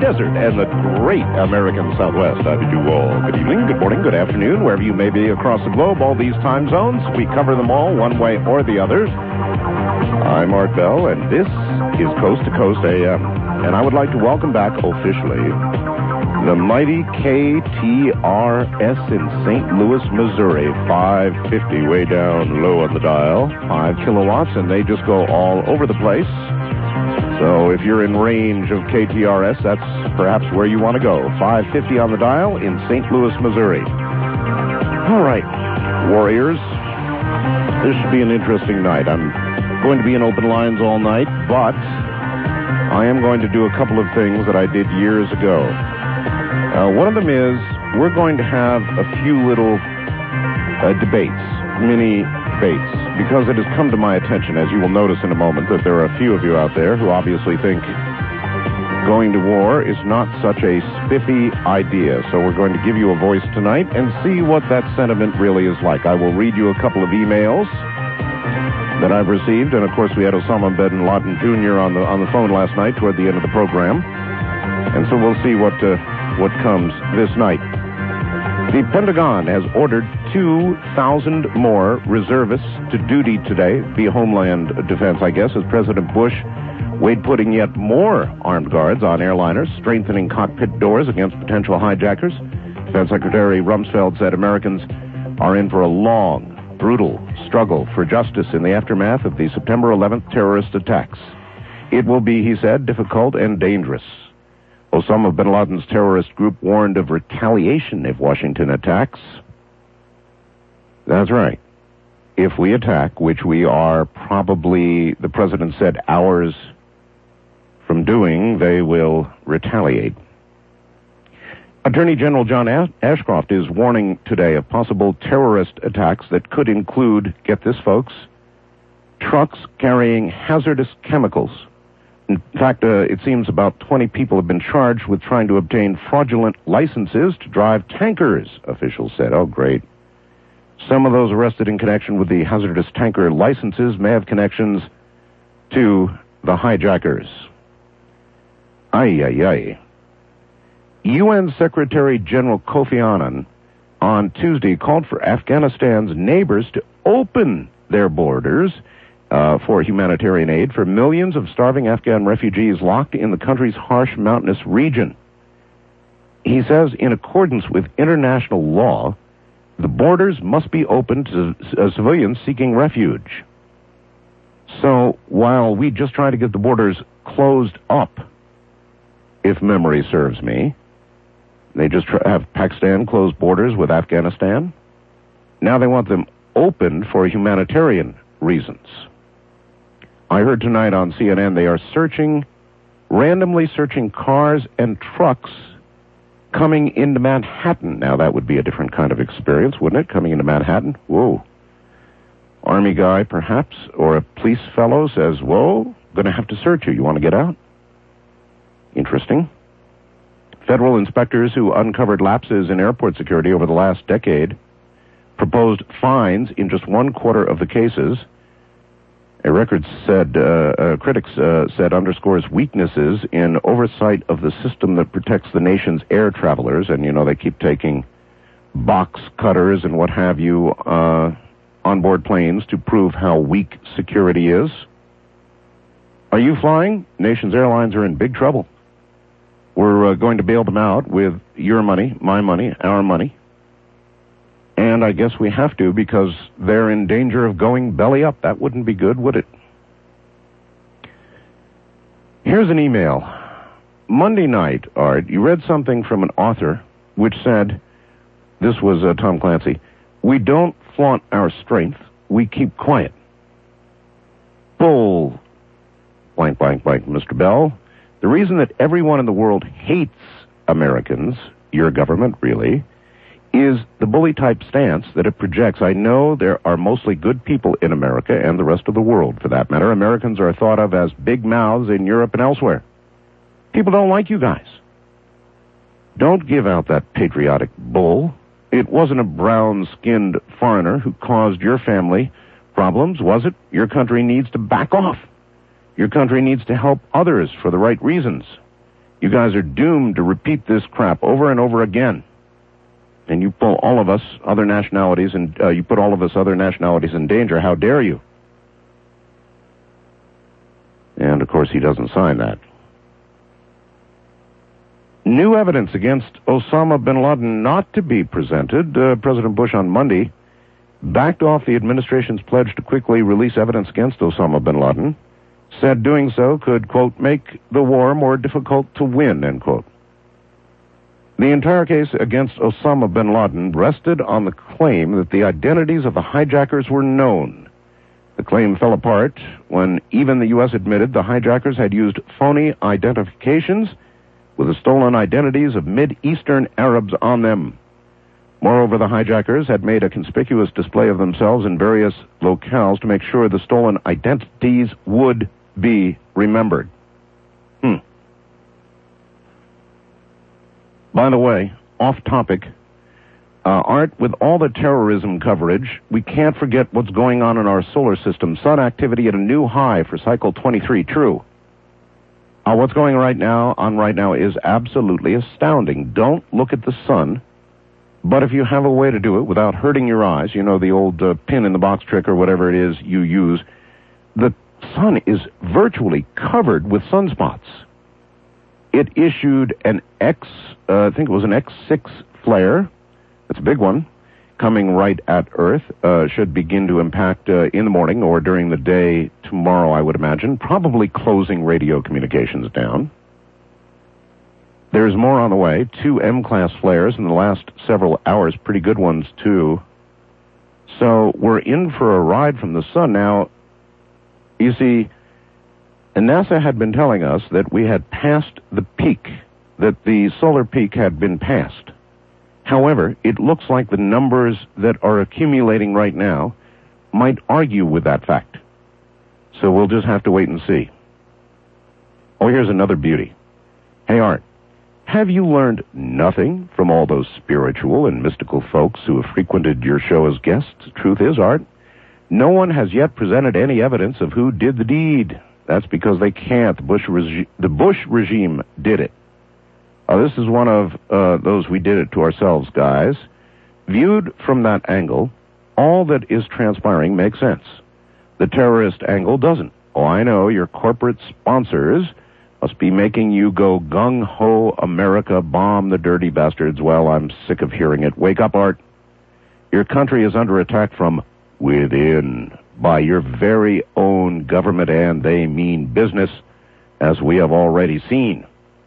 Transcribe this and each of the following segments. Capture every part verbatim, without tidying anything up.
desert, and the great American Southwest. I bid you all good evening, good morning, good afternoon, wherever you may be across the globe. All these time zones, we cover them all one way or the other. I'm Art Bell, and this is Coast to Coast A M. And I would like to welcome back officially the mighty K T R S in Saint Louis, Missouri. five fifty way down low on the dial, five kilowatts, and they just go all over the place. So if you're in range of K T R S, that's perhaps where you want to go. five fifty on the dial in Saint Louis, Missouri. All right, warriors, this should be an interesting night. I'm going to be in open lines all night, but I am going to do a couple of things that I did years ago. Uh, one of them is we're going to have a few little uh, debates, mini debates, because it has come to my attention, as you will notice in a moment, that there are a few of you out there who obviously think going to war is not such a spiffy idea. So we're going to give you a voice tonight and see what that sentiment really is like. I will read you a couple of emails that I've received, and of course we had Osama bin Laden Junior on the on the phone last night toward the end of the program, and so we'll see what uh, what comes this night. The Pentagon has ordered two thousand more reservists to duty today via Homeland Defense, I guess, as President Bush weighed putting yet more armed guards on airliners, strengthening cockpit doors against potential hijackers. Defense Secretary Rumsfeld said Americans are in for a long, brutal struggle for justice in the aftermath of the September eleventh terrorist attacks. It will be, he said, difficult and dangerous. Osama bin Laden's terrorist group warned of retaliation if Washington attacks. That's right. If we attack, which we are probably, the president said, hours from doing, they will retaliate. Attorney General John Ashcroft is warning today of possible terrorist attacks that could include, get this folks, trucks carrying hazardous chemicals. In fact, uh, it seems about twenty people have been charged with trying to obtain fraudulent licenses to drive tankers, officials said. Oh, great. Some of those arrested in connection with the hazardous tanker licenses may have connections to the hijackers. Ay, ay, ay. U N Secretary General Kofi Annan on Tuesday called for Afghanistan's neighbors to open their borders uh, for humanitarian aid for millions of starving Afghan refugees locked in the country's harsh mountainous region. He says, in accordance with international law, the borders must be open to uh, civilians seeking refuge. So while we just try to get the borders closed up, if memory serves me, they just try, have Pakistan close borders with Afghanistan. Now they want them opened for humanitarian reasons. I heard tonight on C N N they are searching, randomly searching cars and trucks coming into Manhattan. Now that would be a different kind of experience, wouldn't it? Coming into Manhattan? Whoa. Army guy, perhaps, or a police fellow says, whoa, going to have to search you. You want to get out? Interesting. Federal inspectors who uncovered lapses in airport security over the last decade proposed fines in just one quarter of the cases. A record said, uh, uh, critics uh, said, underscores weaknesses in oversight of the system that protects the nation's air travelers. And, you know, they keep taking box cutters and what have you uh, on board planes to prove how weak security is. Are you flying? Nation's airlines are in big trouble. We're uh, going to bail them out with your money, my money, our money. And I guess we have to because they're in danger of going belly up. That wouldn't be good, would it? Here's an email. Monday night, Art, you read something from an author which said, this was uh, Tom Clancy, we don't flaunt our strength, we keep quiet. Bull, blank, blank, blank, Mister Bell. The reason that everyone in the world hates Americans, your government really, is the bully-type stance that it projects. I know there are mostly good people in America and the rest of the world, for that matter. Americans are thought of as big mouths in Europe and elsewhere. People don't like you guys. Don't give out that patriotic bull. It wasn't a brown-skinned foreigner who caused your family problems, was it? Your country needs to back off. Your country needs to help others for the right reasons. You guys are doomed to repeat this crap over and over again. And you pull all of us other nationalities, and uh, you put all of us other nationalities in danger. How dare you? And, of course, he doesn't sign that. New evidence against Osama bin Laden not to be presented. Uh, President Bush on Monday backed off the administration's pledge to quickly release evidence against Osama bin Laden, said doing so could, quote, make the war more difficult to win, end quote. The entire case against Osama bin Laden rested on the claim that the identities of the hijackers were known. The claim fell apart when even the U S admitted the hijackers had used phony identifications with the stolen identities of Mid-Eastern Arabs on them. Moreover, the hijackers had made a conspicuous display of themselves in various locales to make sure the stolen identities would be remembered. Hmm. By the way, off topic, uh, Art, with all the terrorism coverage, we can't forget what's going on in our solar system. Sun activity at a new high for cycle twenty-three. True. Uh, what's going right now on right now is absolutely astounding. Don't look at the sun, but if you have a way to do it without hurting your eyes, you know, the old uh, pin in the box trick or whatever it is you use, the sun is virtually covered with sunspots. It issued an X, uh, I think it was an X six flare. That's a big one. Coming right at Earth. Uh, should begin to impact uh, in the morning or during the day tomorrow, I would imagine. Probably closing radio communications down. There's more on the way. Two M-class flares in the last several hours. Pretty good ones, too. So we're in for a ride from the sun. Now, you see, NASA had been telling us that we had passed the peak, that the solar peak had been passed. However, it looks like the numbers that are accumulating right now might argue with that fact. So we'll just have to wait and see. Oh, here's another beauty. Hey, Art, have you learned nothing from all those spiritual and mystical folks who have frequented your show as guests? Truth is, Art, no one has yet presented any evidence of who did the deed. That's because they can't. The Bush, regi- the Bush regime did it. Uh, this is one of uh, those we did it to ourselves, guys. Viewed from that angle, all that is transpiring makes sense. The terrorist angle doesn't. Oh, I know, your corporate sponsors must be making you go gung-ho America, bomb the dirty bastards. Well, I'm sick of hearing it. Wake up, Art. Your country is under attack from within, by your very own government, and they mean business, as we have already seen.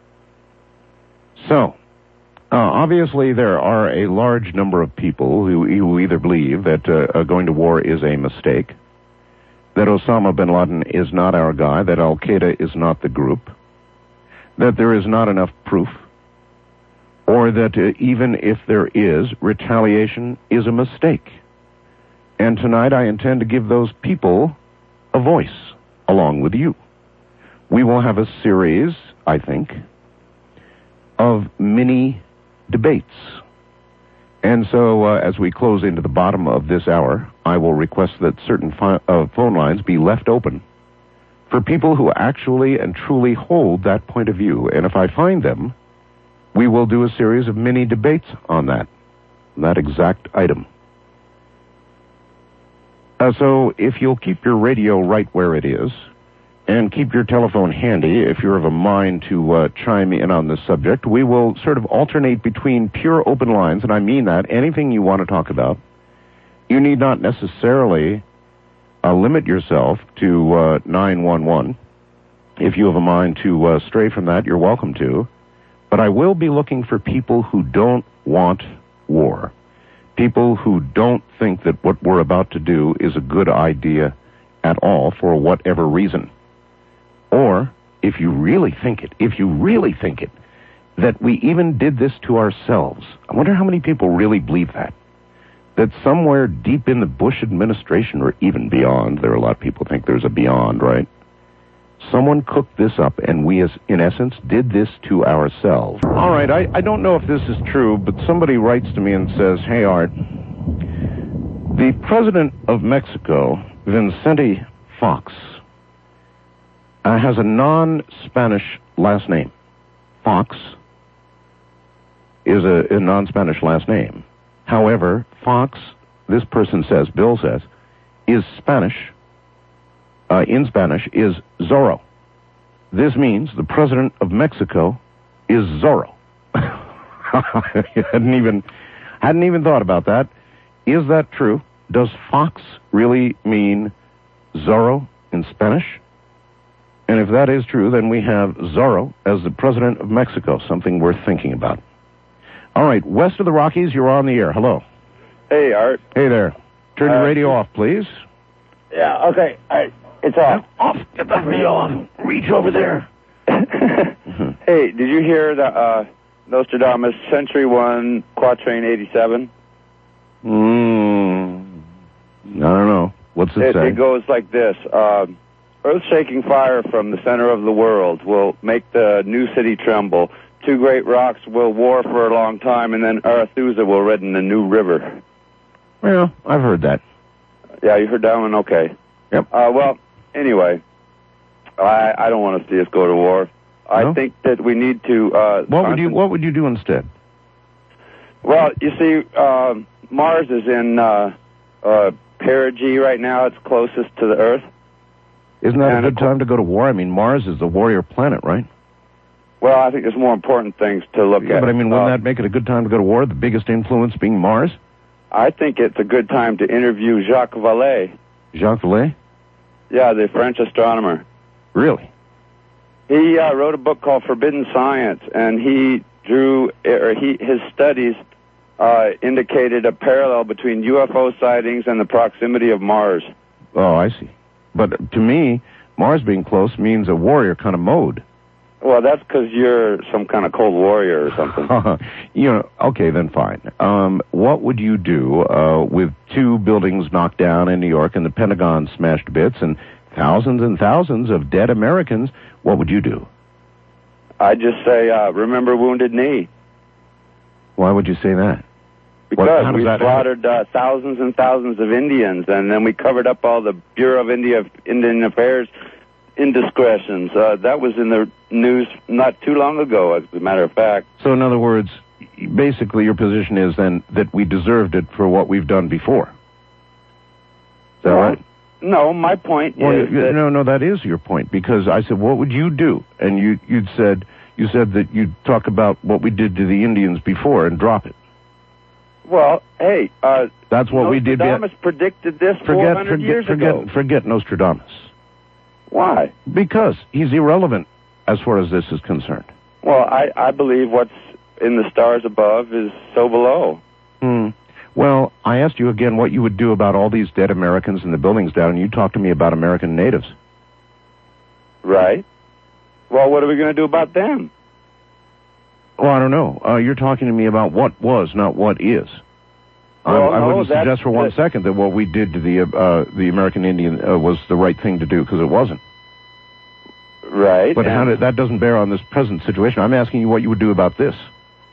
So, uh, obviously there are a large number of people who, who either believe that uh, going to war is a mistake, that Osama bin Laden is not our guy, that Al-Qaeda is not the group, that there is not enough proof, or that uh, even if there is, retaliation is a mistake. And tonight I intend to give those people a voice, along with you. We will have a series, I think, of mini debates. And so, uh, as we close into the bottom of this hour, I will request that certain fi- uh, phone lines be left open for people who actually and truly hold that point of view. And if I find them, we will do a series of mini debates on that, that exact item. Uh, so, if you'll keep your radio right where it is, and keep your telephone handy if you're of a mind to uh, chime in on this subject, we will sort of alternate between pure open lines, and I mean that, anything you want to talk about. You need not necessarily uh, limit yourself to uh, nine one one. If you have a mind to uh, stray from that, you're welcome to. But I will be looking for people who don't want war. People who don't think that what we're about to do is a good idea at all for whatever reason. Or, if you really think it, if you really think it, that we even did this to ourselves. I wonder how many people really believe that. That somewhere deep in the Bush administration, or even beyond, there are a lot of people think there's a beyond, right? Someone cooked this up, and we, as in essence, did this to ourselves. All right, I, I don't know if this is true, but somebody writes to me and says, hey, Art, the president of Mexico, Vicente Fox, Uh, has a non-Spanish last name, Fox is a, a non-Spanish last name. However, Fox, this person says, Bill says, is Spanish, uh, in Spanish, is Zorro. This means the president of Mexico is Zorro. I hadn't even, hadn't even thought about that. Is that true? Does Fox really mean Zorro in Spanish? And if that is true, then we have Zorro as the president of Mexico, something worth thinking about. All right, west of the Rockies, you're on the air. Hello. Hey, Art. Hey there. Turn uh, your radio off, please. Yeah, okay. All right. It's off. Off. Get that radio off. Reach over there. mm-hmm. Hey, did you hear the uh, Nostradamus Century One Quatrain eighty-seven? Mm, I don't know. What's it, it say? It goes like this. Uh, Earth-shaking fire from the center of the world will make the new city tremble. Two great rocks will war for a long time, and then Arethusa will redden the new river. Well, I've heard that. Yeah, you heard that one? Okay. Yep. Uh, well, anyway, I, I don't want to see us go to war. I no? think that we need to... Uh, what would you What would you do instead? Well, you see, uh, Mars is in uh, uh, perigee right now. It's closest to the Earth. Isn't that and a good time to go to war? I mean, Mars is the warrior planet, right? Well, I think there's more important things to look yeah, at. But I mean, wouldn't uh, that make it a good time to go to war? The biggest influence being Mars? I think it's a good time to interview Jacques Vallée. Jacques Vallée? Yeah, the French astronomer. Really? He uh, wrote a book called Forbidden Science, and he drew, or he his studies uh, indicated a parallel between U F O sightings and the proximity of Mars. Oh, I see. But to me, Mars being close means a warrior kind of mode. Well, that's because you're some kind of cold warrior or something. you know, okay, then fine. Um, what would you do uh, with two buildings knocked down in New York and the Pentagon smashed to bits and thousands and thousands of dead Americans? What would you do? I'd just say, uh, remember Wounded Knee. Why would you say that? Because what, we slaughtered uh, thousands and thousands of Indians, and then we covered up all the Bureau of India, Indian Affairs indiscretions. Uh, that was in the news not too long ago, as a matter of fact. So, in other words, basically your position is then that we deserved it for what we've done before. Is that well, right? No, my point well, is you, that... No, no, that is your point, because I said, what would you do? And you, you'd said, you said that you'd talk about what we did to the Indians before and drop it. Well, hey, uh... That's what we did. Nostradamus predicted this forget, four hundred forget, years forget, ago. Forget Nostradamus. Why? Because he's irrelevant as far as this is concerned. Well, I, I believe what's in the stars above is so below. Hmm. Well, I asked you again what you would do about all these dead Americans in the buildings down, and you talked to me about American natives. Right. Well, what are we going to do about them? Well, I don't know. Uh, you're talking to me about what was, not what is. Well, I, I no, wouldn't suggest for one that, second that what we did to the uh, the American Indian uh, was the right thing to do, because it wasn't. Right. But how did, that doesn't bear on this present situation. I'm asking you what you would do about this.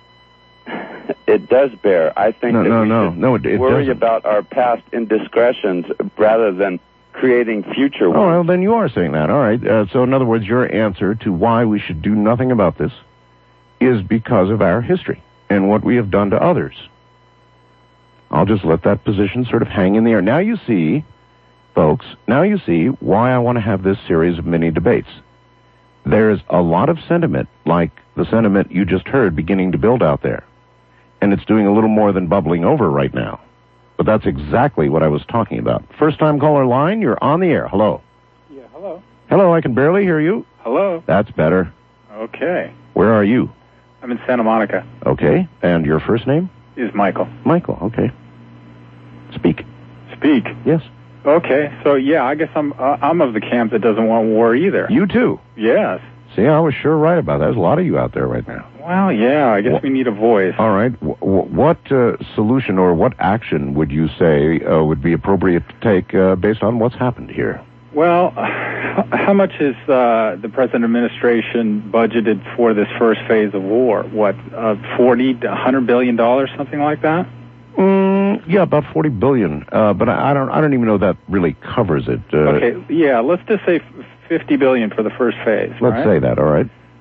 It does bear. I think no, that no, we no, should no, it, it worry doesn't. about our past indiscretions rather than creating future ones. Oh, well, then you are saying that. All right. Uh, so, in other words, your answer to why we should do nothing about this is because of our history and what we have done to others. I'll just let that position sort of hang in the air. Now you see, folks, now you see why I want to have this series of mini debates. There's a lot of sentiment, like the sentiment you just heard, beginning to build out there. And it's doing a little more than bubbling over right now. But that's exactly what I was talking about. First-time caller line, you're on the air. Hello. Yeah, hello. Hello, I can barely hear you. Hello. That's better. Okay. Where are you? I'm in Santa Monica. Okay. And your first name? Is Michael. Michael, okay. Speak. Speak? Yes. Okay, so yeah, I guess I'm uh, I'm of the camp that doesn't want war either. You too? Yes. See, I was sure right about that. There's a lot of you out there right now. Well, yeah, I guess what, we need a voice. All right. W- w- what uh, solution or what action would you say uh, would be appropriate to take uh, based on what's happened here? Well, how much is uh, the present administration budgeted for this first phase of war? What, uh, forty to one hundred billion dollars, something like that? Mm, yeah, about forty billion dollars. Uh, but I, I don't I don't even know that really covers it. Uh, okay, yeah, let's just say fifty billion dollars for the first phase. Let's right? say that, all right.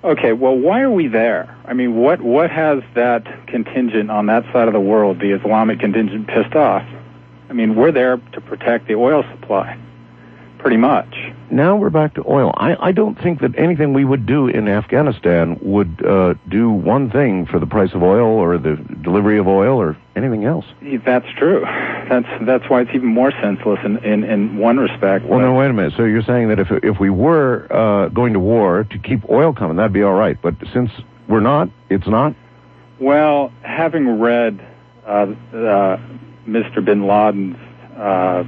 Okay, well, why are we there? I mean, what what has that contingent on that side of the world, the Islamic contingent, pissed off? I mean, we're there to protect the oil supply, pretty much. Now we're back to oil. I, I don't think that anything we would do in Afghanistan would uh, do one thing for the price of oil or the delivery of oil or anything else. That's true. That's that's why it's even more senseless in, in, in one respect. Well, no, wait a minute. So you're saying that if if we were uh, going to war to keep oil coming, that'd be all right. But since we're not, it's not? Well, having read uh, uh, Mister Bin Laden's uh,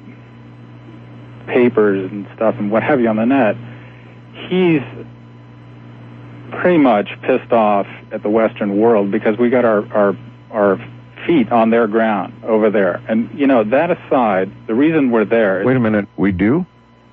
papers and stuff and what have you on the net, he's pretty much pissed off at the Western world because we got our, our, our feet on their ground over there. And, you know, that aside, the reason we're there is... Wait a minute, we do?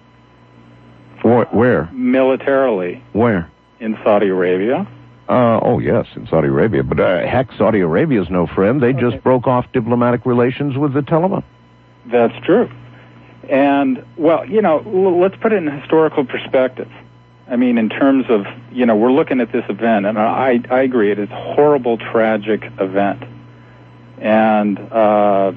Where? Militarily. Where? In Saudi Arabia. Uh, oh, yes, in Saudi Arabia. But, uh, heck, Saudi Arabia's no friend. They okay. just broke off diplomatic relations with the Taliban. That's true. And, well, you know, l- let's put it in historical perspective. I mean, in terms of, you know, we're looking at this event, and I, I agree, it is a horrible, tragic event. And uh,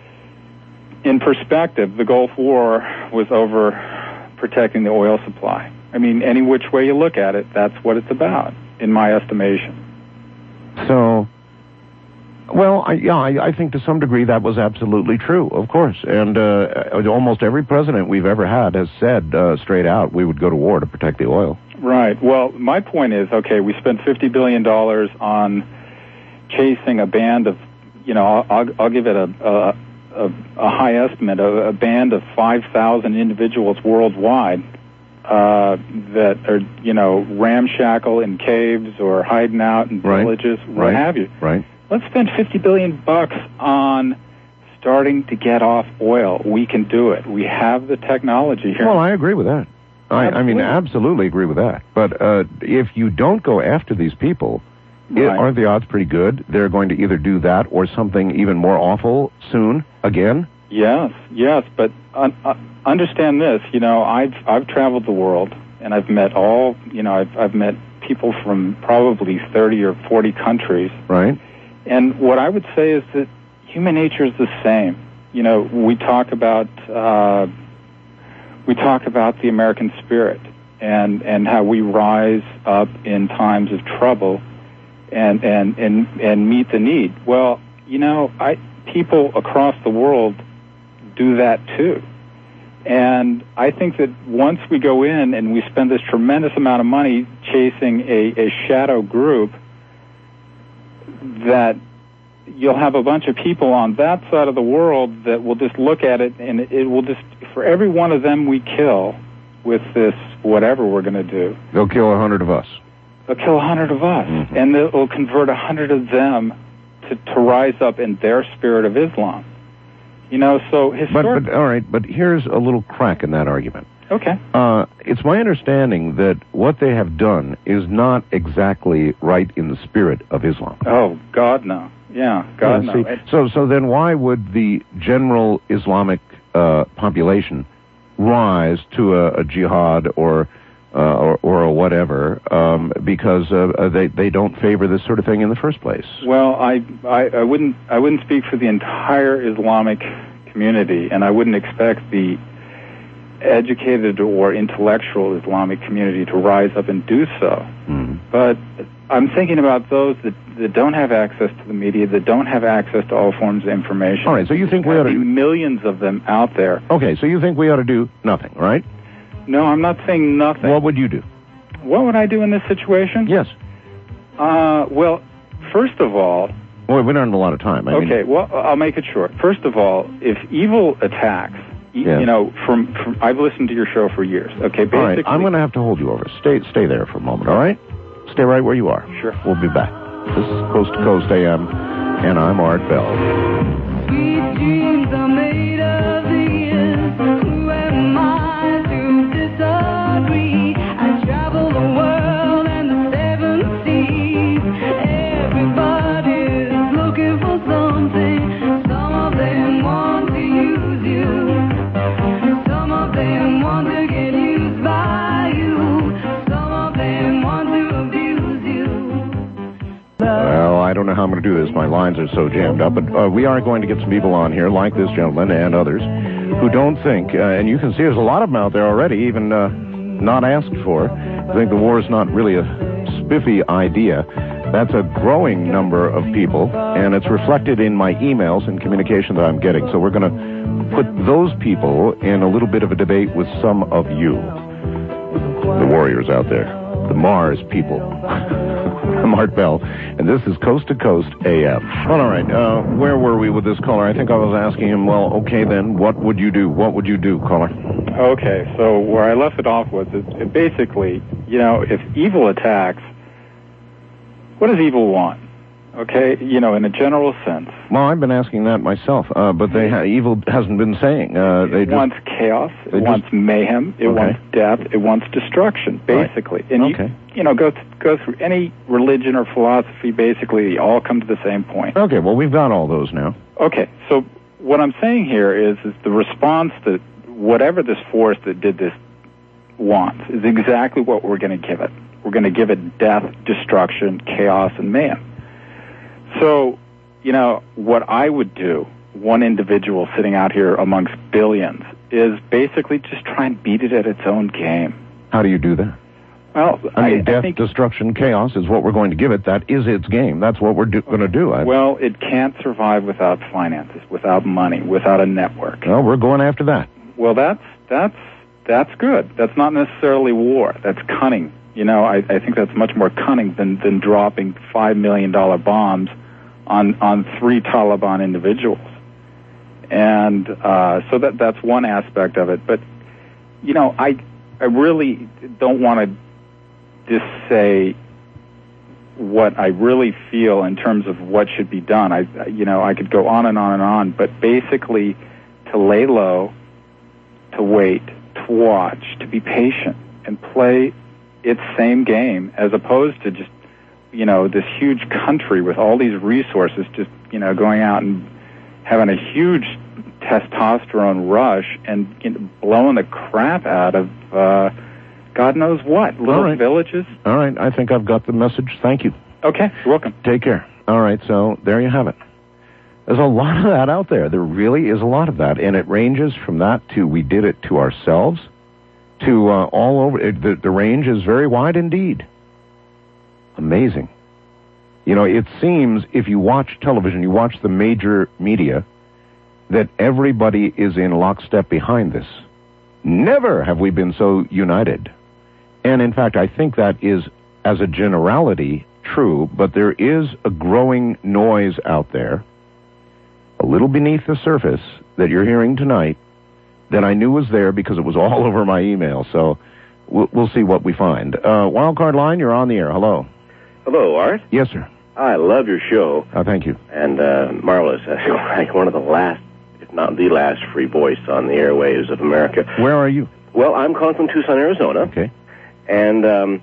in perspective, the Gulf War was over protecting the oil supply. I mean, any which way you look at it, that's what it's about, in my estimation. So... Well, I, yeah, I, I think to some degree that was absolutely true, of course. And uh, almost every president we've ever had has said uh, straight out we would go to war to protect the oil. Right. Well, my point is, okay, we spent fifty billion dollars on chasing a band of, you know, I'll, I'll give it a, a, a, a high estimate, a, a band of five thousand individuals worldwide uh, that are, you know, ramshackle in caves or hiding out in right. villages, what right. have you. Right. Let's spend fifty billion bucks on starting to get off oil. We can do it. We have the technology here. Well, I agree with that. I, I mean, absolutely agree with that. But uh, if you don't go after these people, right. it, aren't the odds pretty good they're going to either do that or something even more awful soon again? Yes, yes. But un- uh, understand this. You know, I've I've traveled the world and I've met all. You know, I've I've met people from probably thirty or forty countries. Right. And what I would say is that human nature is the same. You know, we talk about uh, we talk about the American spirit and, and how we rise up in times of trouble and, and, and, and meet the need. Well, you know, I people across the world do that too. And I think that once we go in and we spend this tremendous amount of money chasing a, a shadow group, that you'll have a bunch of people on that side of the world that will just look at it, and it will just, for every one of them we kill with this whatever we're going to do, they'll kill a hundred of us. They'll kill a hundred of us, mm-hmm. and they'll convert a hundred of them to, to rise up in their spirit of Islam. You know, so historically... But, but, all right, but here's a little crack in that argument. Okay. Uh, it's my understanding that what they have done is not exactly right in the spirit of Islam. Oh, God, no. Yeah, God, yeah, no. See, so, so then why would the general Islamic uh, population rise to a, a jihad or, uh, or or a whatever um, because uh, they they don't favor this sort of thing in the first place? Well, I, I I wouldn't I wouldn't speak for the entire Islamic community, and I wouldn't expect the educated or intellectual Islamic community to rise up and do so. Mm. But I'm thinking about those that, that don't have access to the media, that don't have access to all forms of information. All right, so you think we ought to... millions of them out there. Okay, so you think we ought to do nothing, right? No, I'm not saying nothing. What would you do? What would I do in this situation? Yes. Uh, well, first of all... Well, we don't have a lot of time. I okay, mean, well, I'll make it short. First of all, if evil attacks... Yeah. You know, from, from I've listened to your show for years. Okay, basically... All right, I'm going to have to hold you over. Stay stay there for a moment, all right? Stay right where you are. Sure. We'll be back. This is Coast to Coast A M, and I'm Art Bell. Sweet dreams are made of these. Who am I to disagree? I travel the world and the seven seas. Everybody's looking for something. Some of them want to use you. Some of them want to get used by you. Some of them want to how I'm going to do this. My lines are so jammed up. But uh, we are going to get some people on here, like this gentleman and others, who don't think, uh, and you can see there's a lot of them out there already, even uh, not asked for. I think the war is not really a spiffy idea. That's a growing number of people, and it's reflected in my emails and communication that I'm getting. So we're going to put those people in a little bit of a debate with some of you, the warriors out there, the Mars people. I'm Art Bell, and this is Coast to Coast A M. Well, all right, uh, where were we with this caller? I think I was asking him, well, okay then, what would you do? What would you do, caller? Okay, so where I left it off was it, it basically, you know, if evil attacks, what does evil want? Okay, you know, in a general sense. Well, I've been asking that myself, uh, but they ha- evil hasn't been saying. Uh, they it just, wants chaos. It just, wants mayhem. It okay. wants death. It wants destruction, basically. Right. And okay. you, you know, go th- go through any religion or philosophy. Basically, they all come to the same point. Okay. Well, we've got all those now. Okay. So what I'm saying here is, is the response that whatever this force that did this wants is exactly what we're going to give it. We're going to give it death, destruction, chaos, and mayhem. So, you know, what I would do, one individual sitting out here amongst billions, is basically just try and beat it at its own game. How do you do that? Well, I mean, I, death, I think, destruction, chaos is what we're going to give it. That is its game. That's what we're do- going to do. I, well, it can't survive without finances, without money, without a network. well, we're going after that. Well, that's that's that's good. That's not necessarily war. That's cunning. You know, I, I think that's much more cunning than, than dropping five million dollar bombs on on three Taliban individuals. And uh, so that that's one aspect of it. But you know, I I really don't want to just say what I really feel in terms of what should be done. I you know I could go on and on and on, but basically to lay low, to wait, to watch, to be patient, and play its same game, as opposed to just, you know, this huge country with all these resources just, you know, going out and having a huge testosterone rush and, you know, blowing the crap out of uh, God knows what, little right. villages. All right, I think I've got the message. Thank you. Okay, you're welcome. Take care. All right, so there you have it. There's a lot of that out there. There really is a lot of that, and it ranges from that to we did it to ourselves, to uh, all over. It, the, the range is very wide indeed. Amazing. You know, it seems if you watch television, you watch the major media, that everybody is in lockstep behind this. Never have we been so united. And in fact, I think that is, as a generality, true, but there is a growing noise out there, a little beneath the surface, that you're hearing tonight, that I knew was there because it was all over my email. So we'll, we'll see what we find. Uh, Wildcard Line, you're on the air. Hello. Hello, Art. Yes, sir. I love your show. Oh, thank you. And uh, marvelous. Like one of the last, if not the last, free voice on the airwaves of America. Where are you? Well, I'm calling from Tucson, Arizona. Okay. And um,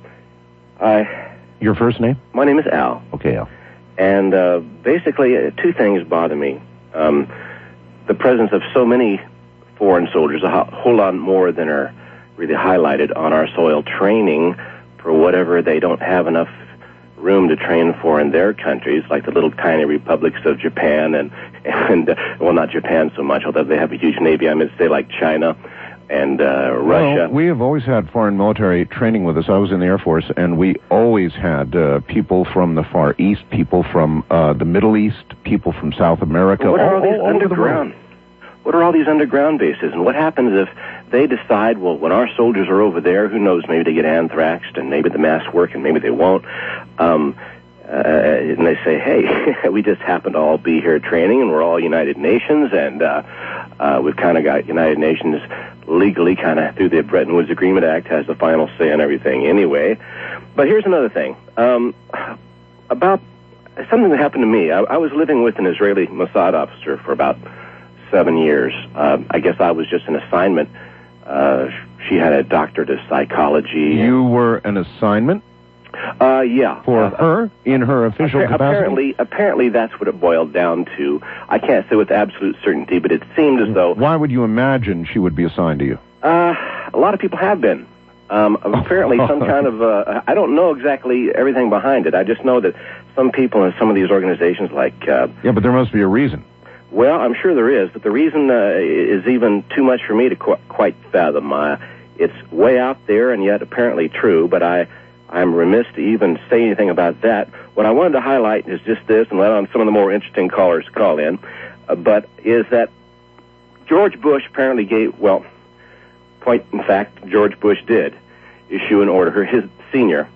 I... Your first name? My name is Al. Okay, Al. And uh, basically, uh, two things bother me. Um, the presence of so many foreign soldiers, a ho- whole lot more than are really highlighted on our soil, training for whatever they don't have enough room to train for in their countries, like the little tiny republics of Japan and, and uh, well, not Japan so much, although they have a huge navy, I mean, say like China and uh, Russia. Well, we have always had foreign military training with us. I was in the Air Force, and we always had uh, people from the Far East, people from uh, the Middle East, people from South America. Well, what are all, all these all underground? What are all these underground bases, and what happens if they decide, well, when our soldiers are over there, who knows, maybe they get anthraxed, and maybe the masks work, and maybe they won't, um, uh, and they say, hey, we just happen to all be here training, and we're all United Nations, and uh, uh, we've kind of got United Nations legally kind of through the Bretton Woods Agreement Act has the final say on everything anyway. But here's another thing. Um, about something that happened to me. I, I was living with an Israeli Mossad officer for about seven years. Uh, I guess I was just an assignment. Uh, she had a doctorate of psychology. You were an assignment? Uh, yeah. For uh, her, in her official appar- capacity? Apparently, apparently that's what it boiled down to. I can't say with absolute certainty, but it seemed as though... Why would you imagine she would be assigned to you? Uh, a lot of people have been. Um, apparently some kind of, uh, I don't know exactly everything behind it. I just know that some people in some of these organizations like... Uh, yeah, but there must be a reason. Well, I'm sure there is, but the reason uh, is even too much for me to qu- quite fathom. Uh, it's way out there and yet apparently true, but I, I'm remiss to even say anything about that. What I wanted to highlight is just this, and let on some of the more interesting callers call in, uh, but is that George Bush apparently gave, well... point, in fact, George Bush did issue an order, his senior,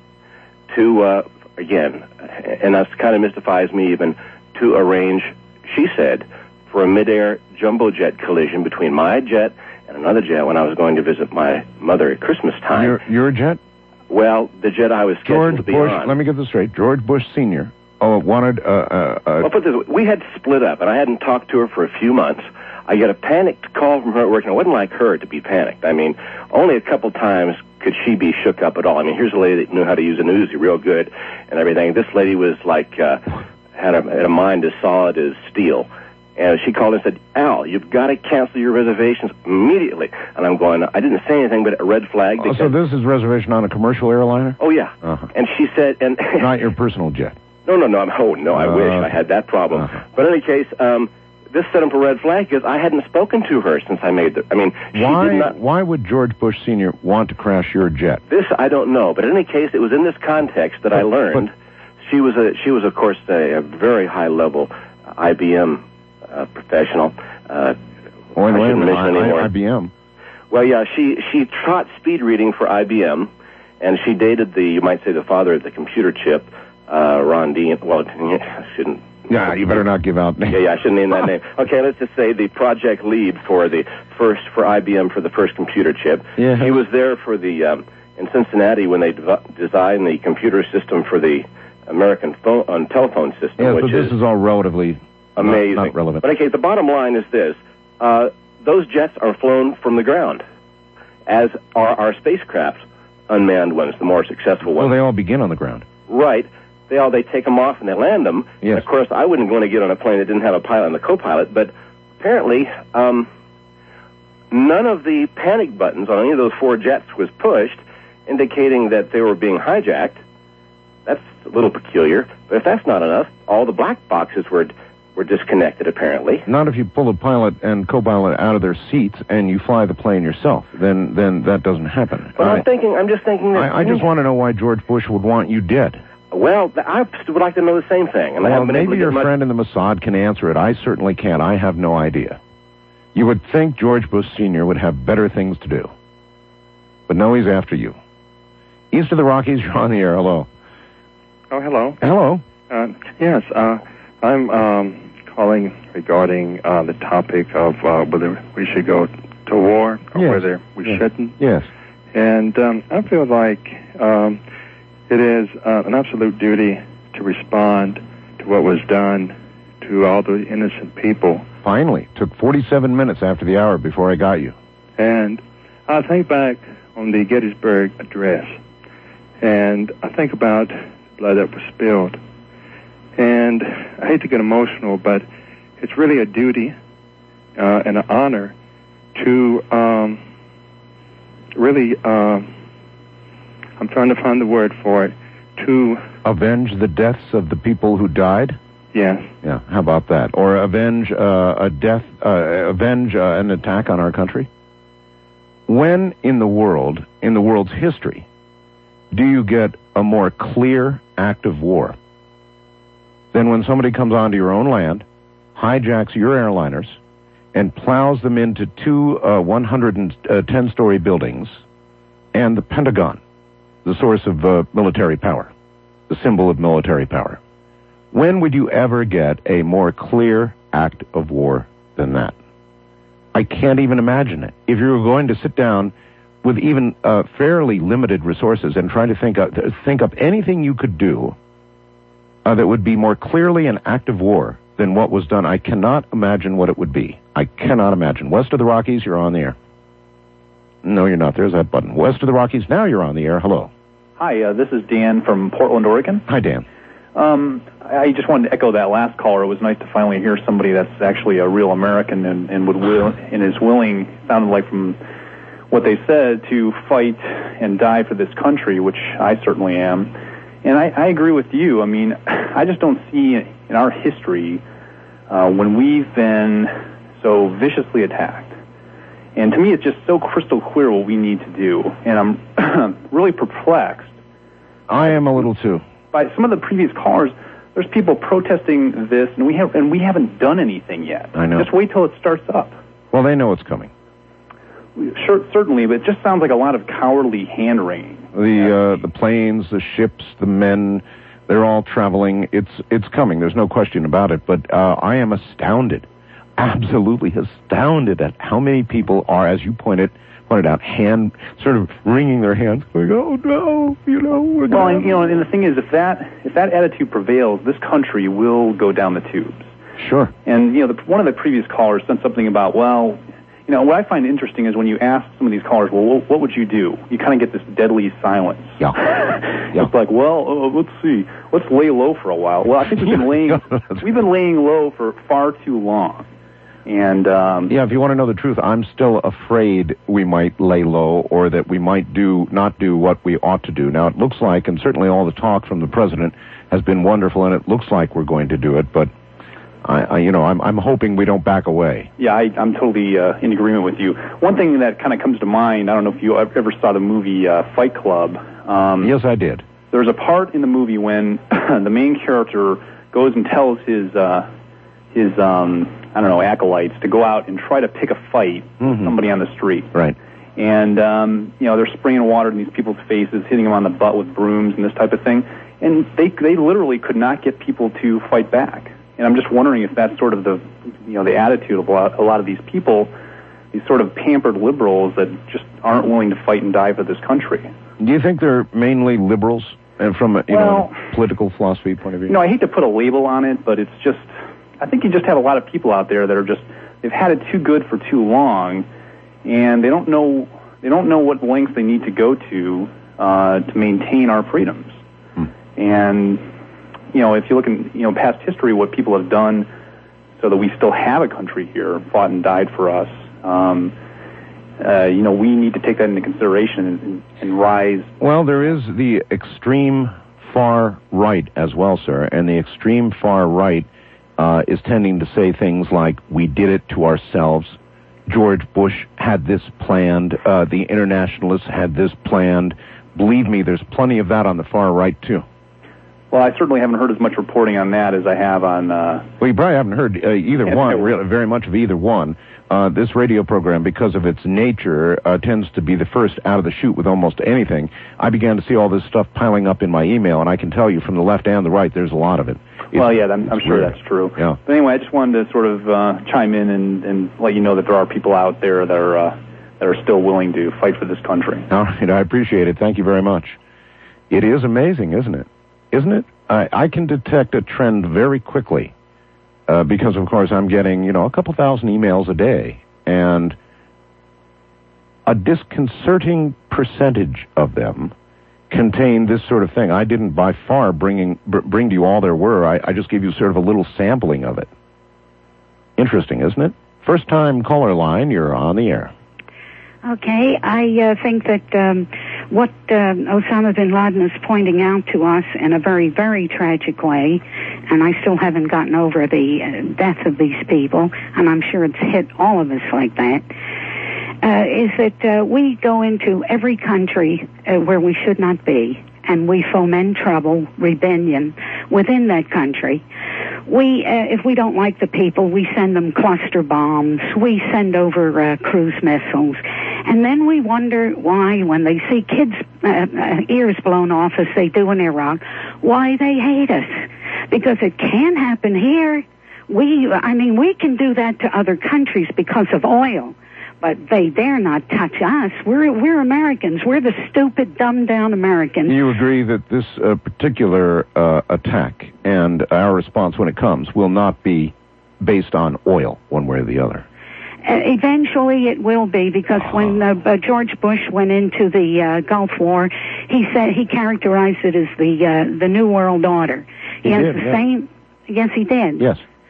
to, uh, again, and that kind of mystifies me even, to arrange, she said, for a midair jumbo jet collision between my jet and another jet when I was going to visit my mother at Christmas time. Your, your jet? Well, the jet I was scheduled George to be Bush, on. let me get this straight. George Bush Senior Oh, wanted, uh, uh, uh... Well, put this way, we had split up, and I hadn't talked to her for a few months. I get a panicked call from her at work, and it wasn't like her to be panicked. I mean, only a couple times could she be shook up at all. I mean, here's a lady that knew how to use an Uzi real good and everything. This lady was like, uh, had a, had a mind as solid as steel. And she called and said, Al, you've got to cancel your reservations immediately. And I'm going, I didn't say anything but a red flag. Oh, so this is reservation on a commercial airliner? Oh, yeah. Uh-huh. And she said... and Not your personal jet? No, no, no. I'm, oh, no, I uh, wish I had that problem. Uh-huh. But in any case... um this set up a red flag because I hadn't spoken to her since I made the... I mean, she why, did not... Why would George Bush Senior want to crash your jet? This, I don't know. But in any case, it was in this context that but, I learned. But, she was, a, she was of course, a, a very high-level I B M uh, professional. Uh, oh, I shouldn't mention I, anymore. I, IBM. Well, yeah, she, she taught speed reading for I B M, and she dated the, you might say, the father of the computer chip, uh, Ron Dean. Well, I shouldn't... Yeah, you better not give out names. Yeah, yeah, I shouldn't name that name. Okay, let's just say the project lead for the first, for I B M for the first computer chip. Yeah. He was there for the, um, in Cincinnati when they dev- designed the computer system for the American phone, uh, telephone system, yeah, which so this is, is all relatively amazing. Not, not relevant. But okay, the bottom line is this. Uh, those jets are flown from the ground, as are our spacecraft, unmanned ones, the more successful ones. Well, they all begin on the ground. Right. They all they take them off and they land them. Yes. And of course, I wouldn't want to get on a plane that didn't have a pilot and a co-pilot, but apparently um, none of the panic buttons on any of those four jets was pushed, indicating that they were being hijacked. That's a little peculiar. But if that's not enough, all the black boxes were were disconnected, apparently. Not if you pull the pilot and co-pilot out of their seats and you fly the plane yourself. Then then that doesn't happen. Well, I, I'm thinking, I'm just thinking that... I, I just want to know why George Bush would want you dead. Well, I would like to know the same thing. And I well, haven't been able maybe to your get much... friend in the Mossad can answer it. I certainly can't. I have no idea. You would think George Bush Senior would have better things to do. But no, he's after you. East of the Rockies, you're on the air. Hello. Oh, hello. Hello. Uh, yes, uh, I'm um, calling regarding uh, the topic of uh, whether we should go to war or yes. whether we yes. shouldn't. Yes. And um, I feel like um, it is uh, an absolute duty to respond to what was done to all the innocent people. Finally. Took forty-seven minutes after the hour before I got you. And I think back on the Gettysburg Address, and I think about blood that was spilled. And I hate to get emotional, but it's really a duty uh, and an honor to um, really, uh, I'm trying to find the word for it, to... Avenge the deaths of the people who died? Yes. Yeah, how about that? Or avenge uh, a death, uh, avenge uh, an attack on our country? When in the world, in the world's history, do you get a more clear act of war than when somebody comes onto your own land, hijacks your airliners, and plows them into two uh, one hundred ten-story buildings and the Pentagon, the source of uh, military power, the symbol of military power? When would you ever get a more clear act of war than that? I can't even imagine it. If you were going to sit down with even uh, fairly limited resources and try to think up, think up anything you could do uh, that would be more clearly an act of war than what was done, I cannot imagine what it would be. I cannot imagine. West of the Rockies, you're on the air. No, you're not. There's that button. West of the Rockies, now you're on the air. Hello. Hi, uh, this is Dan from Portland, Oregon. Hi, Dan. Um, I just wanted to echo that last caller. It was nice to finally hear somebody that's actually a real American and, and would will and is willing. Sounded like from what they said, to fight and die for this country, which I certainly am. And I, I agree with you. I mean, I just don't see in our history uh, when we've been so viciously attacked. And to me, it's just so crystal clear what we need to do. And I'm really perplexed. I am a little too. By some of the previous callers, there's people protesting this, and we have and we haven't done anything yet. I know. Just wait till it starts up. Well, they know it's coming. Sure, certainly, but it just sounds like a lot of cowardly hand-wringing. The uh, the planes, the ships, the men, they're all traveling. It's it's coming. There's no question about it. But uh, I am astounded, absolutely astounded at how many people are, as you pointed pointed out, hand sort of wringing their hands, going, "Oh no, you know." We're well, and, you know, and the thing is, if that if that attitude prevails, this country will go down the tubes. Sure. And you know, the, one of the previous callers said something about, well. You know, what I find interesting is when you ask some of these callers, well, what would you do? You kind of get this deadly silence. Yeah. yeah. It's like, well, uh, let's see. Let's lay low for a while. Well, I think we've been laying, we've been laying low for far too long. And, um... Yeah, if you want to know the truth, I'm still afraid we might lay low or that we might do, not do what we ought to do. Now, it looks like, and certainly all the talk from the president has been wonderful, and it looks like we're going to do it, but I, I, you know, I'm, I'm hoping we don't back away. Yeah, I, I'm totally uh, in agreement with you. One thing that kind of comes to mind, I don't know if you ever saw the movie uh, Fight Club. Um, yes, I did. There's a part in the movie when the main character goes and tells his uh, his um, I don't know acolytes to go out and try to pick a fight mm-hmm. with somebody on the street. Right. And um, you know, they're spraying water in these people's faces, hitting them on the butt with brooms and this type of thing. And they they literally could not get people to fight back. And I'm just wondering if that's sort of the, you know, the attitude of a lot, a lot of these people, these sort of pampered liberals that just aren't willing to fight and die for this country. Do you think they're mainly liberals, and from a you well, know political philosophy point of view? You know, I hate to put a label on it, but it's just, I think you just have a lot of people out there that are just, they've had it too good for too long, and they don't know, they don't know what lengths they need to go to uh, to maintain our freedoms. Hmm. And you know, if you look in, you know, past history, what people have done so that we still have a country here, fought and died for us, um, uh, you know, we need to take that into consideration and, and rise. Well, there is the extreme far right as well, sir, and the extreme far right uh, is tending to say things like, we did it to ourselves. George Bush had this planned. Uh, the internationalists had this planned. Believe me, there's plenty of that on the far right, too. Well, I certainly haven't heard as much reporting on that as I have on... Uh, well, you probably haven't heard uh, either yeah, one, really, very much of either one. Uh, this radio program, because of its nature, uh, tends to be the first out of the chute with almost anything. I began to see all this stuff piling up in my email, and I can tell you from the left and the right, there's a lot of it. It's, well, yeah, I'm, I'm sure that's true. Yeah. But anyway, I just wanted to sort of uh, chime in and, and let you know that there are people out there that are, uh, that are still willing to fight for this country. All right, I appreciate it. Thank you very much. It is amazing, isn't it? Isn't it? I, I can detect a trend very quickly uh, because, of course, I'm getting, you know, a couple thousand emails a day, and a disconcerting percentage of them contain this sort of thing. I didn't by far bringing, br- bring to you all there were. I, I just gave you sort of a little sampling of it. Interesting, isn't it? First time caller line, you're on the air. Okay, I uh, think that um, what uh, Osama bin Laden is pointing out to us in a very, very tragic way, and I still haven't gotten over the uh, death of these people, and I'm sure it's hit all of us like that, uh, is that uh, we go into every country uh, where we should not be, and we foment trouble, rebellion within that country. We, uh, if we don't like the people, we send them cluster bombs. We send over uh, cruise missiles. And then we wonder why, when they see kids' uh, uh, ears blown off as they do in Iraq, why they hate us. Because it can happen here. We, I mean, we can do that to other countries because of oil. But they dare not touch us. We're we're Americans. We're the stupid, dumbed-down Americans. You agree that this uh, particular uh, attack and our response when it comes will not be based on oil, one way or the other? Uh, eventually it will be, because oh. when uh, uh, George Bush went into the uh, Gulf War, he said he characterized it as the uh, the New World Order. He, he has did, the yeah. same. Yes, he did. Yes.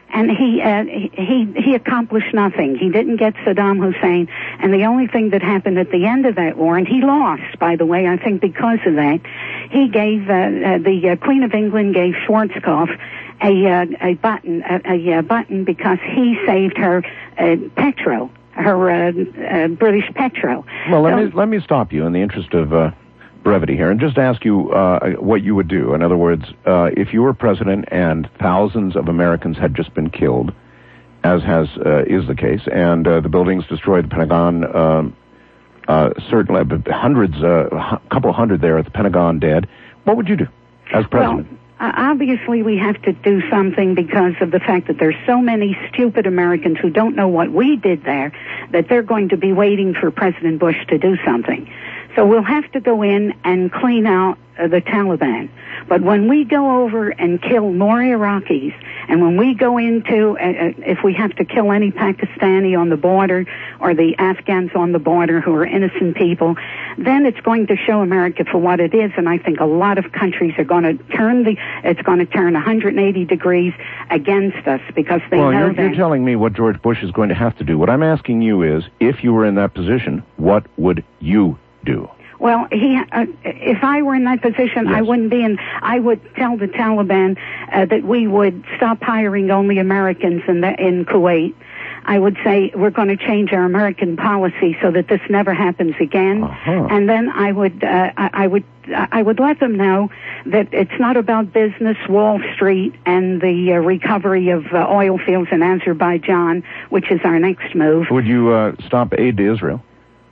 And he, uh, he, he accomplished nothing. He didn't get Saddam Hussein. And the only thing that happened at the end of that war, and he lost, by the way, I think because of that, he gave, uh, uh, the uh, Queen of England gave Schwarzkopf a, uh, a button, a, a, a button because he saved her, uh, petrol, her, uh, uh, British petrol. Well, let so, me, let me stop you in the interest of, uh, brevity here and just ask you uh, what you would do. In other words, uh, if you were president and thousands of Americans had just been killed, as has uh, is the case, and uh, the buildings destroyed, the Pentagon, um, uh, certainly hundreds, a uh, couple hundred there at the Pentagon dead, what would you do as president? Well, Uh, obviously, we have to do something because of the fact that there's so many stupid Americans who don't know what we did there, that they're going to be waiting for President Bush to do something. So we'll have to go in and clean out uh, the Taliban. But when we go over and kill more Iraqis, and when we go into, uh, uh, if we have to kill any Pakistani on the border or the Afghans on the border who are innocent people, then it's going to show America for what it is. And I think a lot of countries are going to turn the, it's going to turn one hundred eighty degrees against us because they well, know you're, that. You're telling me what George Bush is going to have to do. What I'm asking you is, if you were in that position, what would you do? Well, he, uh, if I were in that position, yes. I wouldn't be in. I would tell the Taliban uh, that we would stop hiring only Americans in, the, in Kuwait. I would say we're going to change our American policy so that this never happens again. Uh-huh. And then I would, uh, I, I would, I would let them know that it's not about business, Wall Street, and the uh, recovery of uh, oil fields in Azerbaijan, which is our next move. Would you uh, stop aid to Israel?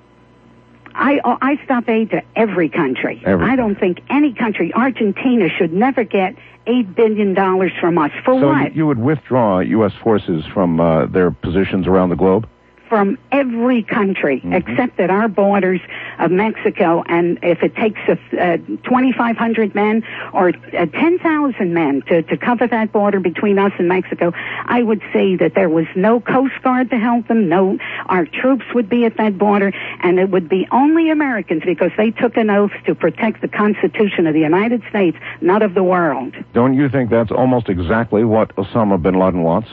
I, I stop aid to every country. Every I don't think any country, Argentina should never get eight billion dollars from us. For so what? you would withdraw U S forces from uh, their positions around the globe? From every country, mm-hmm. except at our borders of Mexico. And if it takes uh, twenty-five hundred men or uh, ten thousand men to, to cover that border between us and Mexico, I would say that there was no Coast Guard to help them, no, our troops would be at that border, and it would be only Americans because they took an oath to protect the Constitution of the United States, not of the world. Don't you think that's almost exactly what Osama bin Laden wants?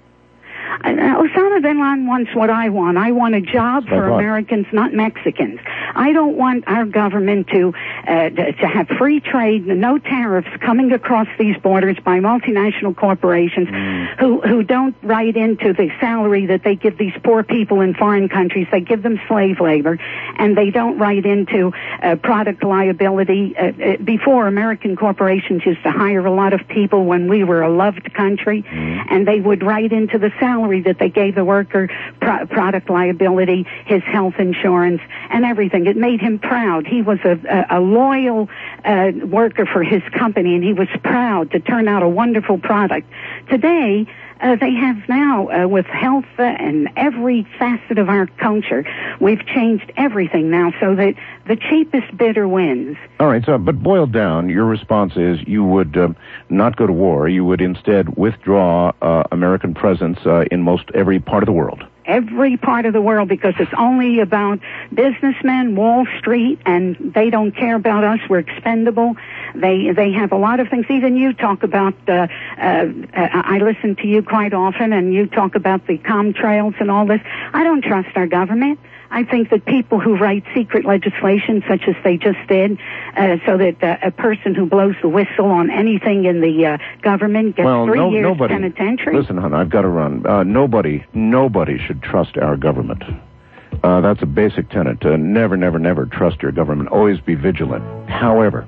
Uh, Osama bin Laden wants what I want. I want a job for what? Americans, not Mexicans. I don't want our government to uh, to have free trade, no tariffs coming across these borders by multinational corporations mm. who who don't write into the salary that they give these poor people in foreign countries. They give them slave labor, and they don't write into uh, product liability. Uh, uh, before, American corporations used to hire a lot of people when we were a loved country, mm. and they would write into the salary that they gave the worker pro- product liability, his health insurance, and everything. It made him proud. He was a, a, a loyal uh, worker for his company, and he was proud to turn out a wonderful product. Today, Uh, they have now, uh, with health uh, and every facet of our culture, we've changed everything now so that the cheapest bidder wins. All right, so, but boiled down, your response is you would uh, not go to war. You would instead withdraw uh, American presence uh, in most every part of the world. Every part of the world, because it's only about businessmen, Wall Street, and they don't care about us. We're expendable. They they have a lot of things. Even you talk about, uh, uh, I listen to you quite often, and you talk about the contrails and all this. I don't trust our government. I think that people who write secret legislation, such as they just did, uh, so that uh, a person who blows the whistle on anything in the uh, government gets well, three no, years nobody, penitentiary. Listen, hon, I've got to run. Uh, nobody, nobody should trust our government. Uh, that's a basic tenet. Uh, never, never, never trust your government. Always be vigilant. However,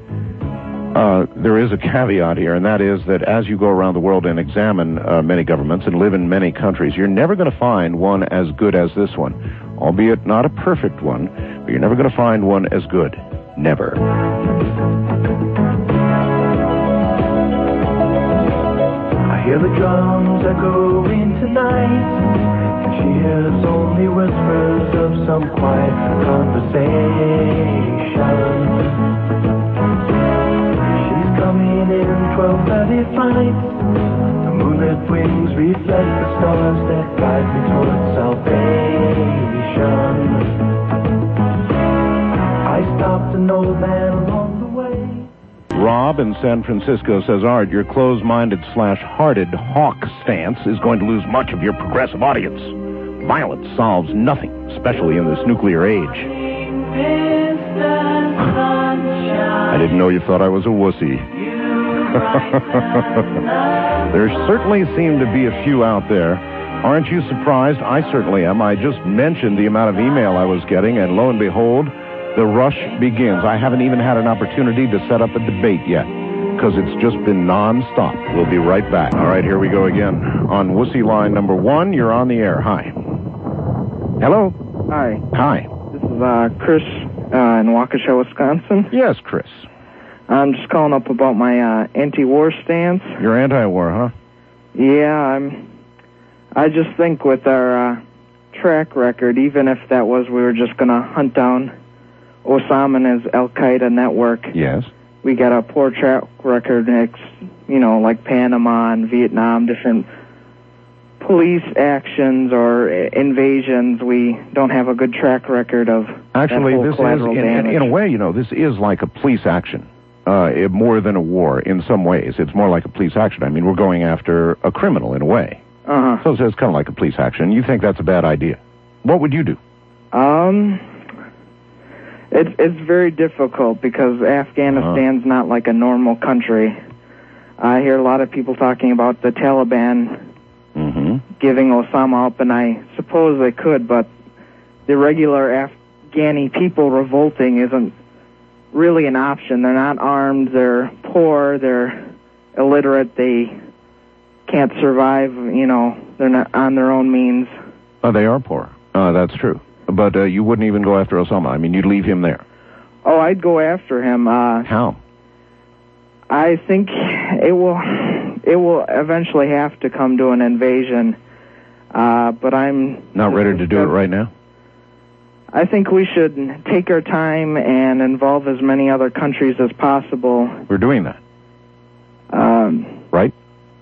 Uh, there is a caveat here, and that is that as you go around the world and examine uh, many governments and live in many countries, you're never going to find one as good as this one. Albeit not a perfect one, but you're never going to find one as good. Never. I hear the drums echoing tonight, and she hears only whispers of some quiet conversation. Coming in twelve thirty flight, the moonlit wings reflect the stars that guide me towards salvation. I stopped an old man along the way. Rob Bob in San Francisco says, Art, your closed-minded slash hearted hawk stance is going to lose much of your progressive audience. Violence solves nothing, especially in this nuclear age. I didn't know you thought I was a wussy. There certainly seem to be a few out there. Aren't you surprised? I certainly am. I just mentioned the amount of email I was getting, and lo and behold, the rush begins. I haven't even had an opportunity to set up a debate yet, because it's just been nonstop. We'll be right back. All right, here we go again. On Wussy line number one, you're on the air. Hi. Hello. Hi. Hi. This is uh, Chris uh, in Waukesha, Wisconsin. Yes, Chris. I'm just calling up about my uh, anti-war stance. You're anti-war, huh? Yeah, I'm. I just think with our uh, track record, even if that was we were just going to hunt down Osama and his Al-Qaeda network. Yes. We got a poor track record, next, you know, like Panama and Vietnam, different police actions or invasions. We don't have a good track record of Actually, this is, in, in, in a way, you know, this is like a police action. Uh, it, more than a war in some ways. It's more like a police action. I mean, we're going after a criminal in a way. Uh-huh. So it's kind of like a police action. You think that's a bad idea. What would you do? Um, it's it's very difficult because Afghanistan's uh-huh. not like a normal country. I hear a lot of people talking about the Taliban mm-hmm. giving Osama up, and I suppose they could, but the regular Afghani people revolting isn't really an option. They're not armed, they're poor, they're illiterate, they can't survive, you know, they're not on their own means. Oh, they are poor. Uh, that's true. But uh, you wouldn't even go after Osama. I mean, you'd leave him there. Oh, I'd go after him. Uh, How? I think it will it will eventually have to come to an invasion, uh, but I'm... Not ready to do it right now? I think we should take our time and involve as many other countries as possible. We're doing that. Um, right?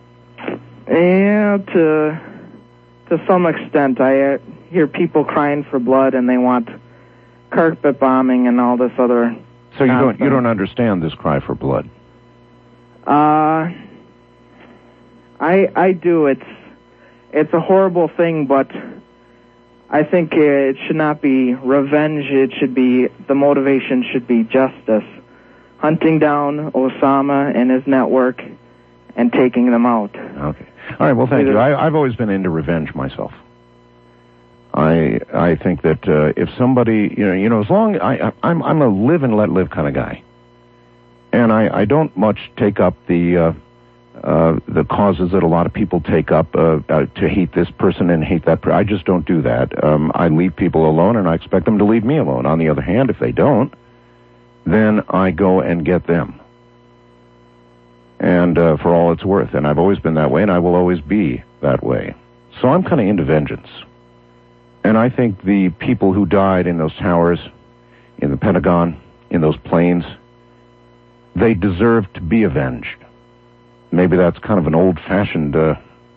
Yeah, to to some extent. I uh, hear people crying for blood, and they want carpet bombing and all this other. So you don't you don't understand this cry for blood? Uh, I I do. It's it's a horrible thing, but I think it should not be revenge. It should be, the motivation should be justice. Hunting down Osama and his network and taking them out. Okay. All right, well, thank you. I, I've always been into revenge myself. I I think that uh, if somebody, you know, you know, as long I I'm I'm a live and let live kind of guy, and I I don't much take up the uh, uh, the causes that a lot of people take up uh, uh, to hate this person and hate that person. I just don't do that. Um, I leave people alone, and I expect them to leave me alone. On the other hand, if they don't, then I go and get them. And uh, for all it's worth. And I've always been that way, and I will always be that way. So I'm kind of into vengeance. And I think the people who died in those towers, in the Pentagon, in those planes, they deserve to be avenged. Maybe that's kind of an old-fashioned... Uh,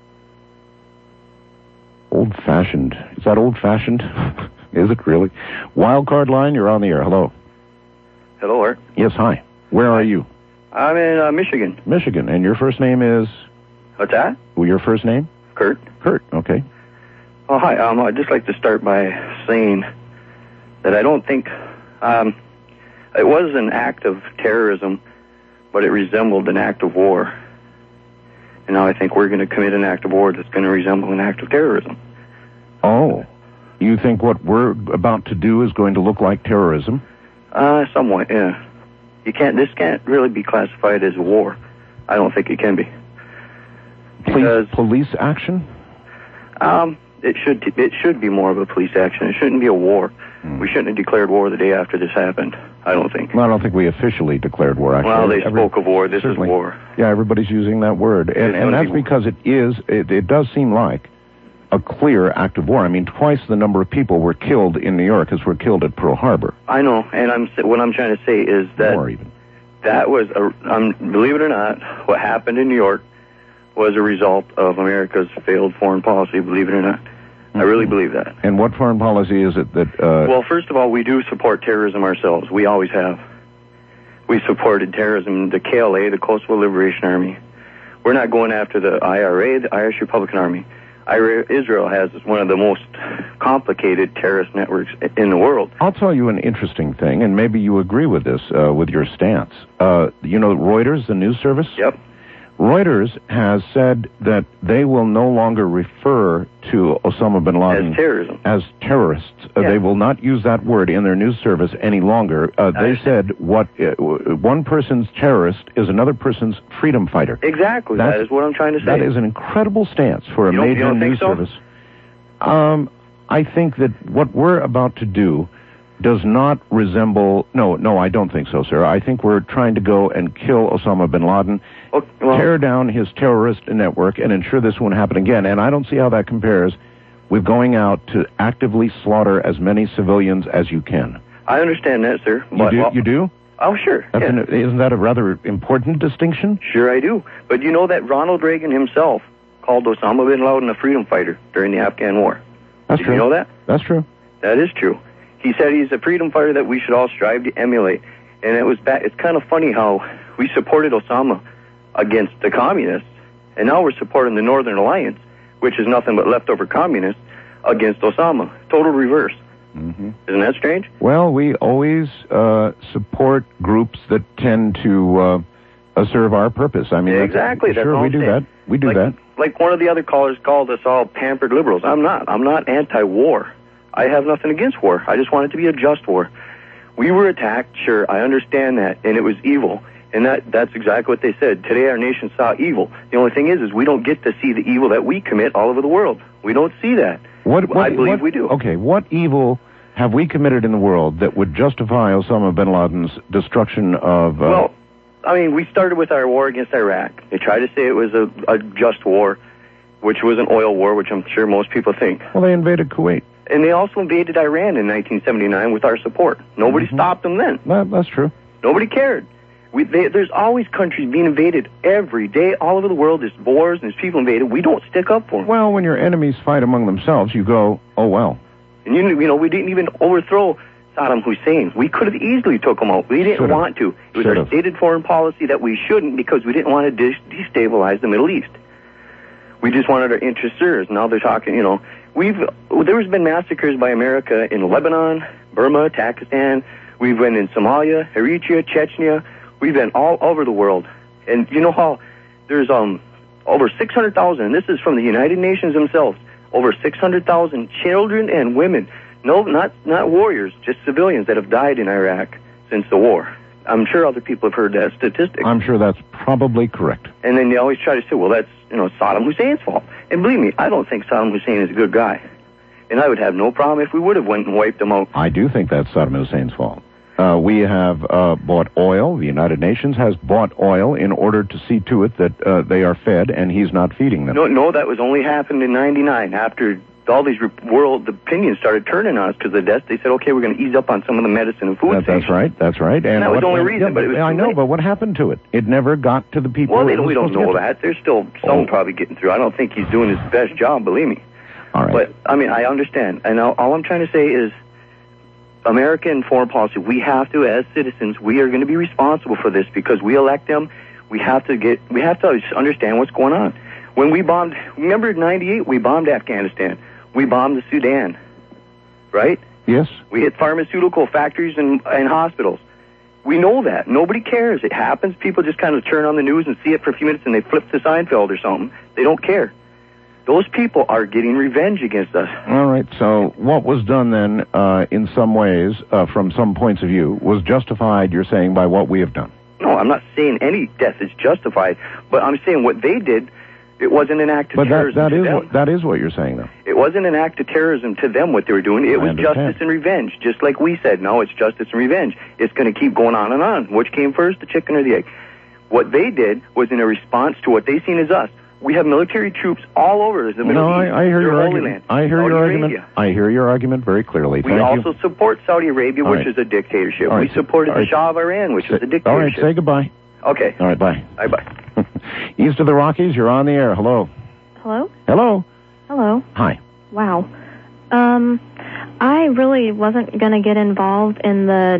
old-fashioned... Is that old-fashioned? Is it really? Wildcard line, you're on the air. Hello. Hello, Art. Yes, hi. Where are you? I'm in uh, Michigan. Michigan. And your first name is? What's that? Well, your first name? Kurt. Kurt, okay. Oh, hi. Um, I'd just like to start by saying that I don't think... Um, it was an act of terrorism, but it resembled an act of war. And now I think we're going to commit an act of war that's going to resemble an act of terrorism. Oh. You think what we're about to do is going to look like terrorism? Uh, somewhat, yeah. You can't. This can't really be classified as a war. I don't think it can be. Police, police action? Um, it should. It should be more of a police action. It shouldn't be a war. Mm. We shouldn't have declared war the day after this happened. I don't think. Well, I don't think we officially declared war. Actually, well, they Every, spoke of war. This certainly. is war. Yeah, everybody's using that word, and, and that's be because it is. It, it does seem like a clear act of war. I mean, twice the number of people were killed in New York as were killed at Pearl Harbor. I know, and I'm what I'm trying to say is that more even. that was a, um, believe it or not, what happened in New York was a result of America's failed foreign policy. Believe it or not, mm-hmm. I really believe that. And what foreign policy is it that? Uh, well, first of all, we do support terrorism ourselves. We always have. we supported terrorism, the K L A, the Kosovo Liberation Army. We're not going after the I R A, the Irish Republican Army. Israel has one of the most complicated terrorist networks in the world. I'll tell you an interesting thing, and maybe you agree with this, uh, with your stance. Uh, you know Reuters, the news service? Yep. Reuters has said that they will no longer refer to Osama bin Laden as terrorism, as terrorists. Uh, yeah. They will not use that word in their news service any longer. Uh, they said what uh, one person's terrorist is another person's freedom fighter. Exactly. That's, that is what I'm trying to say. That is an incredible stance for a you don't, major you don't news think so? service. Um, I think that what we're about to do does not resemble... No, no, I don't think so, sir. I think we're trying to go and kill Osama bin Laden, okay, well, tear down his terrorist network, and ensure this won't happen again. And I don't see how that compares with going out to actively slaughter as many civilians as you can. I understand that, sir. You But, do? well, You do? Oh, sure. That's yeah. an, isn't that a rather important distinction? Sure I do. But you know that Ronald Reagan himself called Osama bin Laden a freedom fighter during the Afghan war. That's Did true. you know that? That's true. That is true. He said he's a freedom fighter that we should all strive to emulate. And it was ba- it's kind of funny how we supported Osama against the communists, and now we're supporting the Northern Alliance, which is nothing but leftover communists, against Osama. Total reverse. Mm-hmm. Isn't that strange? Well, we always uh, support groups that tend to uh, uh, serve our purpose. I mean, Yeah, that's- exactly. That's Sure, all we I'm do saying. that. We do like, that. Like one of the other callers called us all pampered liberals. I'm not. I'm not anti-war. I have nothing against war. I just want it to be a just war. We were attacked, sure, I understand that, and it was evil. And that that's exactly what they said. Today our nation saw evil. The only thing is, is we don't get to see the evil that we commit all over the world. We don't see that. What, what, I believe what- we do. Okay, what evil have we committed in the world that would justify Osama bin Laden's destruction of... Uh, Well, I mean, we started with our war against Iraq. They tried to say it was a, a just war, which was an oil war, which I'm sure most people think. well, they invaded Kuwait. And they also invaded Iran in nineteen seventy-nine with our support. Nobody Mm-hmm. stopped them then. That, that's true. Nobody cared. We, they, there's always countries being invaded every day. All over the world, there's wars and there's people invaded. We don't stick up for them. Well, when your enemies fight among themselves, you go, oh, well. And you, you know, we didn't even overthrow Saddam Hussein. We could have easily took him out. We didn't Should've. want to. It was Should've. our stated foreign policy that we shouldn't because we didn't want to de- destabilize the Middle East. We just wanted our interests served. Now they're talking, you know, we've there's been massacres by America in Lebanon, Burma, Pakistan. We've been in Somalia, Eritrea, Chechnya. We've been all over the world. And you know how there's um over six hundred thousand, and this is from the United Nations themselves, over six hundred thousand children and women, no, not not warriors, just civilians that have died in Iraq since the war. I'm sure other people have heard that statistic. I'm sure that's probably correct. And then they always try to say, well, that's, you know, Saddam Hussein's fault. And believe me, I don't think Saddam Hussein is a good guy. And I would have no problem if we would have went and wiped him out. I do think that's Saddam Hussein's fault. Uh, we have uh, bought oil. The United Nations has bought oil in order to see to it that uh, they are fed, and he's not feeding them. No, no, that was only happened in ninety-nine after all these re- world opinions started turning on us because of the deaths. They said, okay, we're going to ease up on some of the medicine and food That, that's right. That's right. And that was what- the only and- reason, yeah, but it was I too know, late. but what happened to it? It never got to the people. Well, they it don't, was we don't supposed to know get to. that. There's still some Oh. probably getting through. I don't think he's doing his best job, believe me. All right. But, I mean, I understand. And all, all I'm trying to say is American foreign policy, we have to, as citizens, we are going to be responsible for this because we elect them. We have to get, we have to understand what's going on. When we bombed, remember in ninety-eight, we bombed Afghanistan. We bombed the Sudan, right? Yes. We hit pharmaceutical factories and, and hospitals. We know that. Nobody cares. It happens. People just kind of turn on the news and see it for a few minutes and they flip to Seinfeld or something. They don't care. Those people are getting revenge against us. All right. So what was done then, uh, in some ways, uh, from some points of view, was justified, you're saying, by what we have done? No, I'm not saying any death is justified, but I'm saying what they did, it wasn't an act of But that, terrorism that to is them. what, that is what you're saying, though. It wasn't an act of terrorism to them what they were doing. It I was understand. justice and revenge, just like we said. No, it's justice and revenge. It's going to keep going on and on. Which came first, the chicken or the egg? What they did was in a response to what they seen as us. We have military troops all over the Middle No, East. I, I hear Their your Holy argument. Land. I hear Saudi your argument. Arabia. I hear your argument very clearly. We Thank also you. support Saudi Arabia, All which right. is a dictatorship. All right. We supported All right. the Shah of Iran, which was a dictatorship. All right. Say goodbye. Okay. All right. Bye. Bye-bye. East of the Rockies, you're on the air. Hello. Hello? Hello. Hello. Hi. Wow. Um, I really wasn't going to get involved in the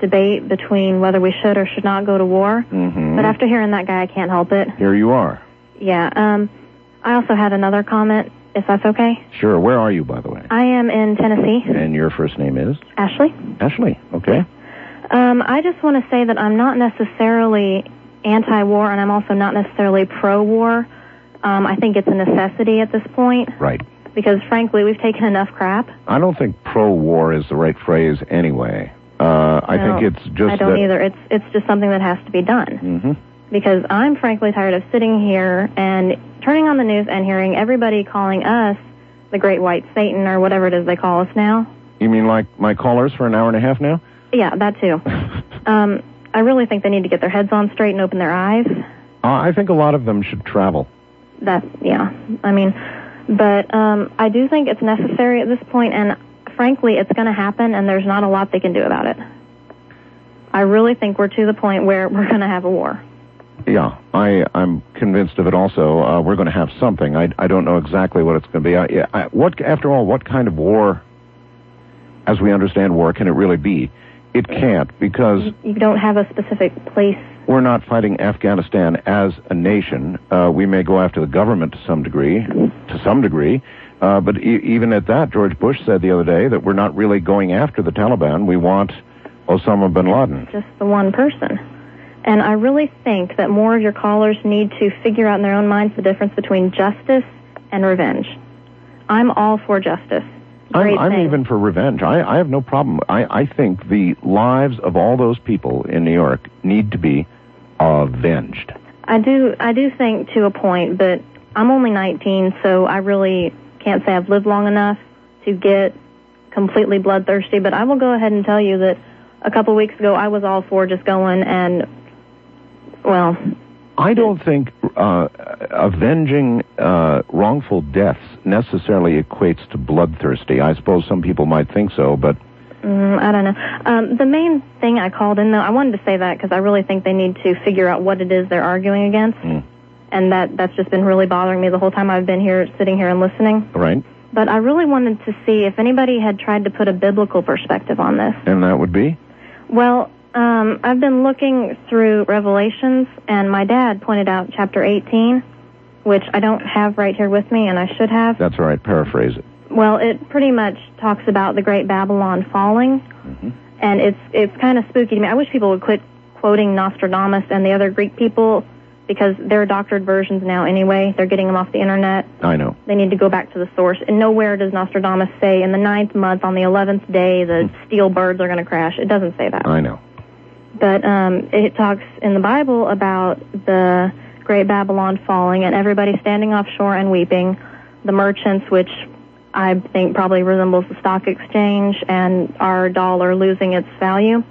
debate between whether we should or should not go to war. Mm-hmm. But after hearing that guy, I can't help it. Here you are. Yeah. Um, I also had another comment, if that's okay. Sure. Where are you, by the way? I am in Tennessee. And your first name is? Ashley. Ashley. Okay. Um, I just want to say that I'm not necessarily anti-war, and I'm also not necessarily pro-war. Um, I think it's a necessity at this point. Right. Because, frankly, we've taken enough crap. I don't think pro-war is the right phrase anyway. Uh, I No, think it's just I don't that... either. It's it's just something that has to be done. Mm-hmm. Because I'm frankly tired of sitting here and turning on the news and hearing everybody calling us the Great White Satan or whatever it is they call us now. You mean like my callers for an hour and a half now? Yeah, that too. um, I really think they need to get their heads on straight and open their eyes. Uh, I think a lot of them should travel. That, yeah. I mean, but um, I do think it's necessary at this point, and frankly, it's going to happen, and there's not a lot they can do about it. I really think we're to the point where we're going to have a war. Yeah, I, I'm convinced of it also. Uh, we're going to have something. I, I don't know exactly what it's going to be. I, yeah, I, what, after all, what kind of war, as we understand war, can it really be? It can't, because... You, you don't have a specific place. We're not fighting Afghanistan as a nation. Uh, we may go after the government to some degree, to some degree, uh, but e- even at that, George Bush said the other day that we're not really going after the Taliban. We want Osama bin Laden. Just the one person. And I really think that more of your callers need to figure out in their own minds the difference between justice and revenge. I'm all for justice. Great I'm, I'm thing. even for revenge. I, I have no problem. I, I think the lives of all those people in New York need to be avenged. I do I do think to a point, but I'm only nineteen, so I really can't say I've lived long enough to get completely bloodthirsty, but I will go ahead and tell you that a couple weeks ago I was all for just going and, well... I don't think uh, avenging uh, wrongful deaths necessarily equates to bloodthirsty. I suppose some people might think so, but... Mm, I don't know. Um, the main thing I called in, though, I wanted to say that because I really think they need to figure out what it is they're arguing against. Mm. And that, that's just been really bothering me the whole time I've been here, sitting here and listening. Right. But I really wanted to see if anybody had tried to put a biblical perspective on this. And that would be? Well, um, I've been looking through Revelations, and my dad pointed out chapter eighteen, which I don't have right here with me, and I should have. That's all right. Paraphrase it. Well, it pretty much talks about the Great Babylon falling, mm-hmm. and it's it's kind of spooky to me. I wish people would quit quoting Nostradamus and the other Greek people, because they're doctored versions now anyway. They're getting them off the internet. I know. They need to go back to the source. And nowhere does Nostradamus say in the ninth month on the eleventh day the steel birds are going to crash. It doesn't say that. I know. But um, it talks in the Bible about the Great Babylon falling and everybody standing offshore and weeping, the merchants, which I think probably resembles the stock exchange, and our dollar losing its value.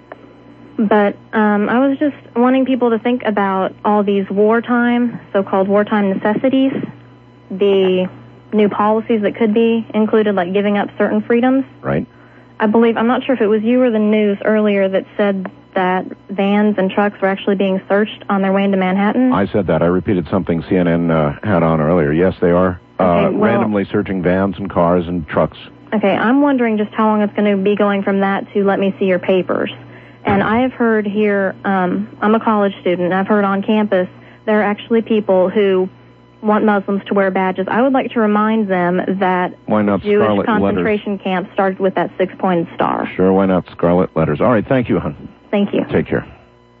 But um, I was just wanting people to think about all these wartime, so-called wartime necessities, the new policies that could be included, like giving up certain freedoms. Right. I believe, I'm not sure if it was you or the news earlier that said that vans and trucks were actually being searched on their way into Manhattan. I said that. I repeated something C N N uh, had on earlier. Yes, they are uh, Okay, well- randomly searching vans and cars and trucks. Okay, I'm wondering just how long it's going to be going from that to let me see your papers. And I have heard here, um, I'm a college student, and I've heard on campus there are actually people who want Muslims to wear badges. I would like to remind them that Why not Jewish scarlet concentration camps started with that six-pointed star. Sure, why not scarlet letters? All right, thank you, hon. Thank you. Take care.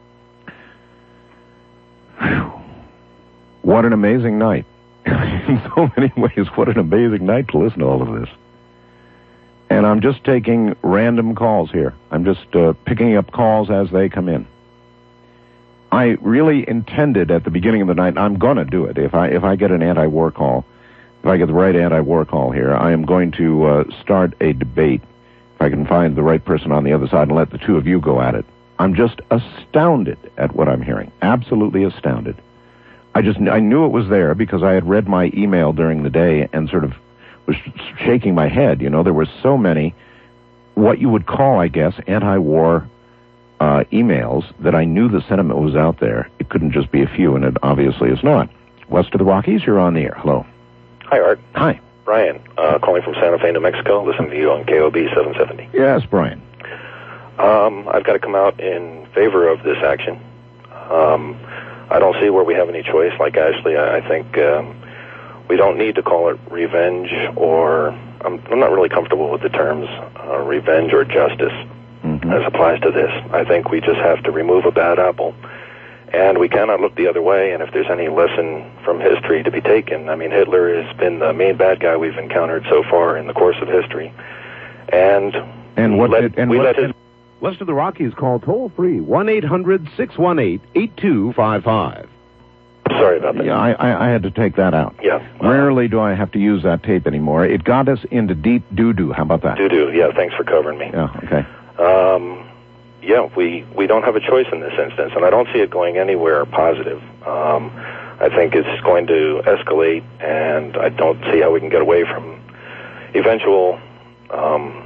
Whew. What an amazing night. In so many ways, what an amazing night to listen to all of this. And I'm just taking random calls here. I'm just uh, picking up calls as they come in. I really intended at the beginning of the night, I'm going to do it. If I if I get an anti-war call, if I get the right anti-war call here, I am going to uh, start a debate. If I can find the right person on the other side and let the two of you go at it. I'm just astounded at what I'm hearing. Absolutely astounded. I just I knew it was there because I had read my email during the day and sort of was shaking my head. You know, there were so many, what you would call, I guess, anti-war uh, emails that I knew the sentiment was out there. It couldn't just be a few, and it obviously is not. West of the Rockies, you're on the air. Hello. Hi, Art. Hi. Brian, uh, calling from Santa Fe, New Mexico, listening to you on K O B seven seventy. Yes, Brian. Um, I've got to come out in favor of this action. Um, I don't see where we have any choice. Like Ashley, I, I think um, we don't need to call it revenge, or I'm, I'm not really comfortable with the terms uh, revenge or justice mm-hmm. as applies to this. I think we just have to remove a bad apple, and we cannot look the other way. And if there's any lesson from history to be taken, I mean, Hitler has been the main bad guy we've encountered so far in the course of history, and and what let, did, and we what let his West of the Rockies, call toll-free, one eight hundred six one eight eight two five five. Sorry about that. Yeah, I, I, I had to take that out. Yeah. Rarely do I have to use that tape anymore. It got us into deep doo-doo. How about that? Doo-doo, yeah, thanks for covering me. Yeah, okay. Um, yeah, we, we don't have a choice in this instance, and I don't see it going anywhere positive. Um, I think it's going to escalate, and I don't see how we can get away from eventual um,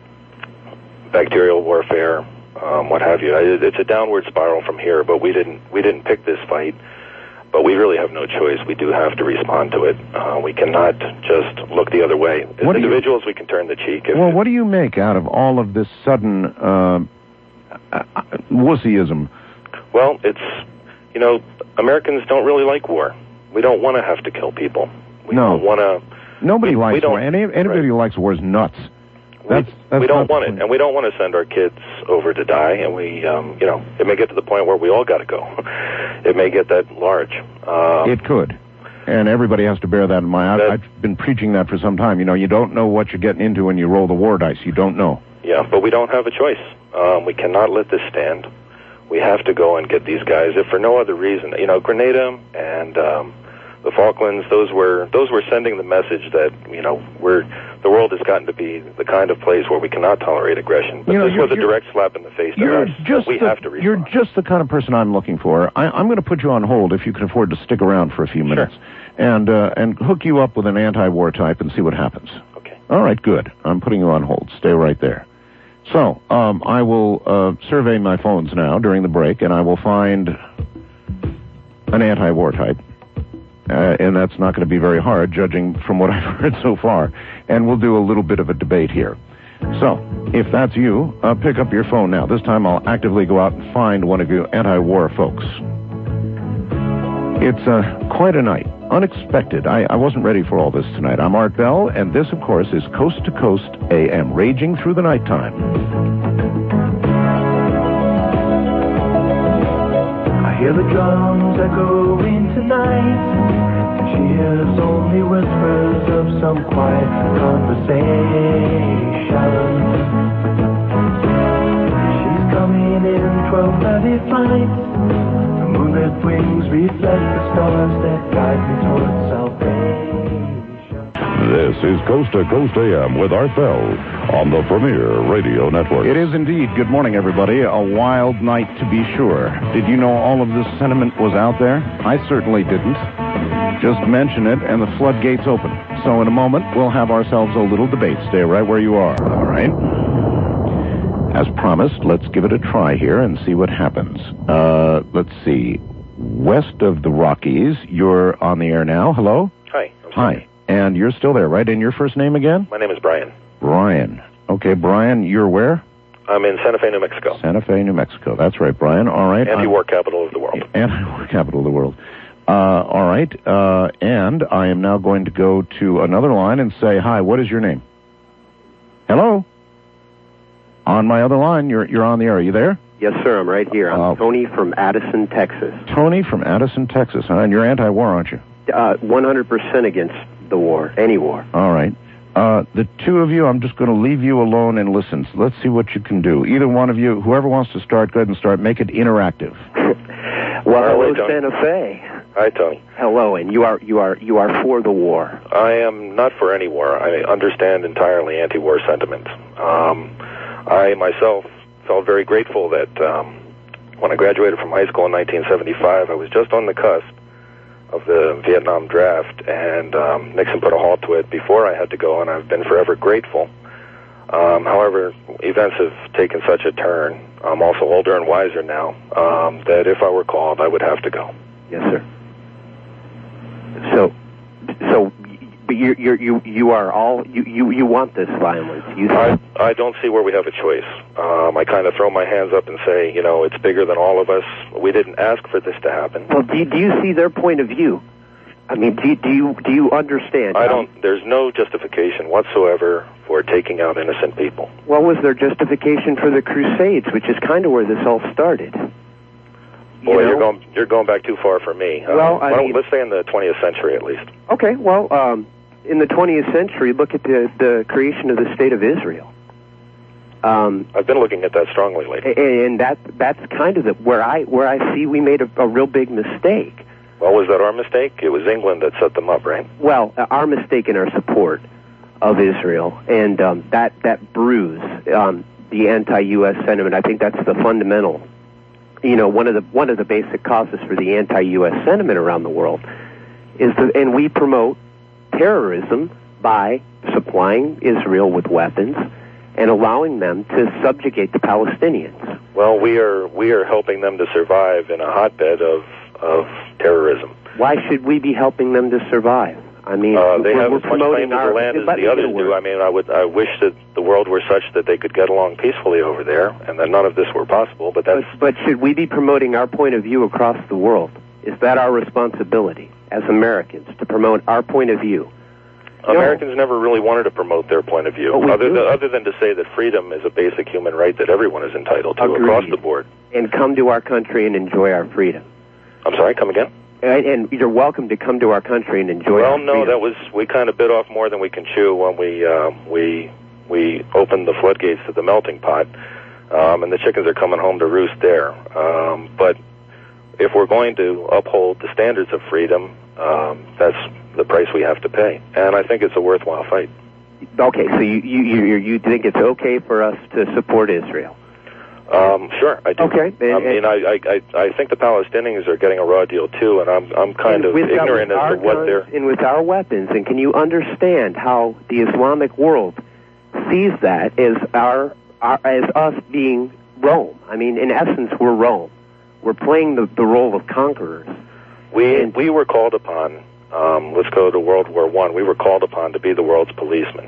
bacterial warfare, um, what have you. It's a downward spiral from here, but we didn't we didn't pick this fight. But we really have no choice. We do have to respond to it. Uh, we cannot just look the other way. As What do you- individuals, we can turn the cheek. If, Well, what do you make out of all of this sudden uh, uh, wussyism? Well, it's, you know, Americans don't really like war. We don't want to have to kill people. We No. don't want to. Nobody we, likes we don't, war. Any, anybody right. who likes war is nuts. That's, that's we don't not- want it, and we don't want to send our kids over to die. And we, um, you know, it may get to the point where we all got to go. It may get that large. Um, It could. And everybody has to bear that in mind. I, I've been preaching that for some time. You know, you don't know what you're getting into when you roll the war dice. You don't know. Yeah, but we don't have a choice. Um, we cannot let this stand. We have to go and get these guys, if for no other reason. You know, Grenada and um, the Falklands, those were those were sending the message that, you know, we're the world has gotten to be the kind of place where we cannot tolerate aggression. But You know, this you're- was a you're- direct slap in the face to You're us. just we the, have to respond. You're just the kind of person I'm looking for. I, I'm going to put you on hold if you can afford to stick around for a few minutes, and uh, and hook you up with an anti-war type and see what happens. Okay. All right, good. I'm putting you on hold. Stay right there. So um, I will uh, survey my phones now during the break, and I will find an anti-war type. Uh, and that's not going to be very hard, judging from what I've heard so far. And we'll do a little bit of a debate here. So, if that's you, uh, pick up your phone now. This time I'll actively go out and find one of you anti-war folks. It's uh, quite a night. Unexpected. I, I wasn't ready for all this tonight. I'm Art Bell, and this, of course, is Coast to Coast A M, raging through the nighttime. I hear the drums echoing tonight. She hears only whispers of some quiet conversation. She's coming in twelve thirty flight. The moonlit wings reflect the stars that guide me towards salvation. This is Coast to Coast A M with Art Bell on the Premier Radio Network. It is indeed. Good morning, everybody. A wild night, to be sure. Did you know all of this sentiment was out there? I certainly didn't. Just mention it, and the floodgates open. So in a moment, we'll have ourselves a little debate. Stay right where you are, all right? As promised, let's give it a try here and see what happens. Uh, let's see. West of the Rockies, you're on the air now. Hello? Hi. I'm Hi. And you're still there, right? And your first name again? My name is Brian. Brian. Okay, Brian, you're where? I'm in Santa Fe, New Mexico. Santa Fe, New Mexico. That's right, Brian. All right. Anti-war capital of the world. Anti-war capital of the world. Uh, all right. Uh, and I am now going to go to another line and say, hi, what is your name? Hello? On my other line, you're you're on the air. Are you there? Yes, sir. I'm right here. I'm Uh, Tony from Addison, Texas. Tony from Addison, Texas. Huh? And you're anti-war, aren't you? Uh, one hundred percent against the war, any war. All right. Uh, the two of you, I'm just going to leave you alone and listen. So let's see what you can do. Either one of you, whoever wants to start, go ahead and start. Make it interactive. Well, hello, Tony. Santa Fe. Hi, Tony. Hello, and you are you are you are for the war. I am not for any war. I understand entirely anti-war sentiments. Um, I myself felt very grateful that um, when I graduated from high school in nineteen seventy-five, I was just on the cusp of the Vietnam draft, and um, Nixon put a halt to it before I had to go, and I've been forever grateful. Um, however, events have taken such a turn. I'm also older and wiser now, um, that if I were called, I would have to go. Yes, sir. So, so but you you you you are all you you you want this violence. You I I don't see where we have a choice. Um, I kind of throw my hands up and say, you know, it's bigger than all of us. We didn't ask for this to happen. Well, do you, do you see their point of view? I mean, do you, do you do you understand? I don't. There's no justification whatsoever for taking out innocent people. What was their justification for the Crusades, which is kind of where this all started? Boy, you know? you're going you're going back too far for me. Well, um, I why don't, mean, let's stay in the twentieth century at least. Okay, well, um, in the twentieth century, look at the the creation of the state of Israel. Um, I've been looking at that strongly lately, and that that's kind of the, where I where I see we made a, a real big mistake. Well, was that our mistake? It was England that set them up, right? Well, our mistake in our support of Israel, and um, that that brews um, the anti-U S sentiment. I think that's the fundamental. You know, one of the one of the basic causes for the anti-U S sentiment around the world is the, and we promote terrorism by supplying Israel with weapons and allowing them to subjugate the Palestinians. Well, we are we are helping them to survive in a hotbed of of terrorism. Why should we be helping them to survive? I mean, uh, they we're, have we're as much promoting claim to our, the land as let the me others get a word. do. I mean, I would I wish that the world were such that they could get along peacefully over there, and that none of this were possible. But that's But, but should we be promoting our point of view across the world? Is that our responsibility as Americans to promote our point of view? Americans no. never really wanted to promote their point of view, other than, other than to say that freedom is a basic human right that everyone is entitled to Agreed. across the board. And come to our country and enjoy our freedom. I'm sorry, come again? And, and you're welcome to come to our country and enjoy well, our no, freedom. that was, we kind of bit off more than we can chew when we, uh, we, we opened the floodgates to the melting pot, um, and the chickens are coming home to roost there. Um, but if we're going to uphold the standards of freedom, um, that's the price we have to pay. And I think it's a worthwhile fight. Okay, so you, you, you, you think it's okay for us to support Israel? Um, sure, I do. Okay. And, I mean, I, I, I think the Palestinians are getting a raw deal too, and I'm, I'm kind of ignorant as to what they're. And with our weapons, and can you understand how the Islamic world sees that as our, our as us being Rome? I mean, in essence, we're Rome. We're playing the, the role of conquerors. We and, we were called upon. Um, let's go to World War One. We were called upon to be the world's policemen.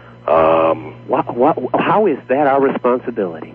Um, what, what, how is that our responsibility?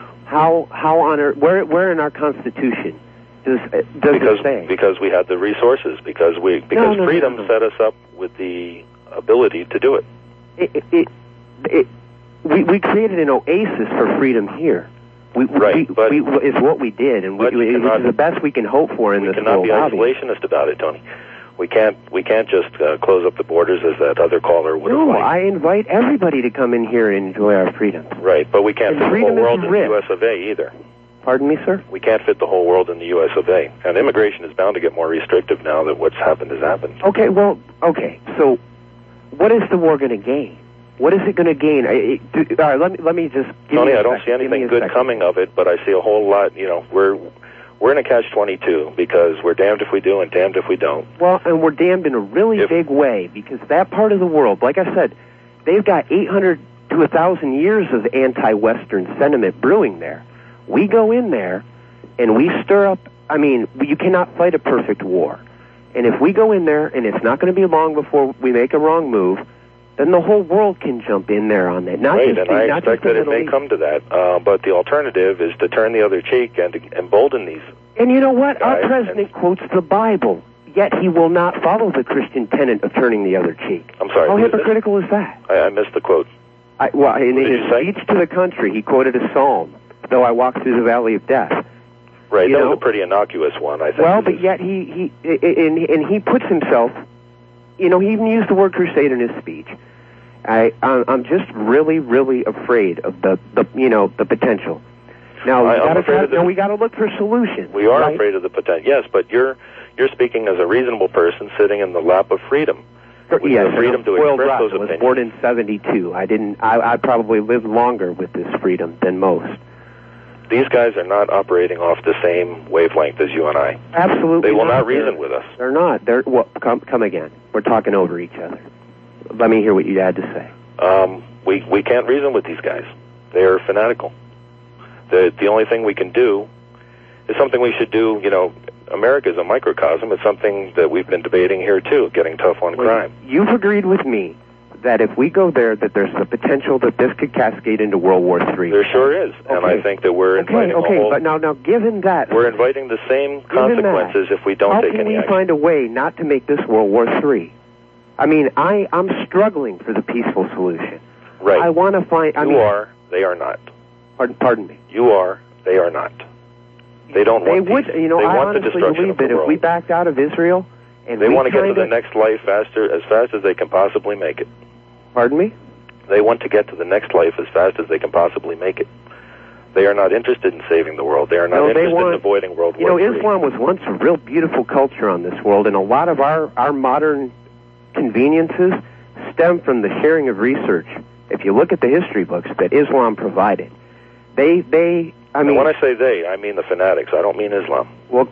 How how on earth, where where in our Constitution does does because, it say? Because we had the resources. Because we because no, no, freedom no, no. set us up with the ability to do it. It, it, it, it we we created an oasis for freedom here. We, right, we, but we, is what we did, and we, we cannot, it's the best we can hope for in we this cannot world. be isolationist about it, Tony. We can't we can't just uh, close up the borders as that other caller would have No, liked. I invite everybody to come in here and enjoy our freedom. Right, but we can't And fit the freedom whole world isn't in the risk. U S of A either. Pardon me, sir? We can't fit the whole world in the U S of A. And immigration is bound to get more restrictive now that what's happened has happened. Okay, well, okay. So, what is the war going to gain? What is it going to gain? I, it, do, all right, let me let me just. Give Tony, me a I don't second. see anything Give me a good second. coming of it, but I see a whole lot. You know, we're we're in a catch twenty-two because we're damned if we do and damned if we don't. Well, and we're damned in a really If- big way because that part of the world, like I said, they've got eight hundred to one thousand years of anti-Western sentiment brewing there. We go in there and we stir up, I mean, you cannot fight a perfect war. And if we go in there and it's not going to be long before we make a wrong move, then the whole world can jump in there on that. Not right, just and the, I not expect just the that it Middle may East. come to that. Uh, but the alternative is to turn the other cheek and to embolden these. And you know what? Our guys president quotes the Bible, yet he will not follow the Christian tenet of turning the other cheek. I'm sorry. How who is this? hypocritical is that? I, I missed the quote. I, well, in What did his you say? speech to the country, he quoted a psalm, though I walk through the valley of death. Right, You that know? was a pretty innocuous one, I think. Well, This but yet he, he and, and he puts himself, you know, he even used the word crusade in his speech. I, I'm I'm just really, really afraid of the, the you know, the potential. Now, I- we I'm gotta, afraid of the- now we got to look for solutions. We are right? afraid of the potential. Yes, but you're you're speaking as a reasonable person sitting in the lap of freedom. With Yes, the freedom and to I'm spoiled express rotten. those I was opinions. born in seventy-two. I didn't. I, I probably lived longer with this freedom than most. These guys are not operating off the same wavelength as you and I. Absolutely, They will not They're- reason with us. They're not. They're well. Come, come again. We're talking over each other. Let me hear what you had to say. Um, we we can't reason with these guys. They are fanatical. The the only thing we can do is something we should do, you know, America is a microcosm. It's something that we've been debating here, too, getting tough on Well, crime. You've agreed with me that if we go there, that there's the potential that this could cascade into World War Three. There sure is, and I think that we're Okay, inviting okay, a whole, but now, now, given that, we're inviting the same Given consequences if we don't how take can any we action. find a way not to make this World War Three? I mean, I I'm struggling for the peaceful solution. Right. I want to find. I you mean, are, they are not. Pardon, pardon me. You are, they are not. They don't They want would, peace. you know, they I want the honestly destruction believe of the that if world. we backed out of Israel and They we want to get to kinda- the next life faster, as fast as they can possibly make it. Pardon me? They want to get to the next life as fast as they can possibly make it. They are not interested in saving the world. They are not No, they interested want- in avoiding World You know, War Three. Islam was once a real beautiful culture on this world, and a lot of our, our modern conveniences stem from the sharing of research. If you look at the history books that Islam provided, they, they, I and mean... when I say they, I mean the fanatics. I don't mean Islam. Well,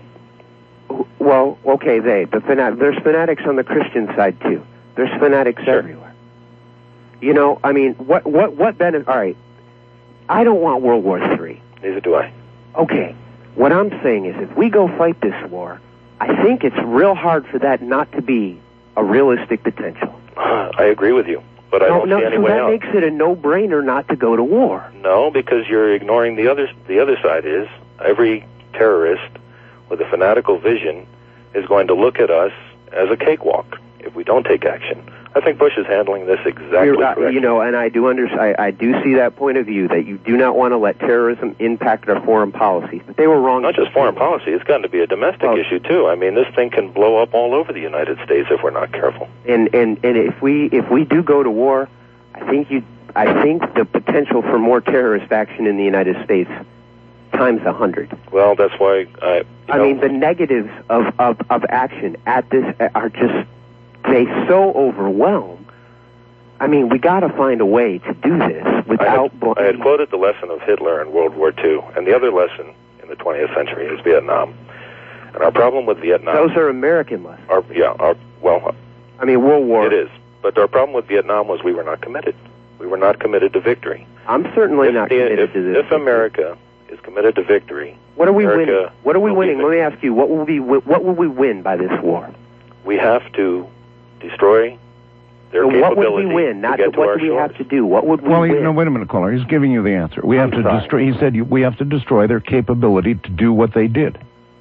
well, okay, they, the fanat- there's fanatics on the Christian side, too. There's fanatics everywhere. You know, I mean, what, what, what benefit... All right, I don't want World War Three. Neither do I. Okay, what I'm saying is if we go fight this war, I think it's real hard for that not to be a realistic potential. I agree with you, but I no, don't no, see any so way that out. makes it a no-brainer not to go to war. No, because you're ignoring the other. The other side is every terrorist with a fanatical vision is going to look at us as a cakewalk if we don't take action. I think Bush is handling this exactly You're, uh, correctly. you know, and I do under, I, I do see that point of view that you do not want to let terrorism impact our foreign policies, but they were wrong. Not just foreign policy; it's gotten to be a domestic Oh. issue too. I mean, this thing can blow up all over the United States if we're not careful. And and and if we if we do go to war, I think you I think the potential for more terrorist action in the United States times a hundred. Well, that's why I. You I know, mean, the negatives of, of, of action at this are just, they so overwhelm. I mean, we got to find a way to do this without... I had, I had quoted the lesson of Hitler in World War Two, and the other lesson in the twentieth century is Vietnam. And our problem with Vietnam... Those are American lessons. Our, yeah, our, well... I mean, World War... It is. But our problem with Vietnam was we were not committed. We were not committed to victory. I'm certainly if not the, committed if, to this. If America is committed to victory... What are we America winning? What are we will be winning? Let me ask you, what will we wi- what will we win by this war? We have to destroy their So what would capability we win? Not to get to what our do we shores. have to do? What would we Well, win? he, no, wait a minute, caller. He's giving you the answer. We have I'm to sorry. destroy. He said you, we have to destroy their capability to do what they did.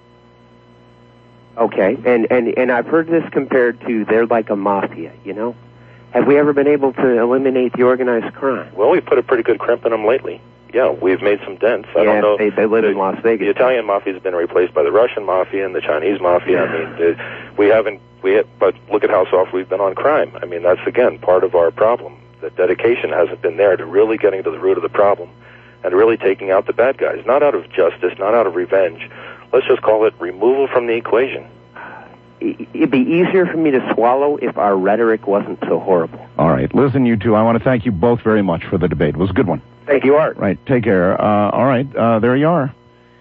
Okay, and, and, and I've heard this compared to they're like a mafia, you know? Have we ever been able to eliminate the organized crime? Well, we've put a pretty good crimp in them lately. Yeah, we've made some dents. I yeah, don't know. they, they live in Las Vegas. The Italian mafia has been replaced by the Russian mafia and the Chinese mafia. I mean, the, we haven't. We have, but look at how soft we've been on crime. I mean, that's again part of our problem. The dedication hasn't been there to really getting to the root of the problem and really taking out the bad guys. Not out of justice, not out of revenge. Let's just call it removal from the equation. It'd be easier for me to swallow if our rhetoric wasn't so horrible. All right. Listen, you two, I want to thank you both very much for the debate. It was a good one. Thank you, Art. Right. Take care. Uh, all right. Uh, there you are.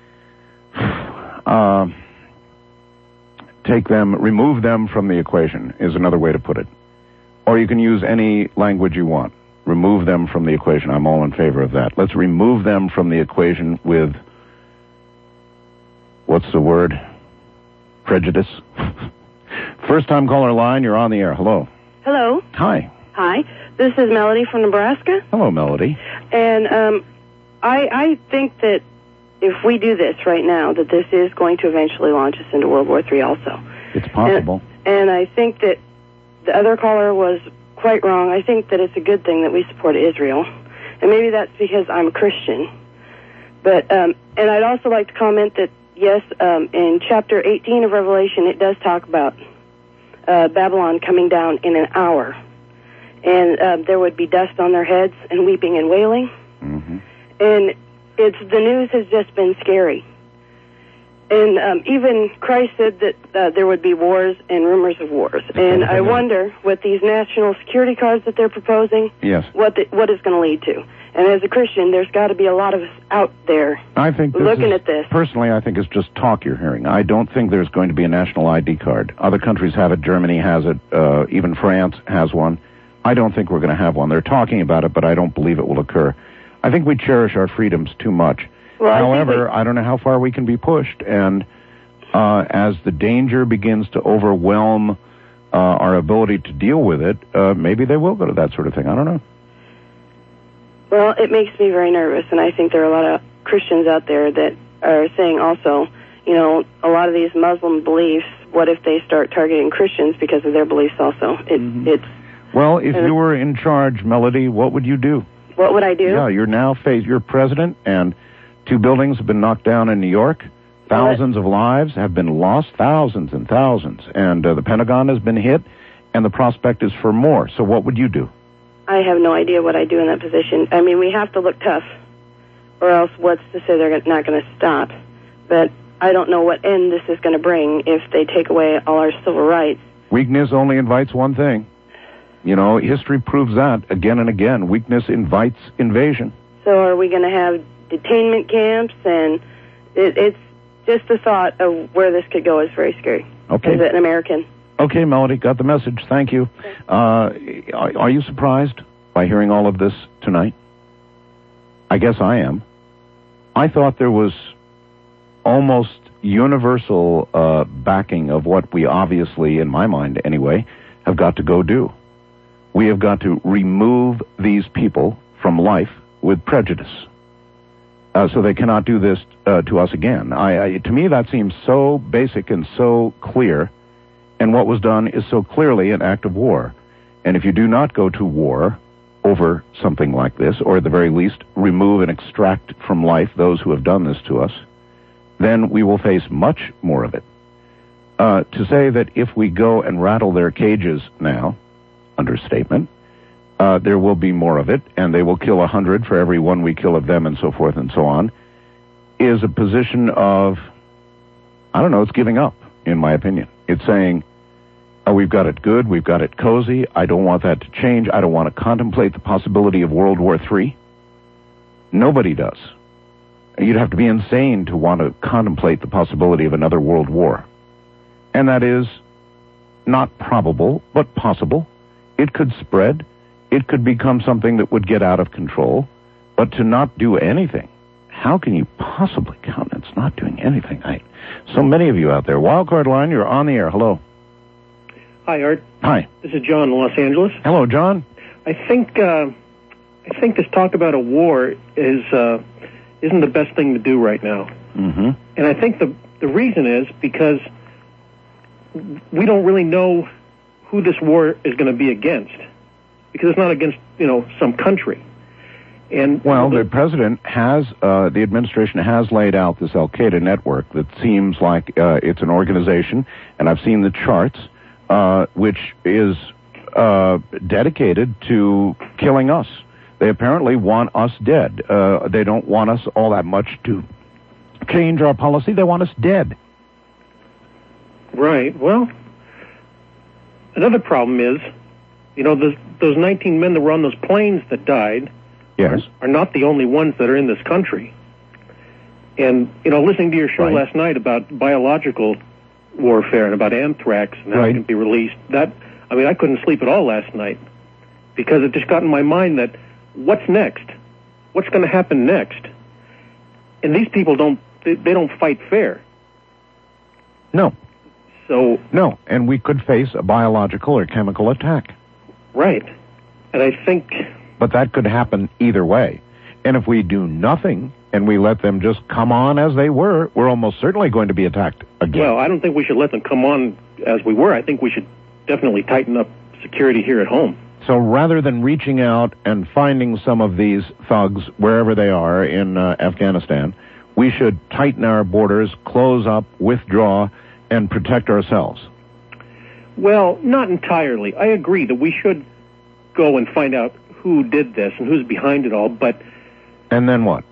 Uh, take them, remove them from the equation is another way to put it. Or you can use any language you want. Remove them from the equation. I'm all in favor of that. Let's remove them from the equation with, what's the word? Prejudice. First time caller line, you're on the air. Hello. Hello. Hi. Hi. This is Melody from Nebraska. Hello, Melody. And um, I, I think that if we do this right now, that this is going to eventually launch us into World War Three also. It's possible. And, and I think that the other caller was quite wrong. I think that it's a good thing that we support Israel. And maybe that's because I'm a Christian. But um, and I'd also like to comment that, yes, um, in chapter eighteen of Revelation, it does talk about uh, Babylon coming down in an hour. And uh, there would be dust on their heads and weeping and wailing. Mm-hmm. And it's the news has just been scary. And um, even Christ said that uh, there would be wars and rumors of wars. And I wonder, with these national security cards that they're proposing, Yes. what the, what it's going to lead to. And as a Christian, there's got to be a lot of us out there I think this looking is, at this. Personally, I think it's just talk you're hearing. I don't think there's going to be a national I D card. Other countries have it. Germany has it. Uh, even France has one. I don't think we're going to have one. They're talking about it, but I don't believe it will occur. I think we cherish our freedoms too much. Well, I think However, we- I don't know how far we can be pushed, and uh, as the danger begins to overwhelm uh, our ability to deal with it, uh, maybe they will go to that sort of thing. I don't know. Well, it makes me very nervous, and I think there are a lot of Christians out there that are saying also, you know, a lot of these Muslim beliefs, what if they start targeting Christians because of their beliefs also? It, mm-hmm. It's Well, if you were in charge, Melody, what would you do? What would I do? Yeah, you're now faced, you're president, and two buildings have been knocked down in New York. Thousands of lives have been lost, thousands and thousands. And uh, the Pentagon has been hit, and the prospect is for more. So what would you do? I have no idea what I'd do in that position. I mean, we have to look tough, or else what's to say they're not going to stop? But I don't know what end this is going to bring if they take away all our civil rights. Weakness only invites one thing. You know, history proves that again and again. Weakness invites invasion. So are we going to have detainment camps? And it, it's just the thought of where this could go is very scary. Okay. As an American. Okay, Melody, got the message. Thank you. Okay. Uh, are, are you surprised by hearing all of this tonight? I guess I am. I thought there was almost universal uh, backing of what we obviously, in my mind anyway, have got to go do. We have got to remove these people from life with prejudice, uh, so they cannot do this uh, to us again. I, I, to me, that seems so basic and so clear, and what was done is so clearly an act of war. And if you do not go to war over something like this, or at the very least remove and extract from life those who have done this to us, then we will face much more of it. Uh, to say that if we go and rattle their cages now, understatement, uh, there will be more of it, and they will kill a hundred for every one we kill of them, and so forth and so on, is a position of, I don't know, it's giving up, in my opinion. It's saying, oh, we've got it good, we've got it cozy, I don't want that to change, I don't want to contemplate the possibility of World War Three. Nobody does. You'd have to be insane to want to contemplate the possibility of another world war. And that is not probable, but possible. It could spread. It could become something that would get out of control. But to not do anything, how can you possibly countenance not doing anything? I, so many of you out there. Wildcard line, you're on the air. Hello. Hi, Art. Hi. This is John in Los Angeles. Hello, John. I think uh, I think this talk about a war is uh, isn't the best thing to do right now. Mm-hmm. And I think the the reason is because we don't really know who this war is going to be against, because it's not against, you know, some country. And well, the president has, uh, the administration has laid out this Al-Qaeda network that seems like uh, it's an organization, and I've seen the charts, uh, which is uh, dedicated to killing us. They apparently want us dead. Uh, they don't want us all that much to change our policy. They want us dead. Right. Well, another problem is, you know, those, those nineteen men that were on those planes that died yes. are, are not the only ones that are in this country. And, you know, listening to your show right. last night about biological warfare and about anthrax and how right. it can be released, that, I mean, I couldn't sleep at all last night because it just got in my mind that what's next? What's going to happen next? And these people don't, they, they don't fight fair. No. So no, and we could face a biological or chemical attack. Right. And I think... But that could happen either way. And if we do nothing and we let them just come on as they were, we're almost certainly going to be attacked again. Well, I don't think we should let them come on as we were. I think we should definitely tighten up security here at home. So rather than reaching out and finding some of these thugs wherever they are in uh, Afghanistan, we should tighten our borders, close up, withdraw, and protect ourselves. Well, not entirely. I agree that we should go and find out who did this and who's behind it all, but... And then what?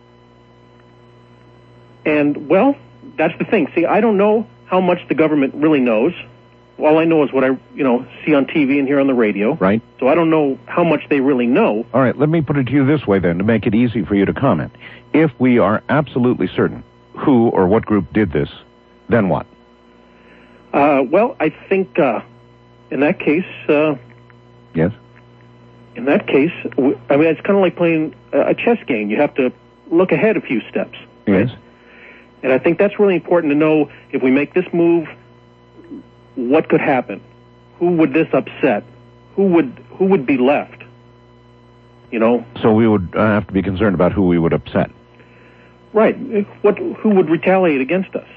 And, well, that's the thing. See, I don't know how much the government really knows. All I know is what I, you know, see on T V and hear on the radio. Right. So I don't know how much they really know. All right, let me put it to you this way, then, to make it easy for you to comment. If we are absolutely certain who or what group did this, then what? Uh, well, I think uh, in that case... Uh, yes? In that case, I mean, it's kind of like playing a chess game. You have to look ahead a few steps. Yes. And I think that's really important to know. If we make this move, what could happen? Who would this upset? Who would who would be left? You know. So we would uh, have to be concerned about who we would upset. Right. What? Who would retaliate against us?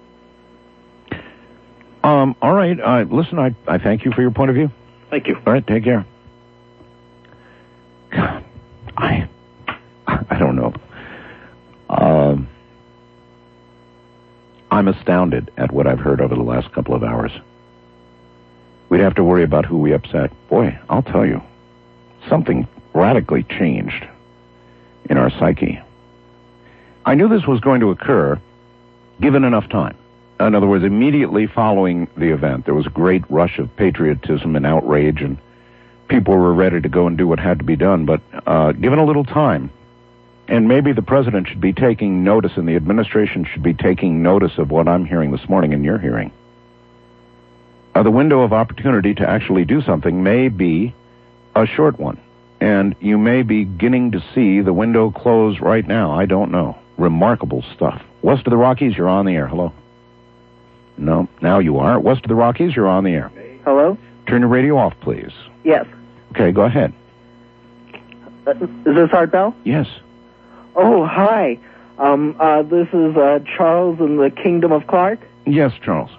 Um. All right. Uh, listen, I I thank you for your point of view. Thank you. All right. Take care. God, I I don't know. Um. I'm astounded at what I've heard over the last couple of hours. We'd have to worry about who we upset. Boy, I'll tell you, something radically changed in our psyche. I knew this was going to occur given enough time. In other words, immediately following the event, there was a great rush of patriotism and outrage, and people were ready to go and do what had to be done. But uh, given a little time, and maybe the president should be taking notice and the administration should be taking notice of what I'm hearing this morning and you're hearing. Uh, the window of opportunity to actually do something may be a short one. And you may be beginning to see the window close right now. I don't know. Remarkable stuff. West of the Rockies, you're on the air. Hello? No, now you are. West of the Rockies, you're on the air. Hello? Turn your radio off, please. Yes. Okay, go ahead. Uh, is this Art Bell? Yes. Oh, hi. Um, uh, this is uh, Charles in the Kingdom of Clark. Yes, Charles.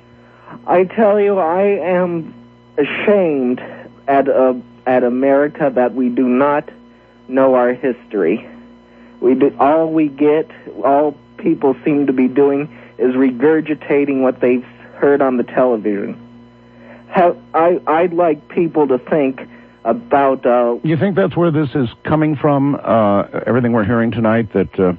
I tell you, I am ashamed at uh, at America that we do not know our history. We do, all we get, all people seem to be doing is regurgitating what they've heard on the television. Have, I, I'd like people to think about... Uh, you think that's where this is coming from, uh, everything we're hearing tonight, that uh,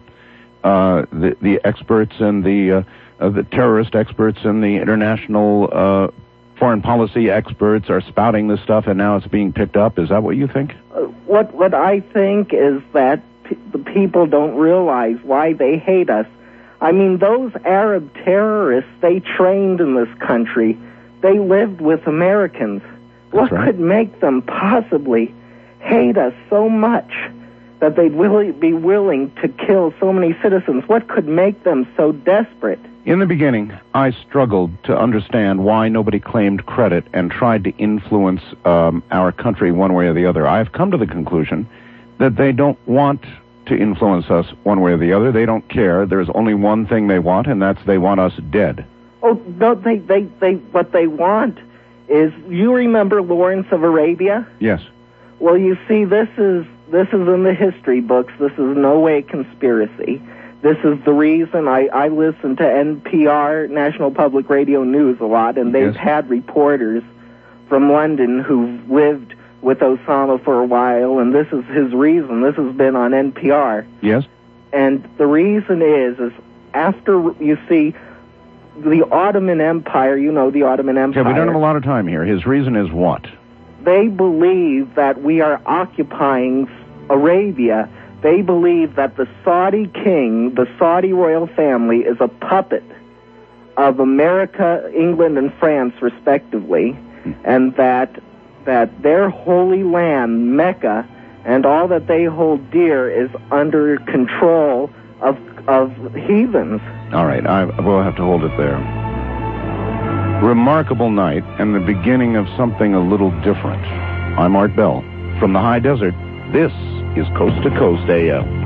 uh, the, the experts and the, uh, uh, the terrorist experts and the international uh, foreign policy experts are spouting this stuff and now it's being picked up? Is that what you think? Uh, what, what I think is that p- the people don't realize why they hate us. I mean, those Arab terrorists, they trained in this country. They lived with Americans. What right. could make them possibly hate us so much that they'd really be willing to kill so many citizens? What could make them so desperate? In the beginning, I struggled to understand why nobody claimed credit and tried to influence um, our country one way or the other. I've come to the conclusion that they don't want to influence us one way or the other. They don't care. There's only one thing they want, and that's they want us dead. Oh, no, they, they, they, what they want is, you remember Lawrence of Arabia? Yes. Well, you see, this is this is in the history books. This is no way conspiracy. This is the reason I, I listen to N P R, National Public Radio News, a lot, and they've yes. had reporters from London who've lived with Osama for a while, and this is his reason. This has been on N P R. Yes. And the reason is, is after, you see, the Ottoman Empire, you know the Ottoman Empire. Okay, we don't have a lot of time here. His reason is what? They believe that we are occupying Arabia. They believe that the Saudi king, the Saudi royal family, is a puppet of America, England, and France, respectively, and that that their holy land, Mecca, and all that they hold dear is under control of of heathens. All right, I will have to hold it there. Remarkable night and the beginning of something a little different. I'm Art Bell from the High Desert. This is Coast to Coast A M.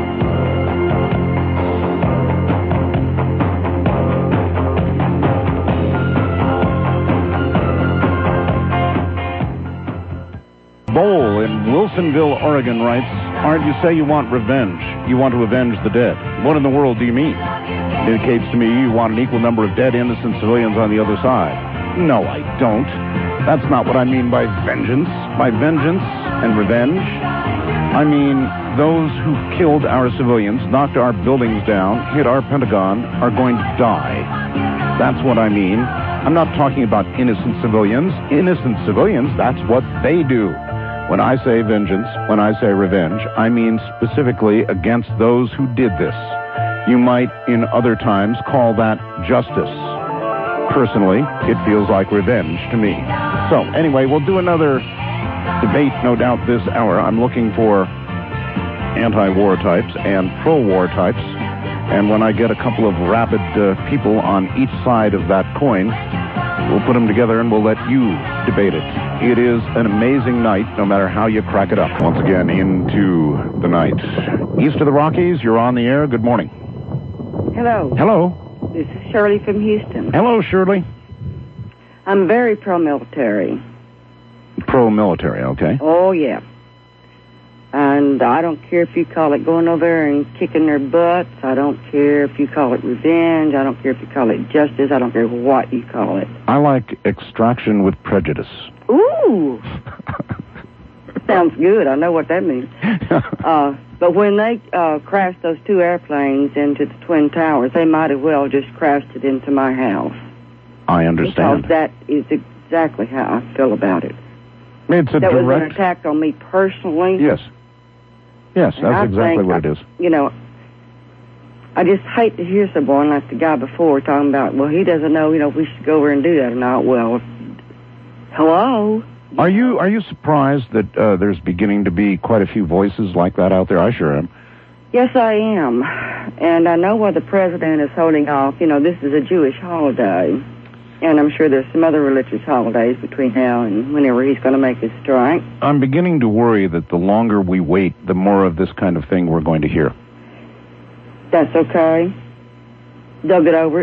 Bowl in Wilsonville, Oregon writes, Art, you say you want revenge. You want to avenge the dead. What in the world do you mean? It indicates to me you want an equal number of dead innocent civilians on the other side. No, I don't. That's not what I mean by vengeance. By vengeance and revenge, I mean those who killed our civilians, knocked our buildings down, hit our Pentagon, are going to die. That's what I mean. I'm not talking about innocent civilians. Innocent civilians, that's what they do. When I say vengeance, when I say revenge, I mean specifically against those who did this. You might, in other times, call that justice. Personally, it feels like revenge to me. So, anyway, we'll do another debate, no doubt, this hour. I'm looking for anti-war types and pro-war types And when I get a couple of rabid uh, people on each side of that coin, we'll put them together and we'll let you debate it. It is an amazing night, no matter how you crack it up. Once again, into the night. East of the Rockies, you're on the air. Good morning. Hello. Hello. This is Shirley from Houston. Hello, Shirley. I'm very pro-military. Pro-military, okay. Oh, yeah. And I don't care if you call it going over there and kicking their butts. I don't care if you call it revenge. I don't care if you call it justice. I don't care what you call it. I like extraction with prejudice. Ooh. Sounds good. I know what that means. uh, but when they uh, crashed those two airplanes into the Twin Towers, they might as well just crashed it into my house. I understand. Because that is exactly how I feel about it. It's a that direct... was an attack on me personally. Yes. Yes, And that's I exactly think what I, it is. You know, I just hate to hear someone like the guy before talking about, well, he doesn't know, you know, if we should go over and do that or not. Well, hello? Are you are you surprised that uh, there's beginning to be quite a few voices like that out there? I sure am. Yes, I am. And I know why the president is holding off. You know, this is a Jewish holiday. And I'm sure there's some other religious holidays between now and whenever he's going to make his strike. I'm beginning to worry that the longer we wait, the more of this kind of thing we're going to hear. That's okay. They'll get over it.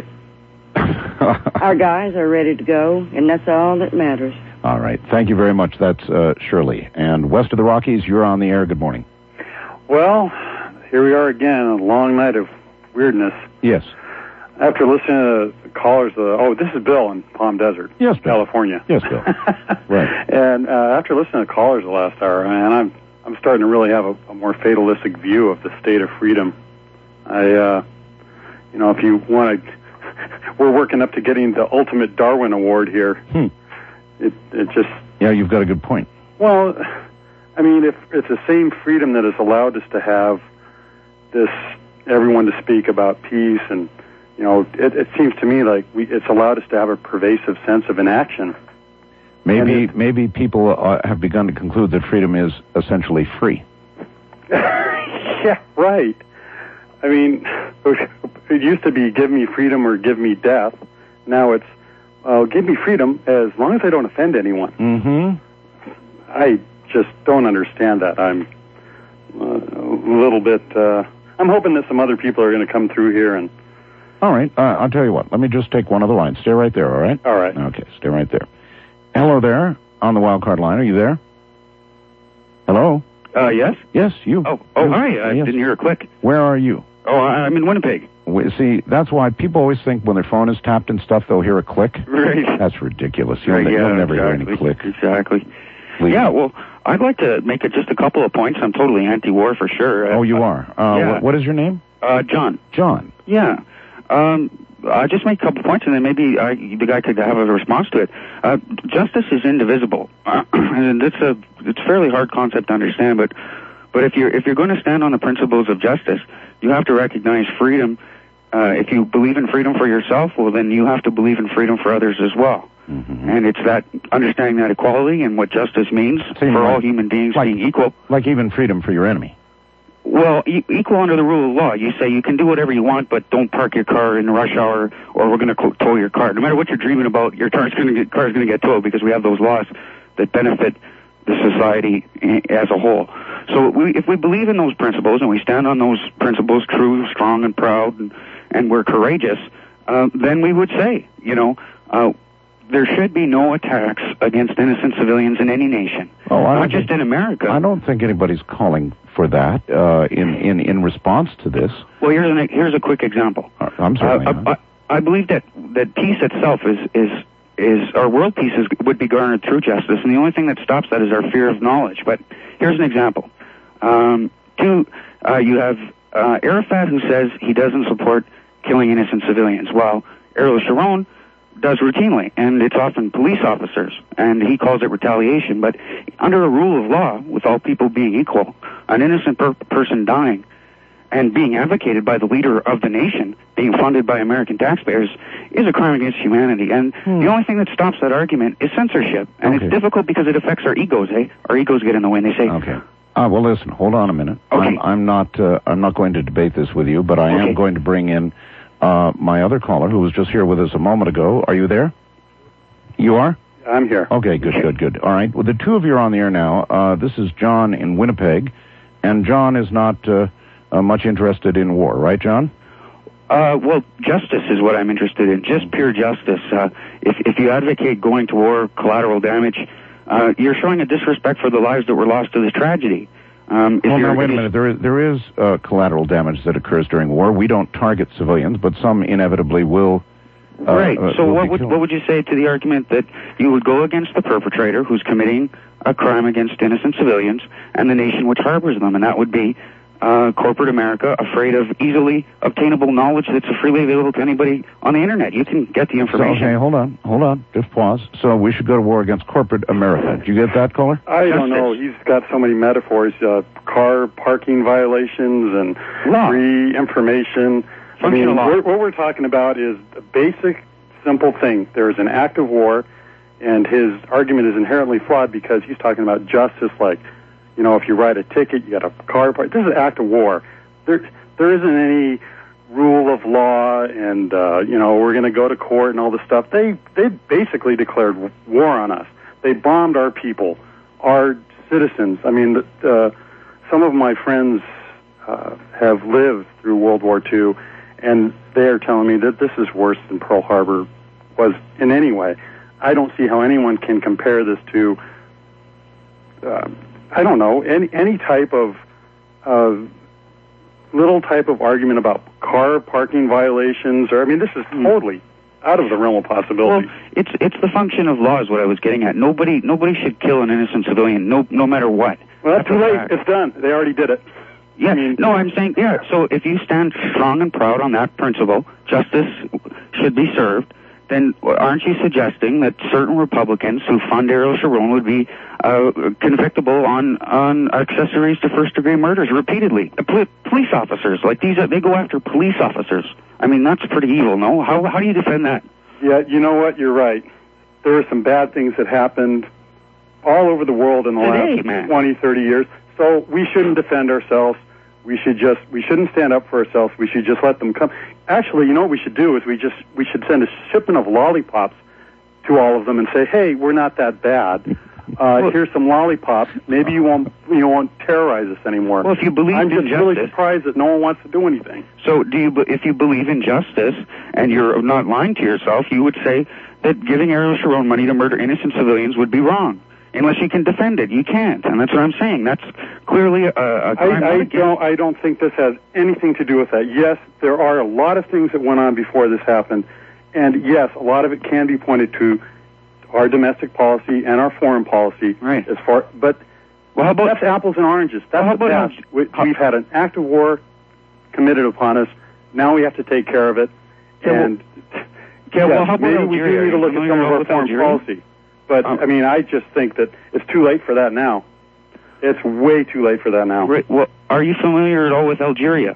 Our guys are ready to go, and that's all that matters. All right. Thank you very much. That's uh, Shirley. And west of the Rockies, you're on the air. Good morning. Well, here we are again, a long night of weirdness. Yes. After listening to the callers, uh, oh, this is Bill in Palm Desert, yes, Bill. California. Yes, Bill. Right. And uh, after listening to callers the last hour, and I'm I'm starting to really have a, a more fatalistic view of the state of freedom. I, uh, you know, if you want to, we're working up to getting the ultimate Darwin Award here. Hmm. It it just. Yeah, you've got a good point. Well, I mean, if it's the same freedom that has allowed us to have this, everyone to speak about peace and. You know, it, it seems to me like we, it's allowed us to have a pervasive sense of inaction. Maybe it, maybe people uh, have begun to conclude that freedom is essentially free. Yeah, right. I mean, it used to be give me freedom or give me death. Now it's, uh, give me freedom as long as I don't offend anyone. Mm-hmm. I just don't understand that. I'm uh, a little bit, uh, I'm hoping that some other people are going to come through here and All right, uh, I'll tell you what. Let me just take one other line. Stay right there, all right? All right. Okay, stay right there. Hello there, on the wild card line. Are you there? Hello? Uh, yes? Yes, you. Oh, oh, you. hi. I yes. didn't hear a click. Where are you? Oh, I'm in Winnipeg. We, see, that's why people always think when their phone is tapped and stuff, they'll hear a click. Right. That's ridiculous. You'll, Right, ne- yeah, you'll never exactly. hear any click. Exactly. Please. Yeah, well, I'd like to make it just a couple of points. I'm totally anti-war for sure. Oh, you are? Uh, yeah. what, what is your name? Uh, John. John. Yeah. Um, I just make a couple points, and then maybe I, the guy could have a response to it. Uh, justice is indivisible, uh, and it's a it's a fairly hard concept to understand. But but if you're if you're going to stand on the principles of justice, you have to recognize freedom. Uh, if you believe in freedom for yourself, well, then you have to believe in freedom for others as well. Mm-hmm. And it's that understanding that equality and what justice means Seem for like, all human beings like, being equal. Like even freedom for your enemy. Well, e- equal under the rule of law. You say you can do whatever you want, but don't park your car in rush hour, or we're going to tow your car. No matter what you're dreaming about, your car's going to get car's going to get towed because we have those laws that benefit the society as a whole. So we, if we believe in those principles and we stand on those principles, true, strong, and proud, and, and we're courageous, uh, then we would say, you know, uh, there should be no attacks against innocent civilians in any nation, oh, I not just think, in America. I don't think anybody's calling for that uh, in, in, in response to this. Well, here's an, here's a quick example. Uh, I'm sorry. Uh, I, I believe that, that peace itself is is is our world peace is, would be garnered through justice, and the only thing that stops that is our fear of knowledge. But here's an example. Um, two, uh, you have uh, Arafat who says he doesn't support killing innocent civilians, while Ariel Sharon does routinely, and it's often police officers, and he calls it retaliation. But under a rule of law, with all people being equal, an innocent per- person dying and being advocated by the leader of the nation, being funded by American taxpayers, is a crime against humanity. And hmm. the only thing that stops that argument is censorship. And okay. it's difficult because it affects our egos, eh? Our egos get in the way, and they say, okay. Uh, well, listen, hold on a minute. Okay. I'm, I'm not. Uh, I'm not going to debate this with you, but I Okay. am going to bring in uh, my other caller, who was just here with us a moment ago. Are you there? You are? I'm here. Okay, good, good, good. All right. Well, the two of you are on the air now. Uh, this is John in Winnipeg, and John is not uh, uh, much interested in war, right, John? Uh, well, justice is what I'm interested in. Just pure justice. Uh, if if you advocate going to war, collateral damage, uh, you're showing a disrespect for the lives that were lost to this tragedy. Um, if Well, you're, now, wait a minute. There is, there is uh, collateral damage that occurs during war. We don't target civilians, but some inevitably will. Uh, right. uh, So will what be would killed. what would you say to the argument that you would go against the perpetrator who's committing a crime against innocent civilians and the nation which harbors them, and that would be uh, corporate America, afraid of easily obtainable knowledge that's freely available to anybody on the internet. You can get the So, information. okay, hold on, hold on. Just pause. So we should go to war against corporate America. Did you get that, caller? I don't know. He's got so many metaphors: uh, car parking violations and Law. free information. I Functional mean, law. we're, what we're talking about is a basic, simple thing. There is an act of war, and his argument is inherently flawed because he's talking about justice, like, you know, if you write a ticket, you got a car park. This is an act of war. There, there isn't any rule of law, and uh, you know, we're going to go to court and all this stuff. They, they basically declared war on us. They bombed our people, our citizens. I mean, uh, some of my friends uh, have lived through World War Two, and they are telling me that this is worse than Pearl Harbor was in any way. I don't see how anyone can compare this to, uh, I don't know, any any type of uh, little type of argument about car parking violations, or I mean, this is totally out of the realm of possibility. Well, it's it's the function of law is what I was getting at. Nobody nobody should kill an innocent civilian, no no matter what. Well, that's too a late. fact. It's done. They already did it. Yeah, no, I'm saying, yeah, so if you stand strong and proud on that principle, justice should be served, then aren't you suggesting that certain Republicans who fund Ariel Sharon would be uh, convictable on, on accessories to first-degree murders repeatedly? Uh, pol- police officers, like these, are, they go after police officers. I mean, that's pretty evil, no? How, how do you defend that? Yeah, you know what? You're right. There are some bad things that happened all over the world in the Today, last man. twenty, thirty years. So we shouldn't defend ourselves. We should just, we shouldn't stand up for ourselves. We should just let them come. Actually, you know what we should do is we just, we should send a shipment of lollipops to all of them and say, hey, we're not that bad. Uh, here's some lollipops. Maybe you won't, you won't terrorize us anymore. Well, if you believe I'm in just really justice- surprised that no one wants to do anything. So do you, if you believe in justice and you're not lying to yourself, you would say that giving Ariel Sharon money to murder innocent civilians would be wrong. Unless you can defend it, you can't, and that's what I'm saying. That's clearly a, a crime. I, I don't. I don't think this has anything to do with that. Yes, there are a lot of things that went on before this happened, and yes, a lot of it can be pointed to our domestic policy and our foreign policy. Right. As far, but well, how about, that's apples and oranges. That's well, how the about past. We, we've had an act of war committed upon us. Now we have to take care of it. Yeah, well- and Yeah, well, yes, how about maybe we Algeria? do need to Are look you at some of familiar our with foreign Algeria? policy. But Um, I mean, I just think that it's too late for that now. It's way too late for that now. Right, well, are you familiar at all with Algeria?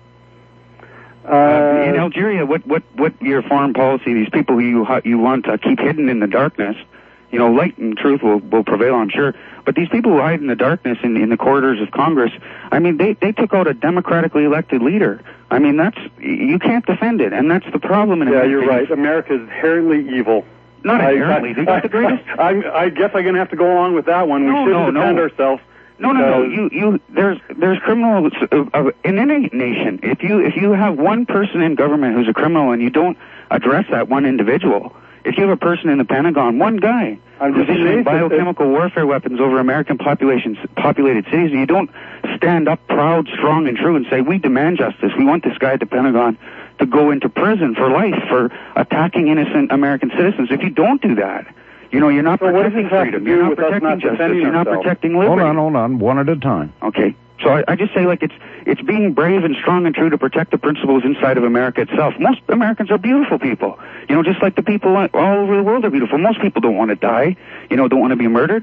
Uh, in Algeria, what, what, what your foreign policy, these people who you, you want to keep hidden in the darkness, you know, light and truth will, will prevail, I'm sure. But these people who hide in the darkness in, in the corridors of Congress, I mean, they, they took out a democratically elected leader. I mean, that's, you can't defend it, and that's the problem in Yeah, America. you're right. America is inherently evil. Not I- inherently. I, They got the greatest. I, I, I guess I'm going to have to go along with that one. We No, shouldn't no, defend no. ourselves. No, no, no. because- You, you. There's, there's criminals of, of, in any nation. If you, if you have one person in government who's a criminal and you don't address that one individual, if you have a person in the Pentagon, one guy I'm who's just issuing amazed that- biochemical warfare weapons over American populations, populated cities, and you don't stand up proud, strong, and true and say, we demand justice. We want this guy at the Pentagon to go into prison for life for attacking innocent American citizens. If you don't do that, you know, you're not So what does protecting this have to freedom. do You're not with us protecting not justice. defending You're not ourselves? protecting liberty. Hold on, hold on, one at a time. Okay. So I, I just say, like, it's it's being brave and strong and true to protect the principles inside of America itself. Most Americans are beautiful people. You know, just like the people all over the world are beautiful. Most people don't want to die, you know, don't want to be murdered.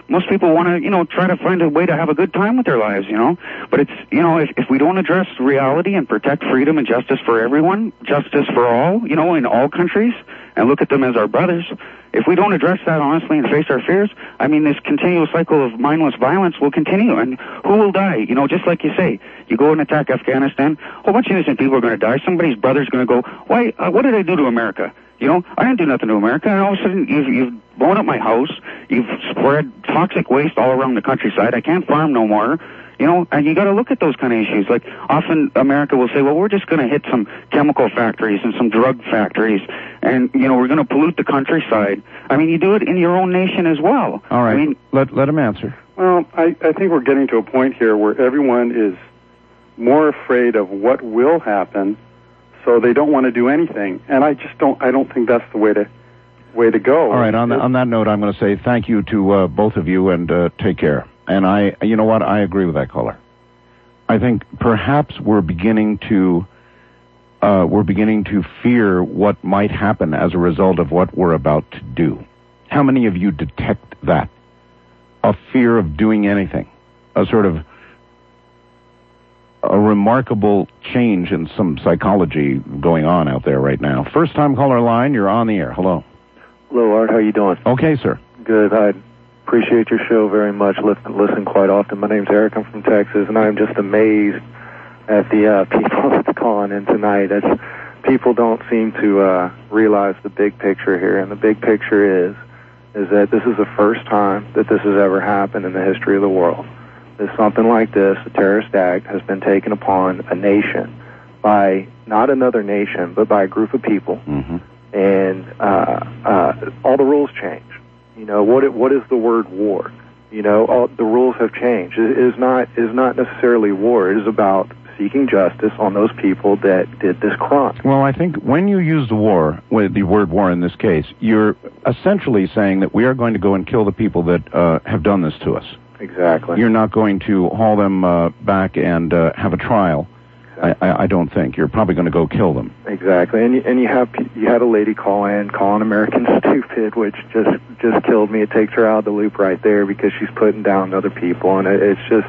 Most people want to, you know, try to find a way to have a good time with their lives, you know. But it's, you know, if, if we don't address reality and protect freedom and justice for everyone, justice for all, you know, in all countries, and look at them as our brothers, if we don't address that honestly and face our fears, I mean, this continual cycle of mindless violence will continue. And who will die? You know, just like you say, you go and attack Afghanistan, a whole bunch of innocent people are going to die. Somebody's brother's going to go, why, uh, what did I do to America? You know, I didn't do nothing to America, and all of a sudden you've, you've blown up my house, you've spread toxic waste all around the countryside, I can't farm no more, you know, and you got to look at those kind of issues. Like, often America will say, well, we're just going to hit some chemical factories and some drug factories, and, you know, we're going to pollute the countryside. I mean, you do it in your own nation as well. All right, I mean, let, let him answer. Well, I, I think we're getting to a point here where everyone is more afraid of what will happen, so they don't want to do anything. And I just don't, I don't think that's the way to way to go. All right, on, the, on that note, I'm going to say thank you to uh, both of you, and uh, take care. And I, you know what, I agree with that caller. I think perhaps we're beginning to, uh, we're beginning to fear what might happen as a result of what we're about to do. How many of you detect that? A fear of doing anything. A sort of a remarkable change in some psychology going on out there right now. First time caller line, you're on the air. Hello. Hello, Art. How you doing? Okay, sir. Good. I appreciate your show very much. Listen, listen quite often. My name's Eric. I'm from Texas, and I'm just amazed at the uh, people that's calling in tonight. It's, people don't seem to uh, realize the big picture here, and the big picture is is that this is the first time that this has ever happened in the history of the world. That something like this, a terrorist act, has been taken upon a nation by not another nation, but by a group of people, mm-hmm. and uh, uh, all the rules change. You know, what it, what is the word war? You know, all, the rules have changed. It is not is not necessarily war. It is about seeking justice on those people that did this crime. Well, I think when you use the war, with the word war in this case, you're essentially saying that we are going to go and kill the people that uh, have done this to us. Exactly. You're not going to haul them uh, back and uh, have a trial. Exactly. I, I don't think. You're probably going to go kill them. Exactly. And you, and you have you had a lady call in calling Americans stupid, which just just killed me. It takes her out of the loop right there because she's putting down other people, and it, it's just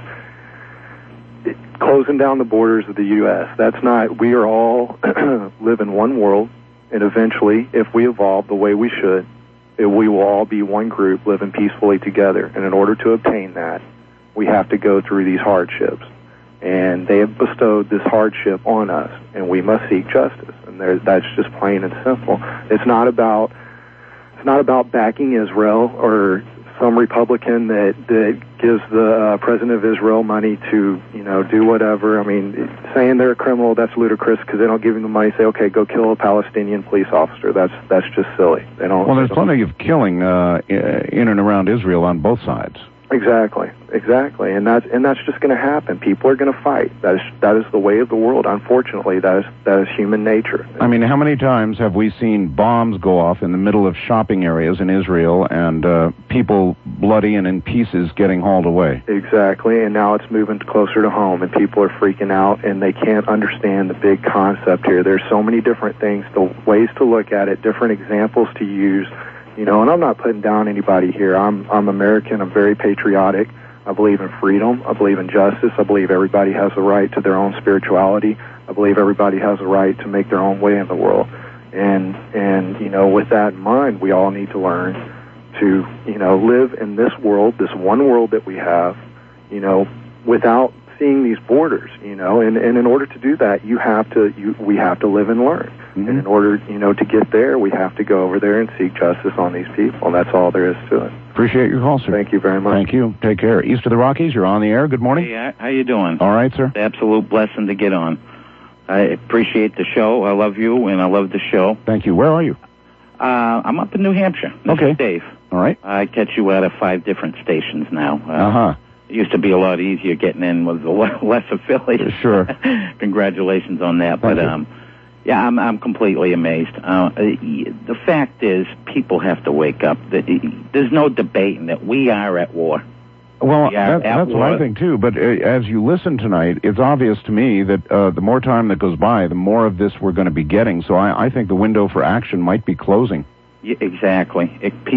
it, closing down the borders of the U S That's not. We are all live in one world, and eventually, if we evolve the way we should, we will all be one group living peacefully together. And in order to obtain that, we have to go through these hardships. And they have bestowed this hardship on us, and we must seek justice. And there, that's just plain and simple. It's not about it's not about backing Israel or some Republican that that gives the uh, president of Israel money to, you know, do whatever. I mean, saying they're a criminal, that's ludicrous because they don't give him the money. Say, okay, go kill a Palestinian police officer. That's that's just silly. They don't. Well, there's don't, plenty of killing uh, in and around Israel on both sides. Exactly, exactly, and that's and that's just going to happen. People are going to fight. That is that is the way of the world. Unfortunately, that is that is human nature. I mean, how many times have we seen bombs go off in the middle of shopping areas in Israel and uh, people bloody and in pieces getting hauled away? Exactly, and now it's moving closer to home, and people are freaking out, and they can't understand the big concept here. There's so many different things, the ways to look at it, different examples to use. You know, and I'm not putting down anybody here. I'm I'm American. I'm very patriotic. I believe in freedom. I believe in justice. I believe everybody has the right to their own spirituality. I believe everybody has a right to make their own way in the world. And and you know, with that in mind, we all need to learn to, you know, live in this world, this one world that we have, you know, without seeing these borders, you know, and, and in order to do that, you have to, you, we have to live and learn. Mm-hmm. And in order, you know, to get there, we have to go over there and seek justice on these people, and that's all there is to it. Appreciate your call, sir. Thank you very much. Thank you. Take care. East of the Rockies, you're on the air. Good morning. Hey, how you doing? All right, sir. Absolute blessing to get on. I appreciate the show. I love you, and I love the show. Thank you. Where are you? Uh, I'm up in New Hampshire. This okay. is Dave. All right. I catch you out of five different stations now. Uh, uh-huh. It used to be a lot easier getting in with the less affiliates. Sure. Congratulations on that. Thank but you. um, yeah, I'm I'm completely amazed. Uh, the fact is, people have to wake up. There's no debating that we are at war. Well, we are that, at that's war. what I think too. But uh, as you listen tonight, it's obvious to me that uh, the more time that goes by, the more of this we're going to be getting. So I, I think the window for action might be closing. Yeah, exactly. It, pe-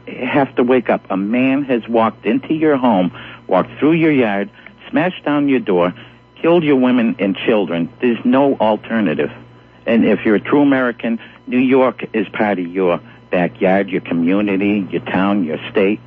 have to wake up. A man has walked into your home, walked through your yard, smashed down your door, killed your women and children. There's no alternative. And if you're a true American, New York is part of your backyard, your community, your town, your state.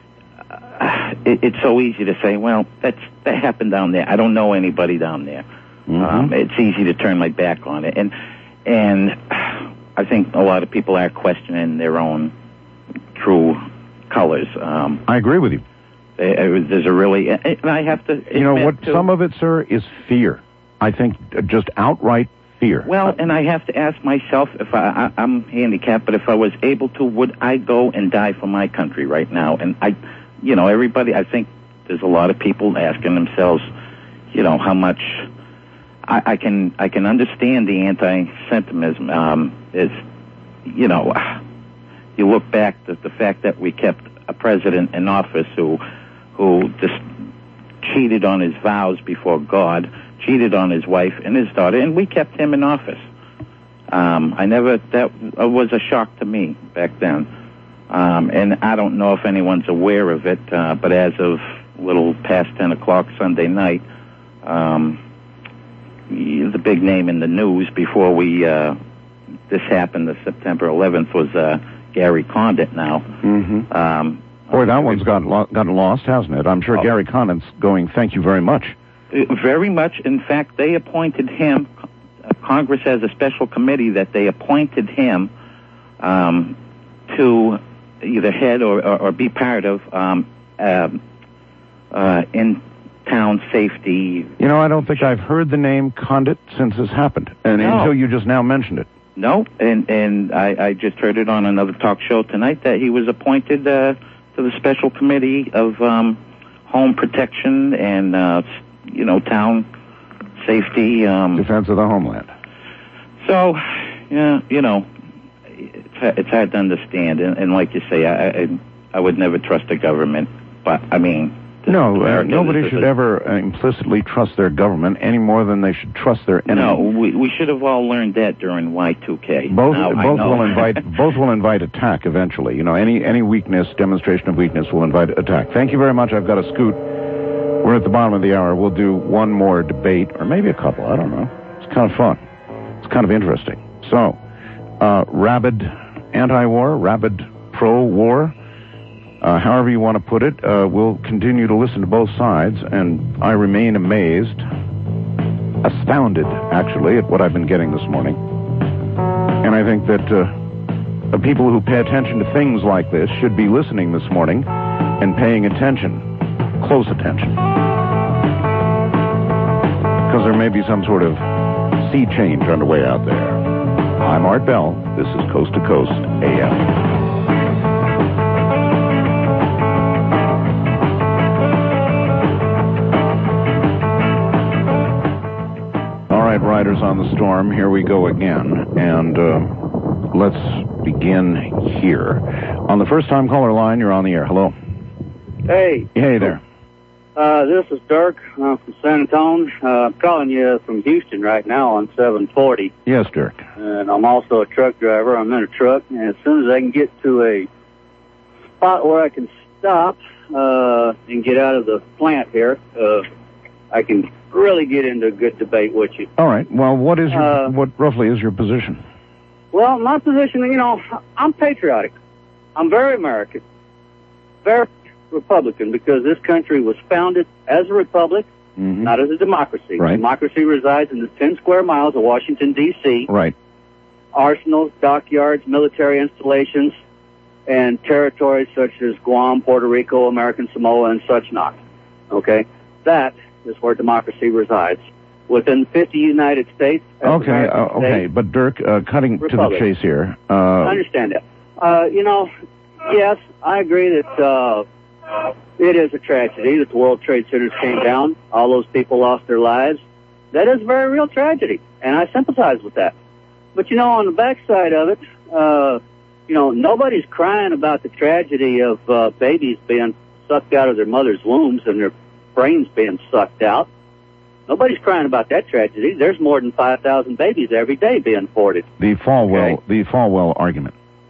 Uh, it, it's so easy to say, well, that's that happened down there. I don't know anybody down there. Mm-hmm. Um, it's easy to turn my back on it. And and I think a lot of people are questioning their own true colors. Um, I agree with you. There's a really, and I have to. You know what? To, some of it, sir, is fear. I think just outright fear. Well, and I have to ask myself if I, I, I'm handicapped, but if I was able to, would I go and die for my country right now? And I, you know, everybody. I think there's a lot of people asking themselves, you know, how much. I, I can I can understand the anti-Semitism. Um, is, you know, you look back at the fact that we kept a president in office who. who just cheated on his vows before God, cheated on his wife and his daughter, and we kept him in office. Um, I never, that was a shock to me back then. Um, and I don't know if anyone's aware of it, uh, but as of a little past ten o'clock Sunday night, um, the big name in the news before we, uh, this happened, the September eleventh, was uh, Gary Condit now. Mm-hmm. Um, Boy, that one's gotten, lo- gotten lost, hasn't it? I'm sure oh. Gary Condit's going, thank you very much. Very much. In fact, they appointed him, uh, Congress has a special committee that they appointed him um, to either head or, or, or be part of um, uh, uh, in-town safety. You know, I don't think I've heard the name Condit since this happened, and no. until you just now mentioned it. No, and, and I, I just heard it on another talk show tonight that he was appointed uh, to the special committee of um, home protection and, uh, you know, town safety. Um, Defense of the homeland. So, yeah, you know, it's, it's hard to understand. And, and like you say, I, I I would never trust the government. But, I mean... No, uh, nobody should a, ever uh, implicitly trust their government any more than they should trust their enemy. No, we, we should have all learned that during Y two K. Both now, both will invite both will invite attack eventually. You know, any any weakness, demonstration of weakness will invite attack. Thank you very much. I've got to scoot. We're at the bottom of the hour. We'll do one more debate, or maybe a couple. I don't know. It's kind of fun. It's kind of interesting. So, uh, rabid anti-war, rabid pro-war. Uh, however you want to put it, uh, we'll continue to listen to both sides, and I remain amazed, astounded, actually, at what I've been getting this morning. And I think that uh, the people who pay attention to things like this should be listening this morning and paying attention, close attention. Because there may be some sort of sea change underway out there. I'm Art Bell. This is Coast to Coast A M. Riders on the Storm, here we go again, and uh, let's begin here. On the first-time caller line, you're on the air. Hello. Hey. Hey there. Uh, this is Dirk uh, from San Antonio. Uh, I'm calling you from Houston right now on seven forty. Yes, Dirk. And I'm also a truck driver. I'm in a truck, and as soon as I can get to a spot where I can stop uh, and get out of the plant here, uh, I can really get into a good debate with you. All right. Well, what is your, uh, what roughly is your position? Well, my position, you know, I'm patriotic. I'm very American, very Republican, because this country was founded as a republic, mm-hmm. not as a democracy. Right. Democracy resides in the ten square miles of Washington, D C Right. Arsenals, dockyards, military installations, and territories such as Guam, Puerto Rico, American Samoa, and such not. Okay? That is where democracy resides. Within fifty United States. Okay, uh, okay, States, but Dirk, uh, cutting Republic. to the chase here. Uh, I understand that. Uh, you know, yes, I agree that uh, it is a tragedy that the World Trade Centers came down. All those people lost their lives. That is a very real tragedy, and I sympathize with that. But, you know, on the backside of it, uh, you know, nobody's crying about the tragedy of uh, babies being sucked out of their mother's wombs and their brains being sucked out. Nobody's crying about that tragedy. There's more than five thousand babies every day being aborted. The Falwell, okay. the Falwell argument.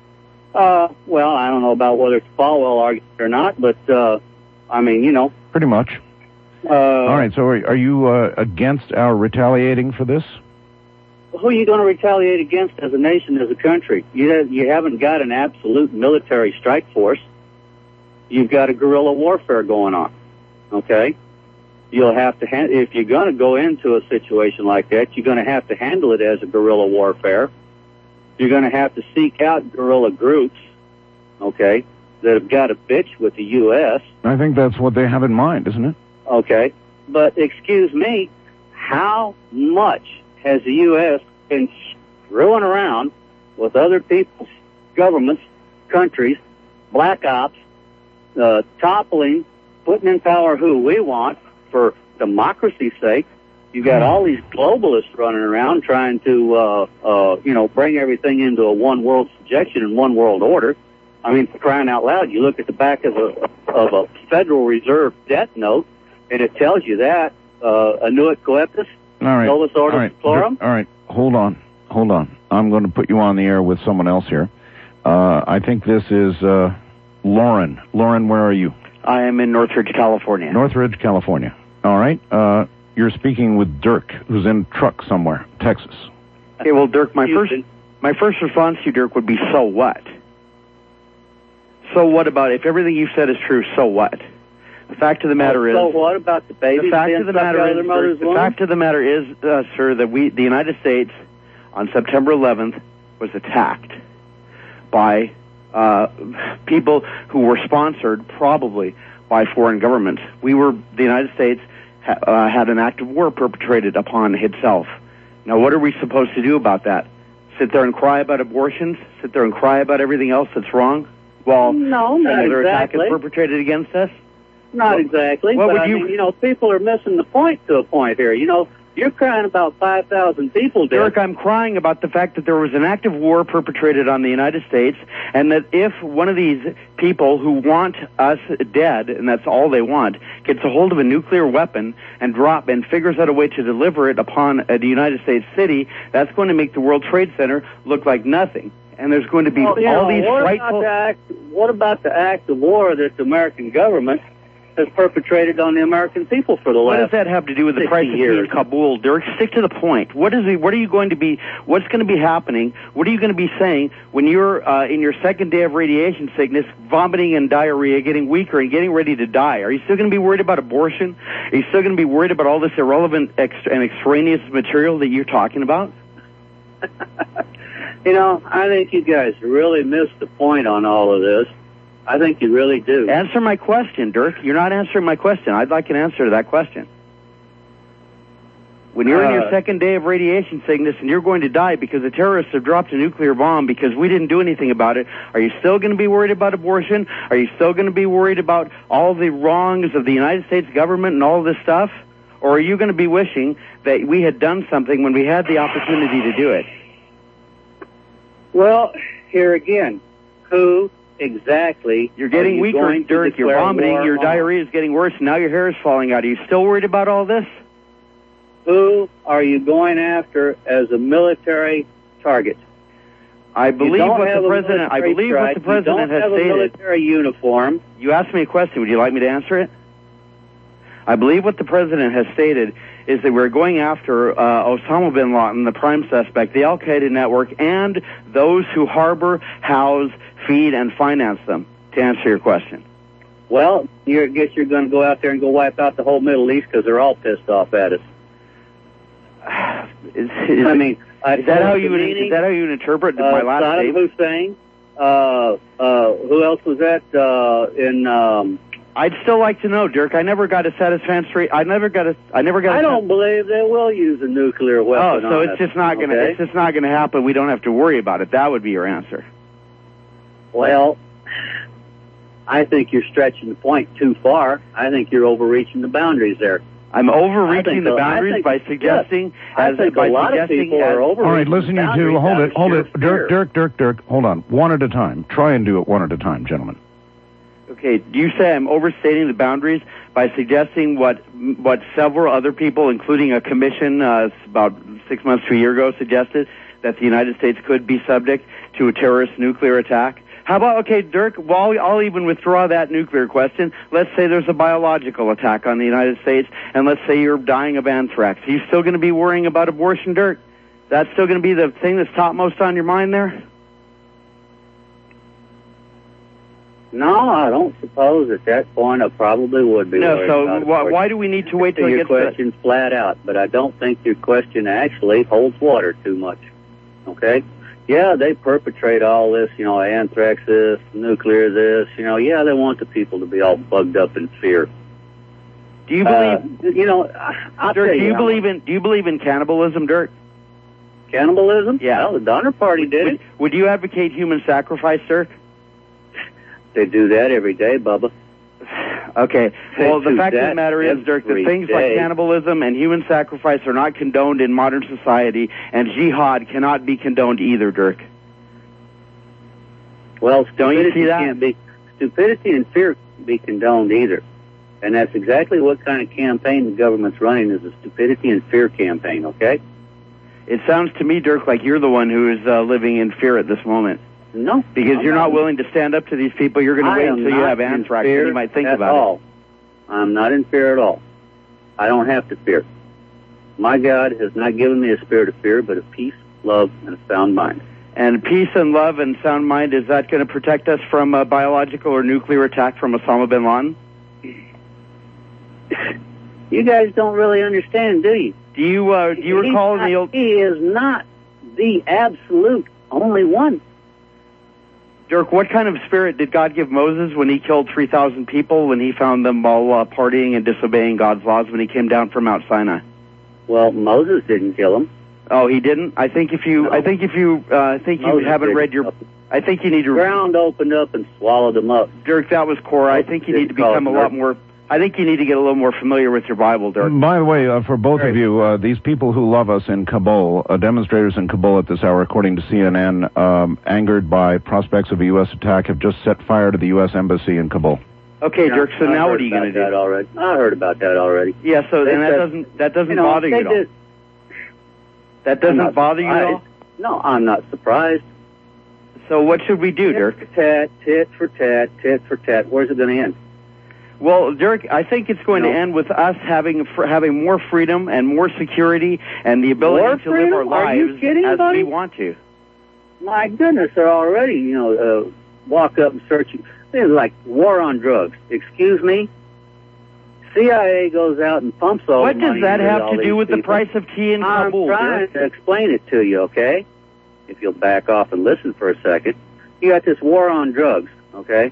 Uh, well, I don't know about whether it's a Falwell argument or not, but, uh, I mean, you know. Pretty much. Uh, All right, so are, are you uh, against our retaliating for this? Who are you going to retaliate against as a nation, as a country? You, you haven't got an absolute military strike force. You've got a guerrilla warfare going on, okay? You'll have to, ha- if you're going to go into a situation like that, you're going to have to handle it as a guerrilla warfare. You're going to have to seek out guerrilla groups, okay, that have got a bitch with the U S. I think that's what they have in mind, isn't it? Okay, but excuse me, how much has the U S been screwing around with other people's governments, countries, black ops, uh, toppling, putting in power who we want for democracy's sake? You got all these globalists running around trying to, uh, uh, you know, bring everything into a one world subjection and one world order. I mean, for crying out loud, you look at the back of a, of a Federal Reserve debt note, and it tells you that, uh, annuit coeptis, all right. solus all ordo right. florum. All right, hold on, hold on. I'm going to put you on the air with someone else here. Uh, I think this is, uh, Lauren. Lauren, where are you? I am in Northridge, California. Northridge, California. All right. Uh, you're speaking with Dirk, who's in truck somewhere, Texas. Okay, well, Dirk, my first my first response to you, Dirk, would be, so what? So what about, if everything you said is true, so what? The fact of the matter is... So what about the babies the fact being of the sucked matter out is, of their mother's the womb? fact of the matter is, uh, sir, that we, the United States, on September eleventh, was attacked by uh, people who were sponsored, probably, by foreign governments. We were, the United States ha- uh, had an act of war perpetrated upon itself. Now, what are we supposed to do about that? Sit there and cry about abortions? Sit there and cry about everything else that's wrong? While No, not another attack exactly. is perpetrated against us? Not What- exactly, what but would I you- mean, you know, people are missing the point to a point here. You know, you're crying about five thousand people dead. Dirk, I'm crying about the fact that there was an act of war perpetrated on the United States, and that if one of these people who want us dead, and that's all they want, gets a hold of a nuclear weapon and drop and figures out a way to deliver it upon a United States city, that's going to make the World Trade Center look like nothing. And there's going to be Well, you all know, these what frightful... About the act, what about the act of war that the American government has perpetrated on the American people for the What last does that have to do with the price of years? peace in Kabul, Dirk? Stick to the point. What is it, what are you going to be, what's going to be happening? What are you going to be saying when you're uh, in your second day of radiation sickness, vomiting and diarrhea, getting weaker and getting ready to die? Are you still going to be worried about abortion? Are you still going to be worried about all this irrelevant extra and extraneous material that you're talking about? You know, I think you guys really missed the point on all of this. I think you really do. Answer my question, Dirk. You're not answering my question. I'd like an answer to that question. When you're in your Uh, second day of radiation sickness and you're going to die because the terrorists have dropped a nuclear bomb because we didn't do anything about it, are you still going to be worried about abortion? Are you still going to be worried about all the wrongs of the United States government and all this stuff? Or are you going to be wishing that we had done something when we had the opportunity to do it? Well, here again, who exactly You're getting are you weaker, going to Dirk. You're declare vomiting. war Your on? diarrhea is getting worse. Now your hair is falling out. Are you still worried about all this? Who are you going after as a military target? I believe You don't what have the a president. I military believe what the strike. president you don't has have stated. a military uniform. You asked me a question. Would you like me to answer it? I believe what the president has stated is that we're going after uh, Osama bin Laden, the prime suspect, the Al Qaeda network, and those who harbor, house, feed, and finance them. To answer your question. Well, you I guess you're going to go out there and go wipe out the whole Middle East because they're all pissed off at us. Is, is, I mean, is that how you would, is that how you would interpret uh, my last Saddam statement? Hussein. Uh, uh, who else was that? Uh, in um, I'd still like to know, Dirk. I never got a satisfactory. I never got a. I never got. I a, don't believe they will use a nuclear weapon. Oh, so on it's us, just not gonna. okay? It's just not gonna happen. We don't have to worry about it. That would be your answer. Well, I think you're stretching the point too far. I think you're overreaching the boundaries there. I'm overreaching I think the a- I boundaries think- by suggesting. yes. I as, think by a lot of suggesting people as, are overreaching All right, listen, the you two, boundaries hold out it, of hold sheer it. fear. Dirk, Dirk, Dirk, Dirk, hold on. One at a time. Try and do it one at a time, gentlemen. Okay, do you say I'm overstating the boundaries by suggesting what what several other people, including a commission uh, about six months to a year ago, suggested, that the United States could be subject to a terrorist nuclear attack? How about, okay, Dirk, well, I'll even withdraw that nuclear question. Let's say there's a biological attack on the United States, and let's say you're dying of anthrax. Are you still going to be worrying about abortion, Dirk? That's still going to be the thing that's topmost on your mind there? No, I don't suppose at that point I probably would be. No, so why, why do we need to wait till your it gets question's to... flat out? But I don't think your question actually holds water too much. Okay? Yeah, they perpetrate all this, you know, anthrax this, nuclear this, you know, yeah, they want the people to be all bugged up in fear. Do you believe, uh, you know, I'll Dirk, tell you, do you believe in, do you believe in cannibalism, Dirk? Cannibalism? Yeah. Well, the Donner Party did would, it. Would you advocate human sacrifice, Dirk? They do that every day, Bubba. Okay. Well, They the do fact of the that matter is, Dirk, that every things like day. cannibalism and human sacrifice are not condoned in modern society, and jihad cannot be condoned either, Dirk. Well, Don't you stupidity see that? can't be, stupidity and fear can't be condoned either. And that's exactly what kind of campaign the government's running, is a stupidity and fear campaign, okay? It sounds to me, Dirk, like you're the one who is uh, living in fear at this moment. No. Because I'm you're not. not willing to stand up to these people. You're going to I wait am until you not have in anthrax, fear and you might think at about all. it. I'm not in fear at all. I don't have to fear. My God has not given me a spirit of fear, but of peace, love, and a sound mind. And peace and love and sound mind, is that going to protect us from a biological or nuclear attack from Osama bin Laden? You guys don't really understand, do you? Do you, uh, do you He's recall not, the old... He is not the absolute only one. Dirk, what kind of spirit did God give Moses when he killed three thousand people, when he found them all uh, partying and disobeying God's laws when he came down from Mount Sinai? Well, Moses didn't kill them. Oh, he didn't? I think if you, No. I think if you, uh, I think you Moses haven't didn't read your, kill them. I think you need to... The ground opened up and swallowed them up. Dirk, that was Cora. I think you need to become a lot more, I think you need to get a little more familiar with your Bible, Dirk. By the way, uh, for both of you, uh, these people who love us in Kabul, uh, demonstrators in Kabul at this hour, according to C N N, um, angered by prospects of a U S attack, have just set fire to the U S embassy in Kabul. Okay, Yeah, Dirk, so I now heard what are you going to about do? that already. I heard about that already. Yeah, so They then that said- doesn't, that doesn't you know, bother you they at all? did- That I'm doesn't not bother you at all? surprised. No, I'm not surprised. So what should we do, tit Dirk? For tat, tit for tat, tit for tat. Where's it going to end? Well, Dirk, I think it's going No. to end with us having fr- having more freedom and more security and the ability More to live our freedom? Are you lives kidding, as buddy? we want to. My goodness, they're already, you know, uh, walk up and search you. They're like war on drugs. Excuse me? C I A goes out and pumps all What the does money that into have all to do these with the people. price of tea in I'm Kabul, trying Dirk? to explain it to you, okay? If you'll back off and listen for a second. You got this war on drugs, okay?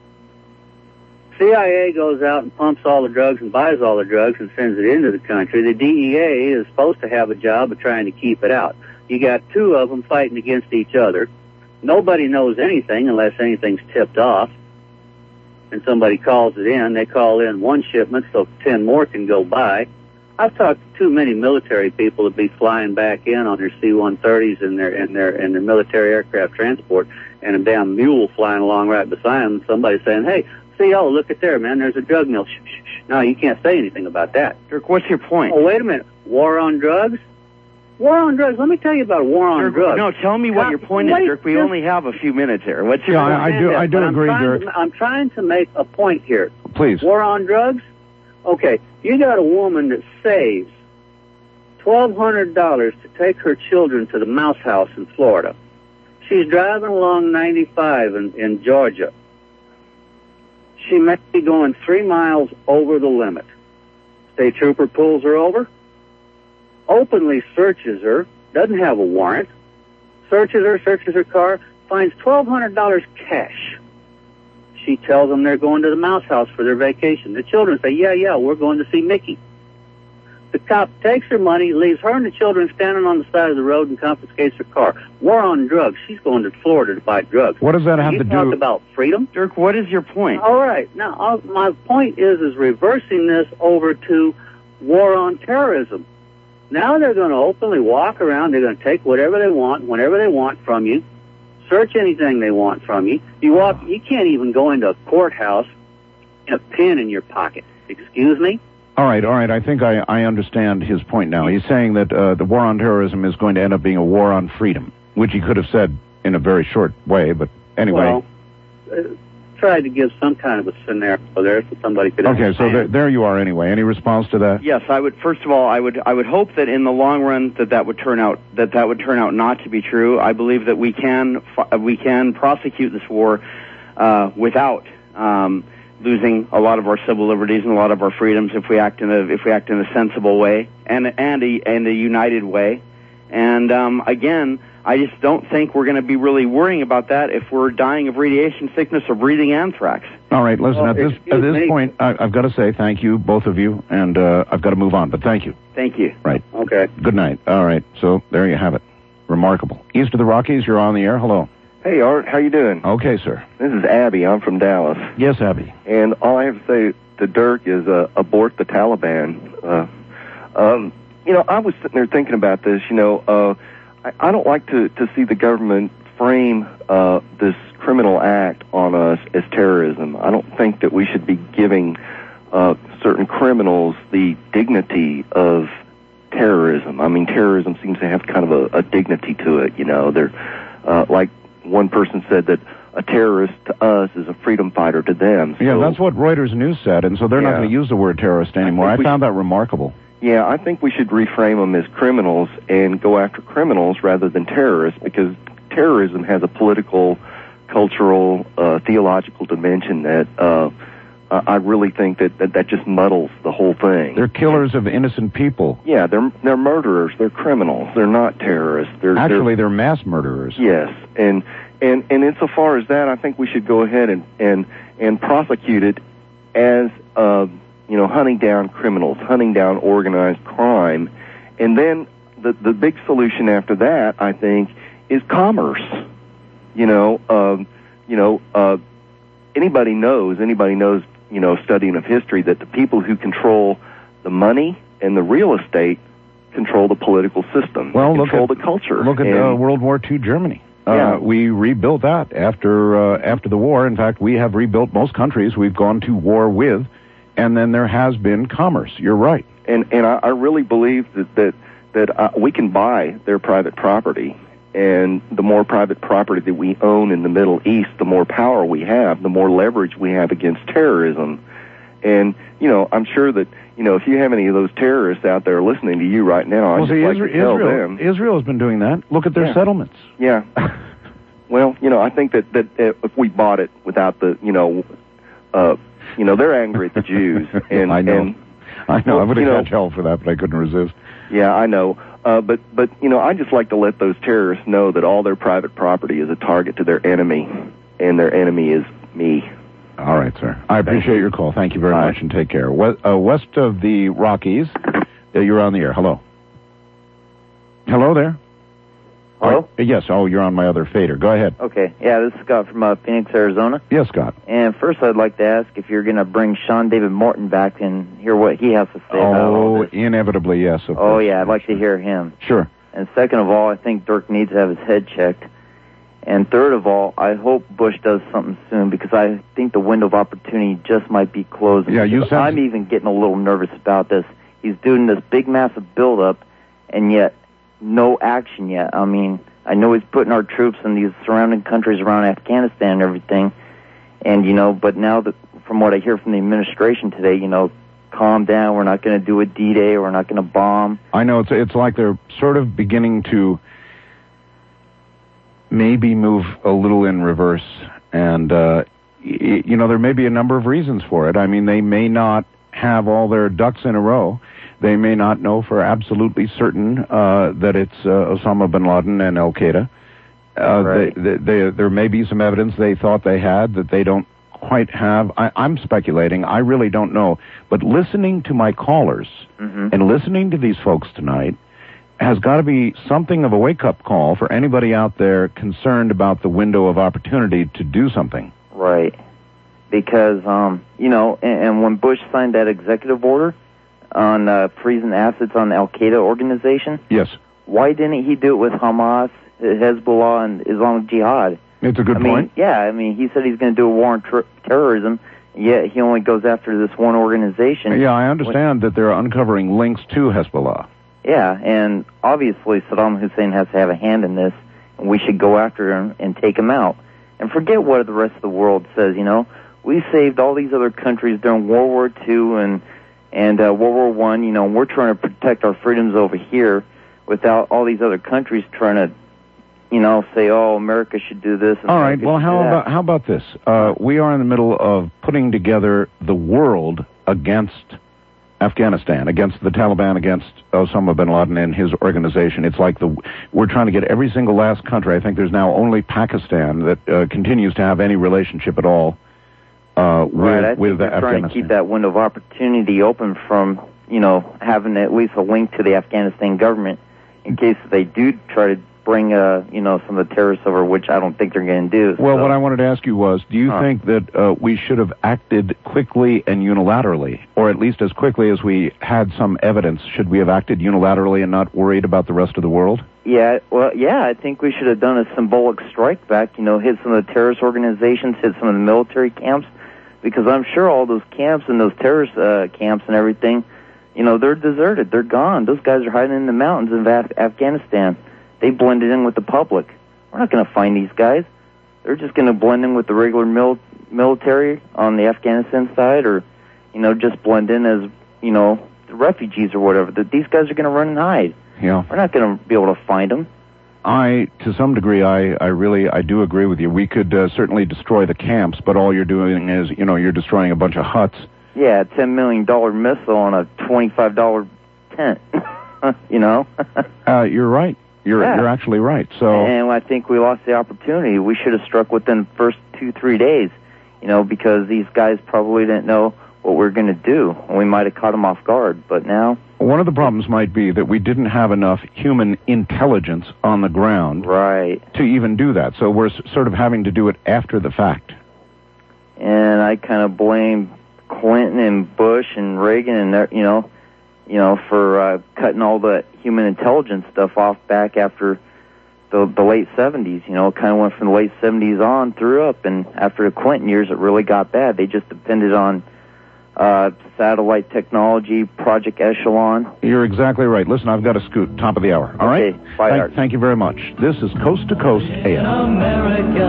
C I A goes out and pumps all the drugs and buys all the drugs and sends it into the country. The D E A is supposed to have a job of trying to keep it out. You got two of them fighting against each other. Nobody knows anything unless anything's tipped off. And somebody calls it in. They call in one shipment so ten more can go by. I've talked to too many military people to be flying back in on their C one thirties and their and their and their military aircraft transport, and a damn mule flying along right beside them. Somebody saying, "Hey, see, oh, look at there, man. There's a drug mill." Shh, shh, shh. No, you can't say anything about that. Dirk, what's your point? Oh, wait a minute. War on drugs? War on drugs. Let me tell you about war on Dirk, drugs. no, tell me what Now, your point is, wait, Dirk. We just- only have a few minutes here. What's your Yeah, point? I, I do. I do But I'm agree, trying Dirk. to- I'm trying to make a point here. Please. War on drugs? Okay, you got a woman that saves twelve hundred dollars to take her children to the Mouse House in Florida. She's driving along ninety-five in, in Georgia. She may be going three miles over the limit. State trooper pulls her over, openly searches her, doesn't have a warrant, searches her, searches her car, finds twelve hundred dollars cash. She tells them they're going to the Mouse House for their vacation. The children say, yeah, yeah, we're going to see Mickey. The cop takes her money, leaves her and the children standing on the side of the road and confiscates her car. War on drugs. She's going to Florida to buy drugs. What does that have you to talk do- about freedom? Dirk, what is your point? All right. Now, uh, my point is, is reversing this over to war on terrorism. Now they're going to openly walk around. They're going to take whatever they want, whenever they want from you, search anything they want from you. You walk. You can't even go into a courthouse in a pen in your pocket. Excuse me? All right, all right. I think I, I understand his point now. He's saying that uh, the war on terrorism is going to end up being a war on freedom, which he could have said in a very short way, but anyway. Well, uh, tried to give some kind of a scenario there so somebody could Okay, understand. so there, there you are anyway. Any response to that? Yes, I would. First of all, I would. I would hope that in the long run that that would turn out that that would turn out not to be true. I believe that we can we can prosecute this war uh, without um, losing a lot of our civil liberties and a lot of our freedoms if we act in a if we act in a sensible way and and a and a united way. And um, again, I just don't think we're going to be really worrying about that if we're dying of radiation sickness or breathing anthrax. All right, listen, Well, at this excuse at this me. point, I, I've got to say thank you, both of you, and uh, I've got to move on, but thank you. Thank you. Right. Okay. Good night. All right, so there you have it. Remarkable. East of the Rockies, you're on the air. Hello. Hey, Art, how you doing? Okay, sir. This is Abby. I'm from Dallas. Yes, Abby. And all I have to say to Dirk is uh, abort the Taliban. Uh, um, you know, I was sitting there thinking about this. You know, uh, I, I don't like to, to see the government frame uh, this criminal act on us as terrorism. I don't think that we should be giving uh, certain criminals the dignity of terrorism. I mean, terrorism seems to have kind of a, a dignity to it. You know, they're uh, like one person said that a terrorist to us is a freedom fighter to them. So, Yeah, that's what Reuters News said, and so they're not Yeah. going to use the word terrorist anymore. I I, think we found that remarkable. Yeah, I think we should reframe them as criminals and go after criminals rather than terrorists, because terrorism has a political, cultural, uh, theological dimension that uh, uh, I really think that, that that just muddles the whole thing. They're killers of innocent people. Yeah, they're they're murderers. They're criminals. They're not terrorists. They're Actually, they're, they're mass murderers. yes, and and and insofar as that, I think we should go ahead and and and prosecute it as uh, you know, hunting down criminals, hunting down organized crime, and then the the big solution after that, I think, is commerce. You know, um, you know, uh, anybody knows, anybody knows, you know, studying of history, that the people who control the money and the real estate control the political system. Well, they look control at the culture. Look at And- uh, World War Two Germany. Yeah. Uh, we rebuilt that after uh, after the war. In fact, we have rebuilt most countries we've gone to war with, and then there has been commerce. You're right. And and I, I really believe that that that uh, we can buy their private property, and the more private property that we own in the Middle East, the more power we have, the more leverage we have against terrorism. And you know, I'm sure that you know if you have any of those terrorists out there listening to you right now, I'd Well, just see, like Isra- to tell Israel, them. Israel has been doing that. Look at their Yeah. settlements. Yeah. Well, you know, I think that that uh, if we bought it without the, you know, uh, you know, they're angry at the Jews, and I know. and I know. well, I would you have know- catch hell for that, but I couldn't resist. Yeah, I know. Uh, but, but, you know, I just like to let those terrorists know that all their private property is a target to their enemy, and their enemy is me. All right, sir. I appreciate your call. Thank you very much, and take care. West, uh, west of the Rockies, uh, you're on the air. Hello. Hello there. Hello? Uh, yes. Oh, you're on my other fader. Go ahead. Okay, yeah, this is Scott from uh, Phoenix, Arizona. Yes, Scott. And first, I'd like to ask if you're going to bring Sean David Morton back and hear what he has to say about all Oh, this. inevitably, yes. Of Oh, course. yeah, I'd like to hear him. Sure. And second of all, I think Dirk needs to have his head checked. And third of all, I hope Bush does something soon, because I think the window of opportunity just might be closing. Yeah, you Because sound- I'm even getting a little nervous about this. He's doing this big, massive buildup, and yet no action yet. I mean, I know he's putting our troops in these surrounding countries around Afghanistan and everything, and, you know, but now that, from what I hear from the administration today, you know, calm down, we're not going to do a D-Day, we're not going to bomb. I know it's it's like they're sort of beginning to maybe move a little in reverse, and uh, y- you know there may be a number of reasons for it. I mean, they may not have all their ducks in a row. They may not know for absolutely certain uh, that it's uh, Osama bin Laden and Al Qaeda. Uh, Right. they, they, they, there may be some evidence they thought they had that they don't quite have. I, I'm speculating. I really don't know. But listening to my callers Mm-hmm. and listening to these folks tonight has got to be something of a wake-up call for anybody out there concerned about the window of opportunity to do something. Right. Because, um, you know, and, and when Bush signed that executive order on uh, freezing assets on the Al-Qaeda organization, Yes, why didn't he do it with Hamas, Hezbollah, and Islamic Jihad? it's a good I mean, point. yeah, I mean, he said he's going to do a war on ter- terrorism, yet he only goes after this one organization. Yeah, I understand that they're uncovering links to Hezbollah. Yeah, and obviously Saddam Hussein has to have a hand in this, and we should go after him and take him out. and forget what the rest of the world says, you know. We saved all these other countries during World War Two and, and uh, World War One, you know, and we're trying to protect our freedoms over here without all these other countries trying to, you know, say, oh, America should do this. And All right, America well, should how do that. about how about this? Uh, we are in the middle of putting together the world against Afghanistan, against the Taliban, against Osama bin Laden and his organization. It's like the we're trying to get every single last country. I think there's now only Pakistan that uh, continues to have any relationship at all uh, with, right, I think with they're trying Afghanistan. to keep that window of opportunity open from, you know, having at least a link to the Afghanistan government in case they do try to bring, uh, you know, some of the terrorists over, which I don't think they're going to do. Well, so. what I wanted to ask you was, do you Huh. think that uh, we should have acted quickly and unilaterally, or at least as quickly as we had some evidence? Should we have acted unilaterally and not worried about the rest of the world? Yeah, well, yeah, I think we should have done a symbolic strike back, you know, hit some of the terrorist organizations, hit some of the military camps, because I'm sure all those camps and those terrorist uh, camps and everything, you know, they're deserted. They're gone. Those guys are hiding in the mountains of Af- Afghanistan. They blended in with the public. We're not going to find these guys. They're just going to blend in with the regular mil- military on the Afghanistan side, or, you know, just blend in as, you know, the refugees or whatever. That these guys are going to run and hide. Yeah. We're not going to be able to find them. I, to some degree, I, I really, I do agree with you. We could uh, certainly destroy the camps, but all you're doing is, you know, you're destroying a bunch of huts. Yeah, a ten million dollars missile on a twenty-five dollars tent, you know? uh, you're right. You're Yeah. you're actually right. So And I think we lost the opportunity. We should have struck within the first two, three days, you know, because these guys probably didn't know what we were going to do. And we might have caught them off guard. But now... one of the problems might be that we didn't have enough human intelligence on the ground right. to even do that. So we're s- sort of having to do it after the fact. And I kind of blame Clinton and Bush and Reagan and, their- you know, you know, for uh, cutting all the human intelligence stuff off back after the, the late seventies. You know, it kind of went from the late seventies on through up, and after the Clinton years, it really got bad. They just depended on uh, satellite technology, Project Echelon. You're exactly right. Listen, I've got to scoot. Top of the hour. All right? Bye, thank, Art. thank you very much. This is Coast to Coast A M. America,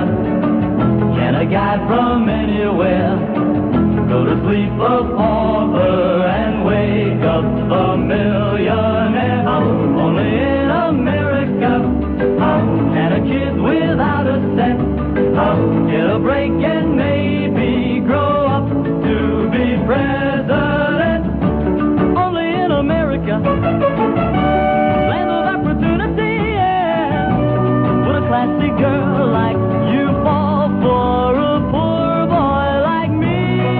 can a guy from anywhere go to sleep a pauper and wake up a millionaire? Oh, only in America, oh, and a kid without a cent, oh, get a break and maybe grow up to be president. Only in America, land of opportunity, yeah. Would a classy girl like you fall for a poor boy like me?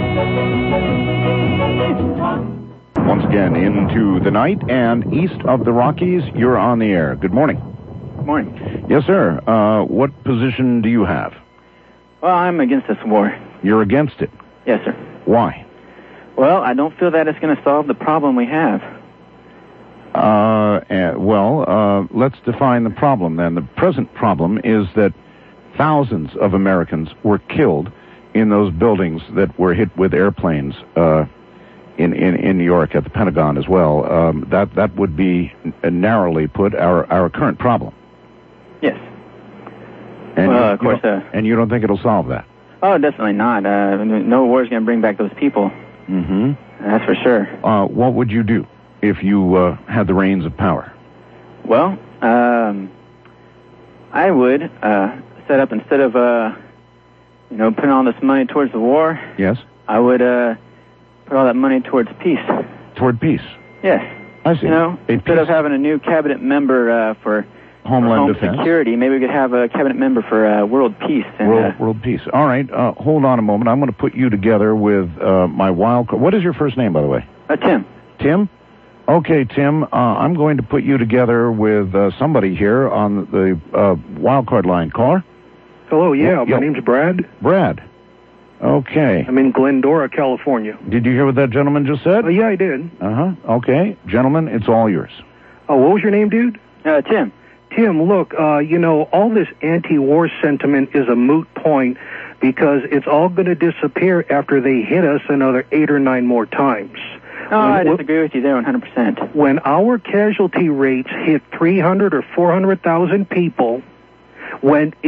Once again, into the night and east of the Rockies, you're on the air. Good morning. Morning. Yes, sir. Uh, what position do you have? Well, I'm against this war. You're against it. Yes, sir. Why? Well, I don't feel that it's going to solve the problem we have. Uh, eh, well, uh, let's define the problem then. The present problem is that thousands of Americans were killed in those buildings that were hit with airplanes uh, in, in, in New York at the Pentagon as well. Um, that that would be uh, narrowly put our, our current problem. Yes. And Well, you, of course, you don't- uh, and you don't think it'll solve that? Oh, definitely not. Uh, no war is going to bring back those people. Mm-hmm. That's for sure. Uh, what would you do if you uh, had the reins of power? Well, um, I would uh, set up, instead of, uh, you know, putting all this money towards the war, Yes? I would uh, put all that money towards peace. Toward peace. Yes. I see. You know, A instead of having a new cabinet member uh, for Homeland for home Defense. security, maybe we could have a cabinet member for uh, world peace. And, World, uh, world peace. All right. Uh, hold on a moment. I'm going to put you together with uh, my wild card. What is your first name, by the way? uh, Tim. Tim? Okay, Tim. Uh, I'm going to put you together with uh, somebody here on the uh, wild card line. Caller? Hello, yeah, Yo. my name's Brad. Brad. Okay. I'm in Glendora, California. Did you hear what that gentleman just said? Oh, yeah, I did. Uh-huh. Okay. Gentlemen, it's all yours. Oh, what was your name, dude? Uh, Tim. Tim, look, uh, you know, all this anti-war sentiment is a moot point because it's all going to disappear after they hit us another eight or nine more times. No, When- I disagree with you there one hundred percent. When our casualty rates hit three hundred or four hundred thousand people, when it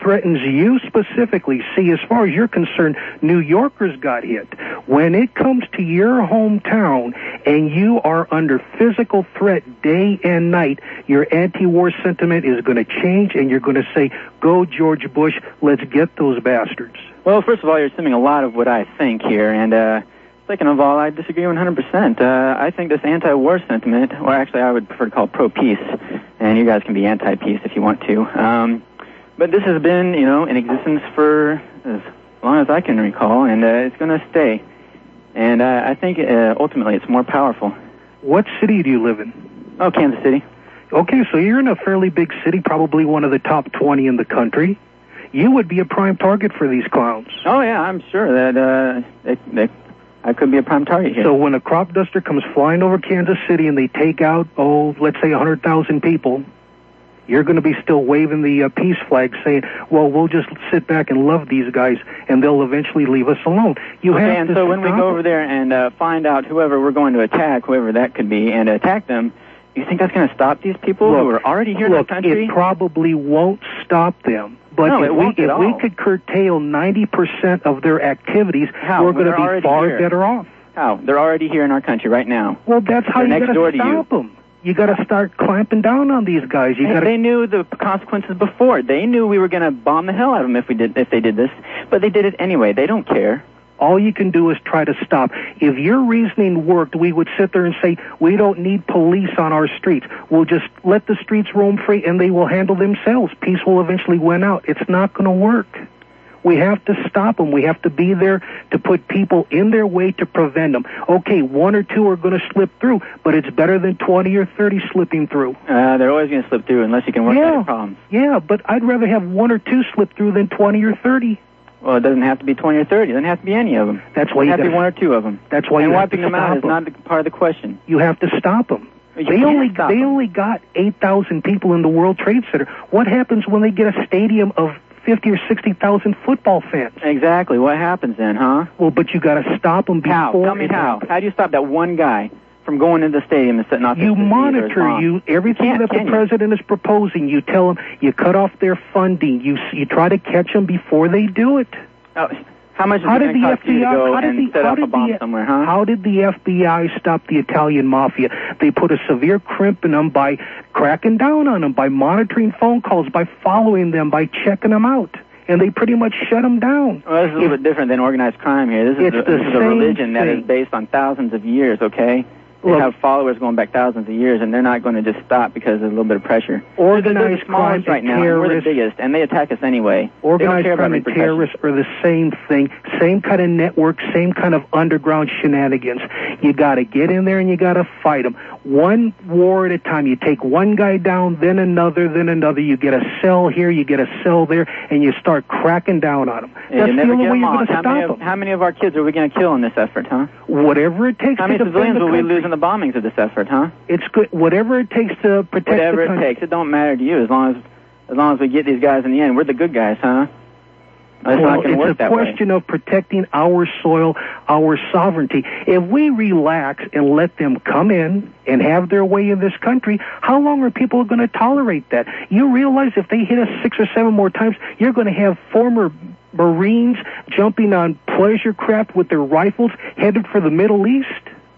threatens you specifically, see, as far as you're concerned, New Yorkers got hit. When it comes to your hometown and you are under physical threat day and night, your anti-war sentiment is going to change, and you're going to say, go George Bush, let's get those bastards. Well, first of all, you're assuming a lot of what I think here, and uh, second of all, I disagree one hundred percent. Uh, I think this anti-war sentiment, or actually I would prefer to call it pro-peace, and you guys can be anti-peace if you want to, um, but this has been, you know, in existence for as long as I can recall, and uh, it's going to stay. And uh, I think uh, ultimately it's more powerful. What city do you live in? Oh, Kansas City. Okay, so you're in a fairly big city, probably one of the top twenty in the country. You would be a prime target for these clowns. Oh, yeah, I'm sure that uh, they, they, I could be a prime target here. So when a crop duster comes flying over Kansas City and they take out, oh, let's say one hundred thousand people, you're going to be still waving the uh, peace flag saying, well, we'll just sit back and love these guys, and they'll eventually leave us alone. You okay, have and to so when we stop go it. over there and uh, find out whoever we're going to attack, whoever that could be, and attack them, you think that's going to stop these people Look, who are already here look, in the country? It probably won't stop them. But No, if, it we, won't if at we all. could curtail ninety percent of their activities, How? we're going to They're be already far here. better off. How? They're already here in our country right now. Well, that's how They're you next got door to to you. stop them. You got to start clamping down on these guys. You Hey, got They knew the consequences before. They knew we were going to bomb the hell out of them if we did if they did this, but they did it anyway. They don't care. All you can do is try to stop. If your reasoning worked, we would sit there and say, we don't need police on our streets. We'll just let the streets roam free and they will handle themselves. Peace will eventually win out. It's not going to work. We have to stop them. We have to be there to put people in their way to prevent them. Okay, one or two are going to slip through, but it's better than twenty or thirty slipping through. Uh, they're always going to slip through unless you can work Yeah. out your problems. Yeah, but I'd rather have one or two slip through than twenty or thirty. Well, it doesn't have to be twenty or thirty. It doesn't have to be any of them. That's why it you have to be gotta- one or two of them. That's why and you have wiping to them out stop is them. not the, part of the question. You have to stop them. You they can't only stop they them. only got eight thousand people in the World Trade Center. What happens when they get a stadium of fifty or sixty thousand football fans? Exactly. What happens then, huh? Well, but you got to stop them before. How? Tell me it how. happens. How do you stop that one guy from going into the stadium and setting off You his disease or his monitor bomb? you everything can't, that the can you? president is proposing. You tell them you cut off their funding. You you try to catch them before they do it. Oh, how much is How it did going the to cost you to F B I? go How did and the set how off a did bomb the somewhere, huh? How did the F B I stop the Italian mafia? They put a severe crimp in them by cracking down on them, by monitoring phone calls, by following them, by checking them out, and they pretty much shut them down. Well, this is a little bit different than organized crime here. This is, It's a, the this is a same religion that is thing. based on thousands of years, okay? They Look, have followers going back thousands of years, and they're not going to just stop because of a little bit of pressure. They're Organized the smallest crime right and now, and we're the terrorists- biggest, and they attack us anyway. they don't Organized care about crime and repercussions. terrorists are the same thing, same kind of network, same kind of underground shenanigans. You got to get in there and you got to fight them. One war at a time. You take one guy down, then another, then another. You get a cell here, you get a cell there, and you start cracking down on them. And That's you the never only get way them you're all. going to How many, stop of, them. how many of our kids are we going to kill in this effort, huh? Whatever it takes How to many defend civilians the will we country. lose in the bombings of this effort, huh? It's good. Whatever it takes to protect Whatever the it country. takes. It don't matter to you as long as as long as we get these guys in the end. We're the good guys, huh? It's Well, not going to work it's a that way. question of protecting our soil, our sovereignty. If we relax and let them come in and have their way in this country, how long are people going to tolerate that? You realize if they hit us six or seven more times, you're going to have former Marines jumping on pleasure craft with their rifles headed for the Middle East?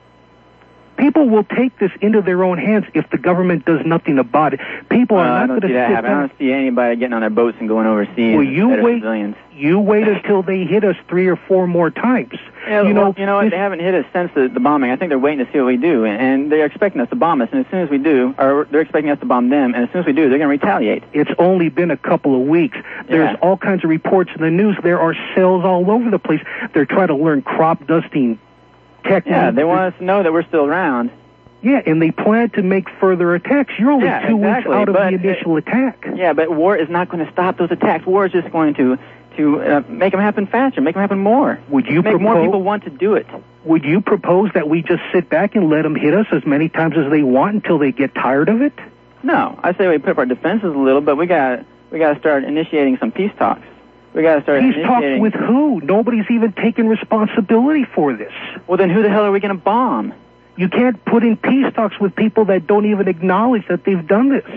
People will take this into their own hands if the government does nothing about it. People Well, are I not don't going see to that sit happen. I back. don't see anybody getting on their boats and going overseas. Well, you instead of wait. civilians. You wait until they hit us three or four more times. Yeah, you well, know, you know what? this- They haven't hit us since the, the bombing. I think they're waiting to see what we do, and, and they're expecting us to bomb us. And as soon as we do, or they're expecting us to bomb them, and as soon as we do, they're going to retaliate. It's only been a couple of weeks. There's Yeah. all kinds of reports in the news. There are cells all over the place. They're trying to learn crop dusting techniques. Yeah, they want us to know that we're still around. Yeah, and they plan to make further attacks. You're only Yeah, two exactly, weeks out of but the initial attack. Yeah, but war is not going to stop those attacks. War is just going to to uh, make them happen faster, make them happen more. Would you make more propose- people want to do it? Would you propose that we just sit back and let them hit us as many times as they want until they get tired of it? No, I say we put up our defenses a little, but we got we got to start initiating some peace talks. We got to start Peace talks initiating. with who? Nobody's even taking responsibility for this. Well, then who the hell are we going to bomb? You can't put in peace talks with people that don't even acknowledge that they've done this.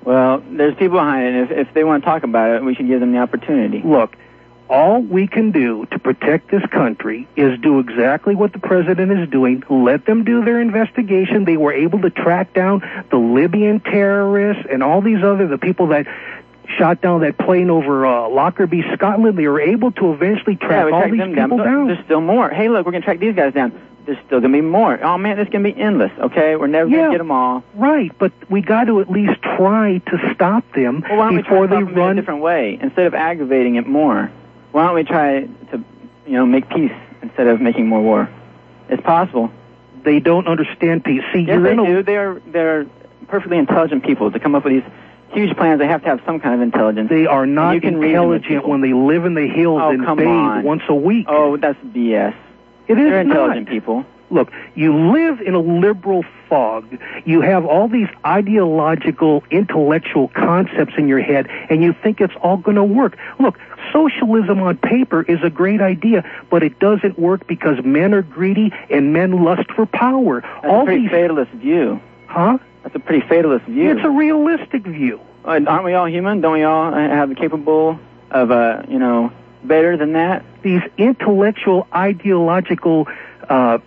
Well, there's people behind it, and if, if they want to talk about it, we should give them the opportunity. Look, all we can do to protect this country is do exactly what the president is doing. Let them do their investigation. They were able to track down the Libyan terrorists and all these other, the people that shot down that plane over uh, Lockerbie, Scotland. They were able to eventually track yeah, we all tracked these them people down. down. There's still more. Hey, look, we're going to track these guys down. There's still going to be more. Oh, man, this going to be endless, okay? We're never going Yeah. to get them all. Right, but we got to at least try to stop them Well, why don't before we try they to stop them in run. a different way? Instead of aggravating it more, why don't we try to, you know, make peace instead of making more war? It's possible. They don't understand peace. See, Yes, you're they in a do. They're, they're perfectly intelligent people. To come up with these huge plans, they have to have some kind of intelligence. They are not And you can reason with intelligent people. when they live in the hills Oh, and come bathe on. once a week. Oh, that's B S. It is They're not. intelligent people. Look, you live in a liberal fog. You have all these ideological, intellectual concepts in your head, and you think it's all going to work. Look, socialism on paper is a great idea, but it doesn't work because men are greedy and men lust for power. That's all a pretty these, fatalist view. Huh? That's a pretty fatalist view. It's a realistic view. Uh, aren't we all human? Don't we all have the capable of, uh, you know, better than that? These intellectual, ideological uh,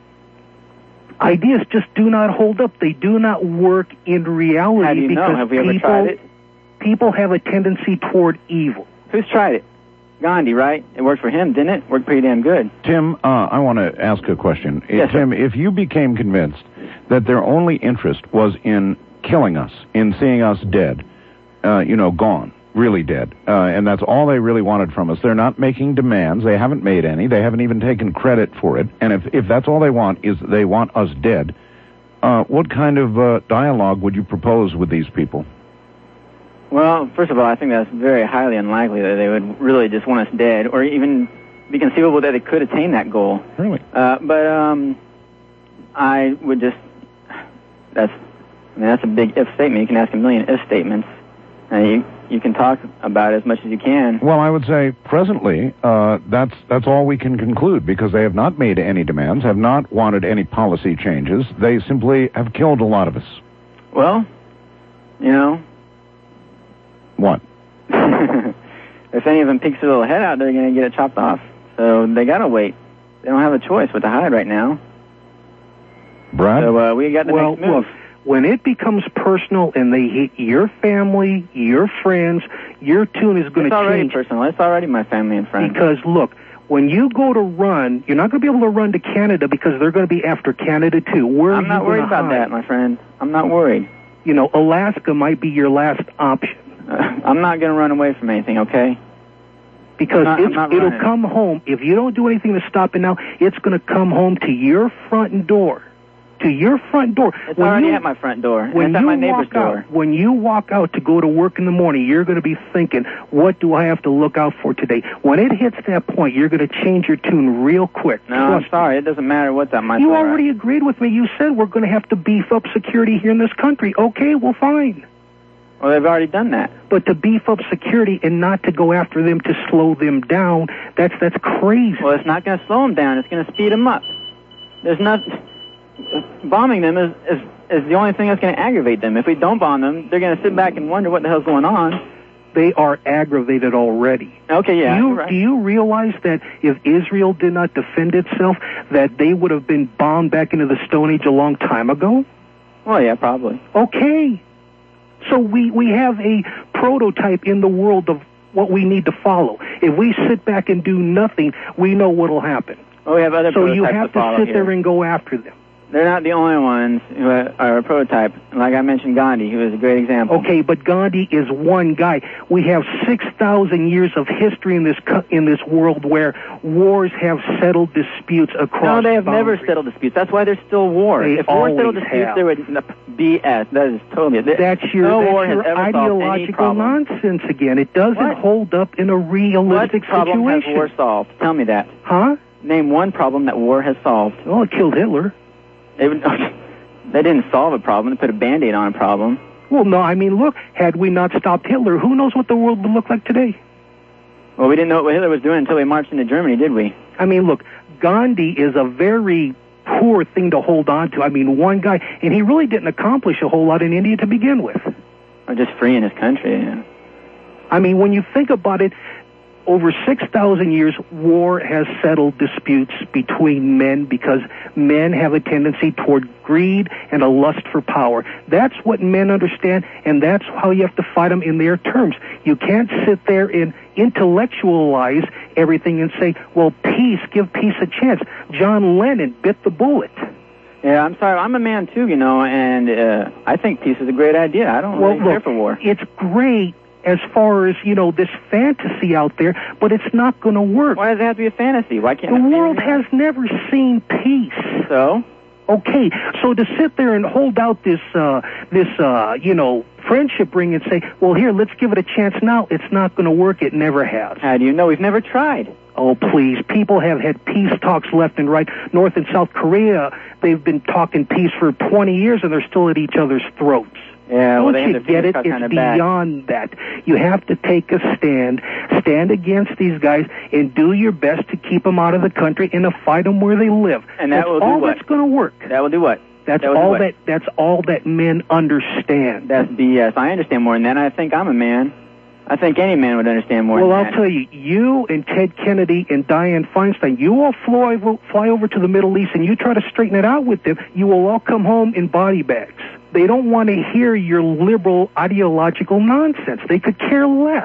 ideas just do not hold up. They do not work in reality. How do you know? because Have we ever people, tried it? People have a tendency toward evil. Who's tried it? Gandhi, right? It worked for him, didn't it? Worked pretty damn good. Tim, uh, I want to ask a question. Yes, sir. Tim, if you became convinced that their only interest was in killing us, in seeing us dead, uh, you know, gone, really dead, uh, and that's all they really wanted from us, they're not making demands, they haven't made any, they haven't even taken credit for it, and if, if that's all they want is they want us dead, uh, what kind of uh, dialogue would you propose with these people? Well, first of all, I think that's very highly unlikely that they would really just want us dead, or even be conceivable that they could attain that goal. Really? Uh, but um, I would just, that's, I mean, that's a big if statement. You can ask a million if statements, and you, you can talk about it as much as you can. Well, I would say presently, uh, that's that's all we can conclude, because they have not made any demands, have not wanted any policy changes. They simply have killed a lot of us. Well, you know, What? if any of them peeks their little head out, they're going to get it chopped off. So they got to wait. They don't have a choice but to hide right now. Brad? So uh, we got the well, next move. look, when it becomes personal and they hit your family, your friends, your tune is going It's to already change. personal. It's already my family and friends. Because, look, when you go to run, you're not going to be able to run to Canada because they're going to be after Canada, too. Where I'm are not you worried gonna about hide? that, my friend. I'm not worried. You know, Alaska might be your last option. Uh, I'm not going to run away from anything, okay? Because I'm not- it's, I'm not it'll running. come home. If you don't do anything to stop it now, it's going to come home to your front door. To your front door. It's When already you- at my front door. And When it's at you my neighbor's walk door. out, when you walk out to go to work in the morning, you're going to be thinking, what do I have to look out for today? When it hits that point, you're going to change your tune real quick. No, I'm Trust sorry. It doesn't matter what's at my You door. already agreed with me. You said we're going to have to beef up security here in this country. Okay, well, fine. Well, they've already done that. But to beef up security and not to go after them to slow them down, that's that's crazy. Well, it's not going to slow them down. It's going to speed them up. There's not... Bombing them is, is, is the only thing that's going to aggravate them. If we don't bomb them, they're going to sit back and wonder what the hell's going on. They are aggravated already. Okay, yeah, Do you, you're right. do you realize that if Israel did not defend itself, that they would have been bombed back into the Stone Age a long time ago? Well, yeah, probably. Okay. So we, we have a prototype in the world of what we need to follow. If we sit back and do nothing, we know what will happen. Well, we have other So you prototypes have to to follow sit here. there and go after them. They're not the only ones who are a prototype. Like I mentioned, Gandhi, who is a great example. Okay, but Gandhi is one guy. We have six thousand years of history in this co- in this world where wars have settled disputes across No, they have boundaries. never settled disputes. That's why there's still war. They if war settled always disputes, have. there would n- B S. That is totally... That's your, no that's war your has ever solved any ideological problem. nonsense again. It doesn't What? hold up in a realistic What problem situation. has war solved? Tell me that. Huh? Name one problem that war has solved. Well, it killed Hitler. They, would, they didn't solve a problem. They put a Band-Aid on a problem. Well, no, I mean, look, had we not stopped Hitler, who knows what the world would look like today? Well, we didn't know what Hitler was doing until we marched into Germany, did we? I mean, look, Gandhi is a very poor thing to hold on to. I mean, one guy, and he really didn't accomplish a whole lot in India to begin with. Uh, Or just freeing his country. Yeah. I mean, when you think about it, over six thousand years, war has settled disputes between men because men have a tendency toward greed and a lust for power. That's what men understand, and that's how you have to fight them in their terms. You can't sit there and intellectualize everything and say, well, peace, give peace a chance. John Lennon bit the bullet. Yeah, I'm sorry. I'm a man, too, you know, and uh, I think peace is a great idea. I don't well, really care look, for war. It's great as far as, you know, this fantasy out there, but it's not going to work. Why does it have to be a fantasy? Why can't the it world be has never seen peace? So? Okay, so to sit there and hold out this, uh, this, uh, you know, friendship ring and say, well, here, let's give it a chance now, it's not going to work. It never has. How do you know? We've never tried. Oh, please. People have had peace talks left and right. North and South Korea, they've been talking peace for twenty years, and they're still at each other's throats. Yeah, Don't well, they you have get it? cut It's kind of bad. beyond that. You have to take a stand, stand against these guys, and do your best to keep them out of the country and to fight them where they live. And that that's will do all what? that's going to work. That will do what? That's that will do all what? that. That's all that men understand. That's B S. I understand more than that. I think I'm a man. I think any man would understand more well, than I'll that. tell you, you and Ted Kennedy and Dianne Feinstein, you all fly over, fly over to the Middle East and you try to straighten it out with them, you will all come home in body bags. They don't want to hear your liberal ideological nonsense. They could care less.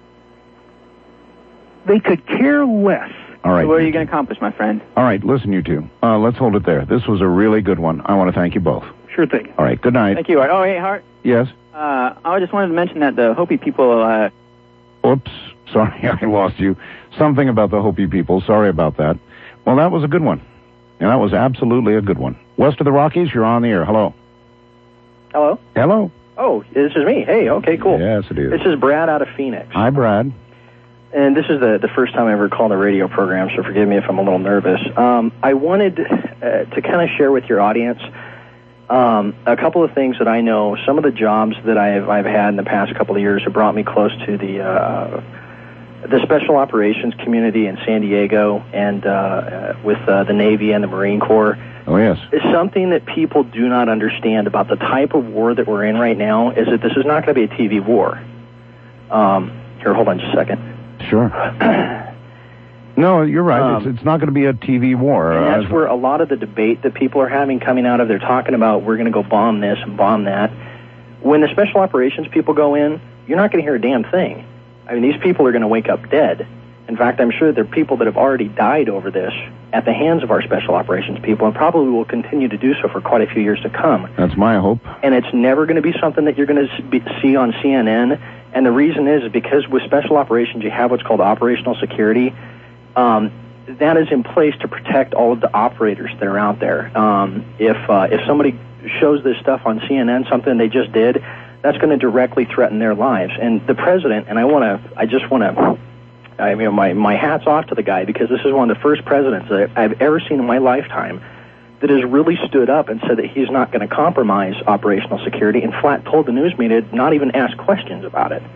They could care less. All right. So what are you going to accomplish, my friend? All right, listen, you two. Uh, let's hold it there. This was a really good one. I want to thank you both. Sure thing. All right, good night. Thank you, Art. Oh, hey, Hart. Yes? Uh, I just wanted to mention that the Hopi people... Uh... Oops. Sorry, I lost you. Something about the Hopi people. Sorry about that. Well, that was a good one. And that was absolutely a good one. West of the Rockies, you're on the air. Hello. Hello? Hello. Oh, this is me. Hey, okay, cool. Yes, it is. This is Brad out of Phoenix. Hi, Brad. And this is the, the first time I ever called a radio program, so forgive me if I'm a little nervous. Um, I wanted uh, to kind of share with your audience um, a couple of things that I know. Some of the jobs that I've, I've had in the past couple of years have brought me close to the uh, the special operations community in San Diego and uh, uh, with uh, the Navy and the Marine Corps. Oh, yes. It's something that people do not understand about the type of war that we're in right now is that this is not going to be a T V war. Um, here, hold on just a second. Sure. No, you're right. Um, it's, it's not going to be a T V war. And that's Uh, where a lot of the debate that people are having coming out of, they're talking about we're going to go bomb this and bomb that. When the special operations people go in, you're not going to hear a damn thing. I mean, these people are going to wake up dead. In fact, I'm sure there are people that have already died over this at the hands of our special operations people and probably will continue to do so for quite a few years to come. That's my hope. And it's never going to be something that you're going to see on C N N. And the reason is because with special operations, you have what's called operational security. Um, that is in place to protect all of the operators that are out there. Um, if uh, if somebody shows this stuff on C N N, something they just did, that's going to directly threaten their lives. And the president, and I want to, I just want to, I mean, my my hat's off to the guy because this is one of the first presidents that I've ever seen in my lifetime that has really stood up and said that he's not going to compromise operational security and flat told the news media not even ask questions about it.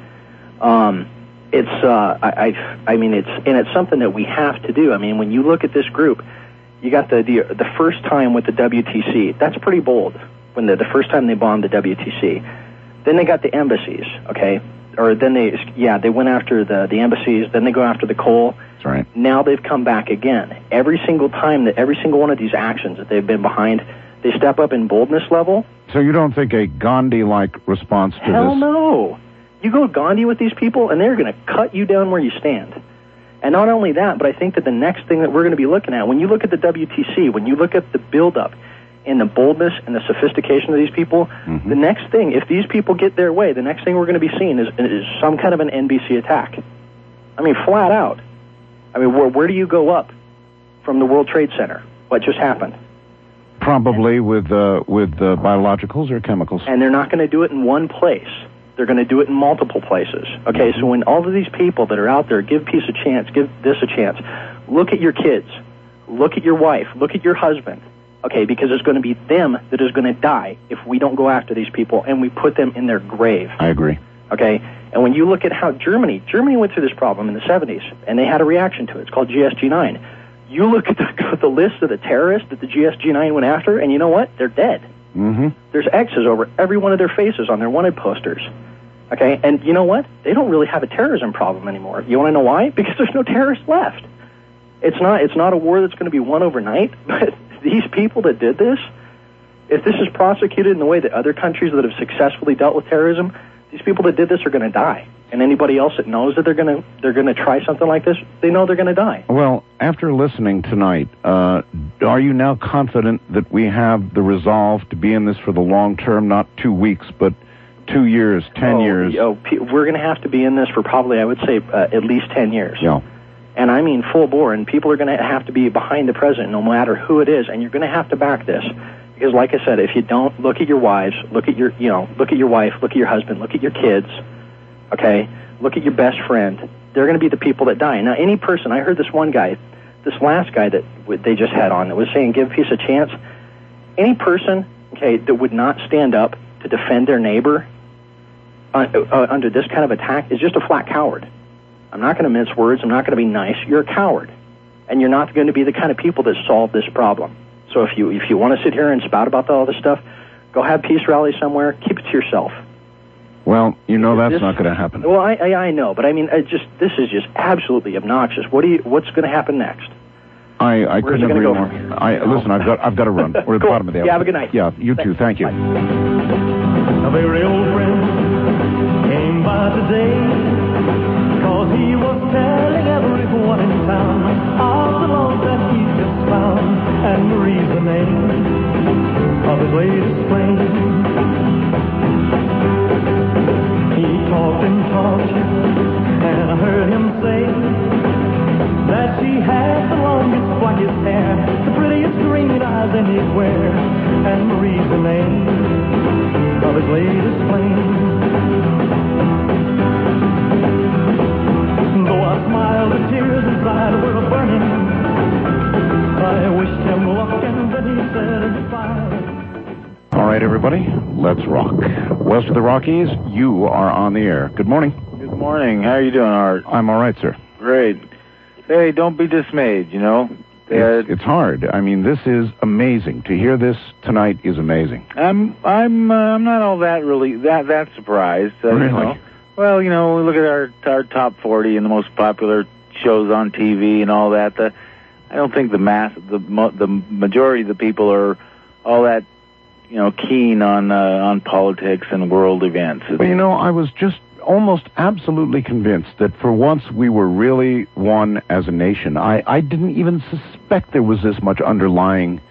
Um, it's, uh, I, I, I mean, it's, and it's something that we have to do. I mean, when you look at this group, you got the, the, the first time with the W T C. That's pretty bold when the, the first time they bombed the W T C. Then they got the embassies, okay? Or then they, yeah, they went after the, the embassies, then they go after the coal. That's right. Now they've come back again. Every single time that, every single one of these actions that they've been behind, they step up in boldness level. So you don't think a Gandhi-like response to Hell this? no. You go Gandhi with these people, and they're going to cut you down where you stand. And not only that, but I think that the next thing that we're going to be looking at, when you look at the W T C, when you look at the buildup and the boldness and the sophistication of these people, mm-hmm. the next thing, if these people get their way, the next thing we're going to be seeing is, is some kind of an N B C attack. I mean, flat out. I mean, where, where do you go up from the World Trade Center? What just happened? Probably with uh, with uh, biologicals or chemicals. And they're not going to do it in one place. They're going to do it in multiple places. Okay, so when all of these people that are out there, give peace a chance, give this a chance, look at your kids, look at your wife, look at your husband, okay, because it's going to be them that is going to die if we don't go after these people and we put them in their grave. I agree. Okay, and when you look at how Germany, Germany went through this problem in the seventies, and they had a reaction to it. It's called G S G nine. You look at the, the list of the terrorists that the G S G nine went after, and you know what? They're dead. Mm-hmm. There's X's over every one of their faces on their wanted posters. Okay, and you know what? They don't really have a terrorism problem anymore. You want to know why? Because there's no terrorists left. It's not. It's not a war that's going to be won overnight. But these people that did this, if this is prosecuted in the way that other countries that have successfully dealt with terrorism, these people that did this are going to die. And anybody else that knows that they're going to they're going to try something like this, they know they're going to die. Well, after listening tonight, uh, are you now confident that we have the resolve to be in this for the long term, not two weeks, but two years, ten oh, years? Oh, we're going to have to be in this for probably, I would say, uh, at least ten years. Yeah. And I mean full bore, and people are going to have to be behind the president no matter who it is, and you're going to have to back this. Because like I said, if you don't, look at your wives, look at your, you know, look at your wife, look at your husband, look at your kids, okay? Look at your best friend. They're going to be the people that die. Now, any person, I heard this one guy, this last guy that they just had on that was saying give peace a chance. Any person, okay, that would not stand up to defend their neighbor uh, uh, under this kind of attack is just a flat coward. I'm not going to mince words. I'm not going to be nice. You're a coward. And you're not going to be the kind of people that solve this problem. So if you if you want to sit here and spout about all this stuff, go have peace rallies somewhere. Keep it to yourself. Well, you know that's this, not going to happen. Well, I, I I know, but I mean, I just this is just absolutely obnoxious. What do you? What's going to happen next? I, I couldn't agree go more. I listen. I've got I've got to run. We're at the cool. bottom of the hour. Yeah, have a good night. Yeah, you too. Thank you. A very old friend came by today, cause he was telling everyone in town of the love that he just found, and Marie's the name of his latest flame. He talked and talked, and I heard him say that she had the longest, blackest hair, the prettiest green eyes anywhere, and Marie's the name of his latest flame. Though I smiled, the tears inside were burning. I wished him luck, and then he said goodbye. All right, everybody, let's rock. West of the Rockies, you are on the air. Good morning. Good morning. How are you doing, Art? I'm all right, sir. Great. Hey, don't be dismayed, you know. It's, it's hard. I mean, this is amazing. To hear this tonight is amazing. I'm I'm uh, I'm not all that really that that surprised. Uh, Really? You know? Well, you know, we look at our our top forty and the most popular shows on T V and all that. The, I don't think the mass the mo- the majority of the people are all that, you know, keen on uh, on politics and world events. Well, you know, I was just almost absolutely convinced that for once we were really one as a nation. I, I didn't even suspect there was this much underlying,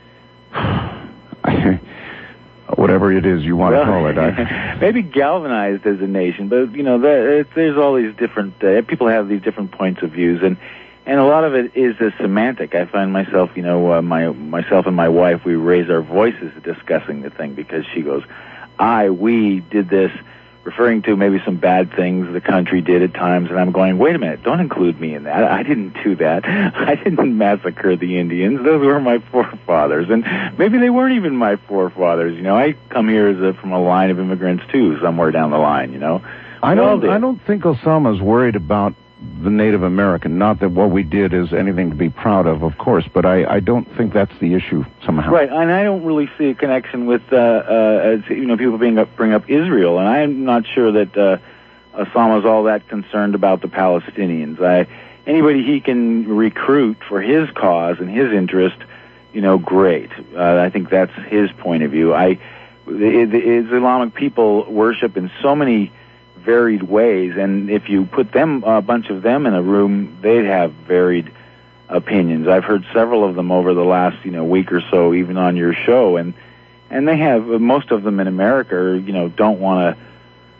whatever it is you want well, to call it. I, maybe galvanized as a nation, but, you know, there, it, there's all these different, uh, people have these different points of views, and And a lot of it is a semantic. I find myself, you know, uh, my myself and my wife, we raise our voices discussing the thing because she goes, I, we did this, referring to maybe some bad things the country did at times, and I'm going, wait a minute, don't include me in that. I didn't do that. I didn't massacre the Indians. Those were my forefathers, and maybe they weren't even my forefathers. You know, I come here as a, from a line of immigrants too, somewhere down the line. You know, I don't. I don't think Osama's worried about the Native American. Not that what we did is anything to be proud of, of course, but I, I don't think that's the issue somehow. Right, and I don't really see a connection with, uh, uh, as, you know, people being up, bring up Israel, and I'm not sure that uh, Osama's all that concerned about the Palestinians. I, anybody he can recruit for his cause and his interest, you know, great. Uh, I think that's his point of view. I, the, the Islamic people worship in so many varied ways, and if you put them, a bunch of them in a room, they'd have varied opinions. I've heard several of them over the last, you know, week or so, even on your show, and and they have, most of them in America, you know, don't want to,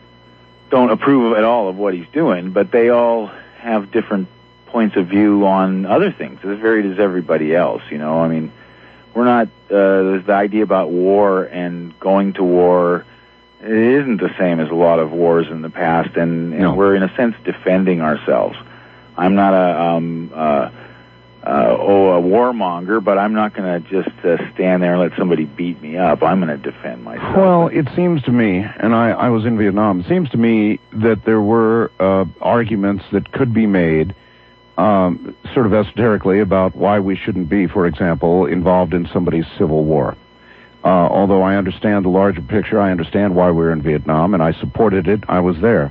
don't approve at all of what he's doing, but they all have different points of view on other things, as varied as everybody else, you know. I mean, we're not, uh, the idea about war and going to war, it isn't the same as a lot of wars in the past, and, and no. we're in a sense defending ourselves. I'm not a um, uh, uh, oh a warmonger, but I'm not going to just uh, stand there and let somebody beat me up. I'm going to defend myself. Well, it seems to me, and I, I was in Vietnam. It seems to me that there were uh, arguments that could be made, um, sort of esoterically, about why we shouldn't be, for example, involved in somebody's civil war. Uh, although I understand the larger picture, I understand why we're in Vietnam, and I supported it. I was there.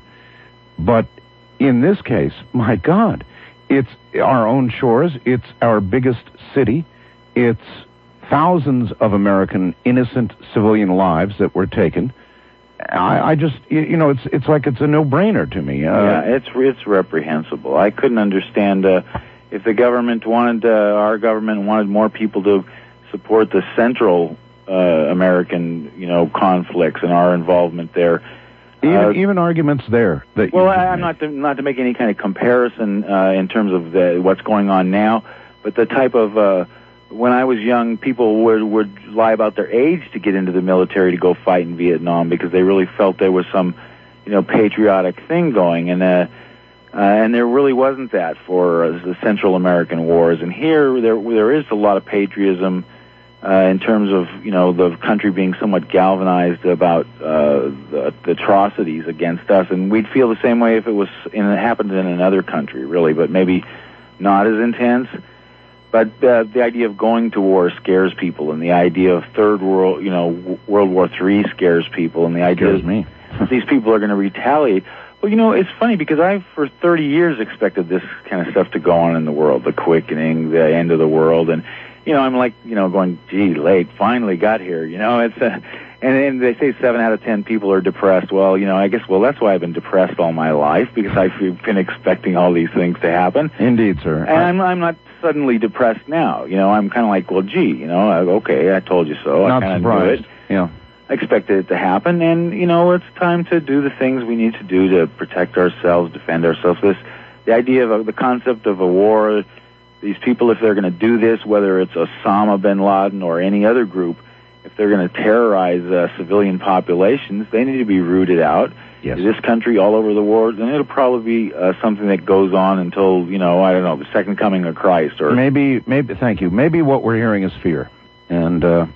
But in this case, my God, it's our own shores. It's our biggest city. It's thousands of American innocent civilian lives that were taken. I, I just, you know, it's it's like it's a no-brainer to me. Uh, yeah, it's it's reprehensible. I couldn't understand uh, if the government wanted, uh, our government wanted more people to support the Central uh, American, you know, conflicts and our involvement there. Even, uh, even arguments there that. Well, you I, I'm not to, not to make any kind of comparison uh, in terms of the, what's going on now, but the type of uh, when I was young, people would would lie about their age to get into the military to go fight in Vietnam because they really felt there was some, you know, patriotic thing going, and uh, uh, and there really wasn't that for uh, the Central American wars. And here, there there is a lot of patriotism uh, in terms of, you know, the country being somewhat galvanized about uh, the, the atrocities against us, and we'd feel the same way if it was in, it happened in another country, really, but maybe not as intense. But uh, the idea of going to war scares people, and the idea of third world, you know, w- World War Three scares people, and the idea scares me. that these people are going to retaliate. Well, you know, it's funny because I've for thirty years expected this kind of stuff to go on in the world, the quickening, the end of the world, and you know, I'm like, you know, going, gee, late, finally got here. You know, it's a, and, and they say seven out of ten people are depressed. Well, you know, I guess, well, that's why I've been depressed all my life, because I've been expecting all these things to happen. Indeed, sir. And I'm, I'm not suddenly depressed now. You know, I'm kind of like, well, gee, you know, I, okay, I told you so. Not I kind of knew surprised. it. Yeah. I expected it to happen, and, you know, it's time to do the things we need to do to protect ourselves, defend ourselves. This, the idea of a, the concept of a war, these people, if they're going to do this, whether it's Osama bin Laden or any other group, if they're going to terrorize uh, civilian populations, they need to be rooted out. Yes. This country, all over the world, and it'll probably be uh, something that goes on until, you know, I don't know, the second coming of Christ. Or maybe, maybe. Thank you. Maybe what we're hearing is fear, and uh,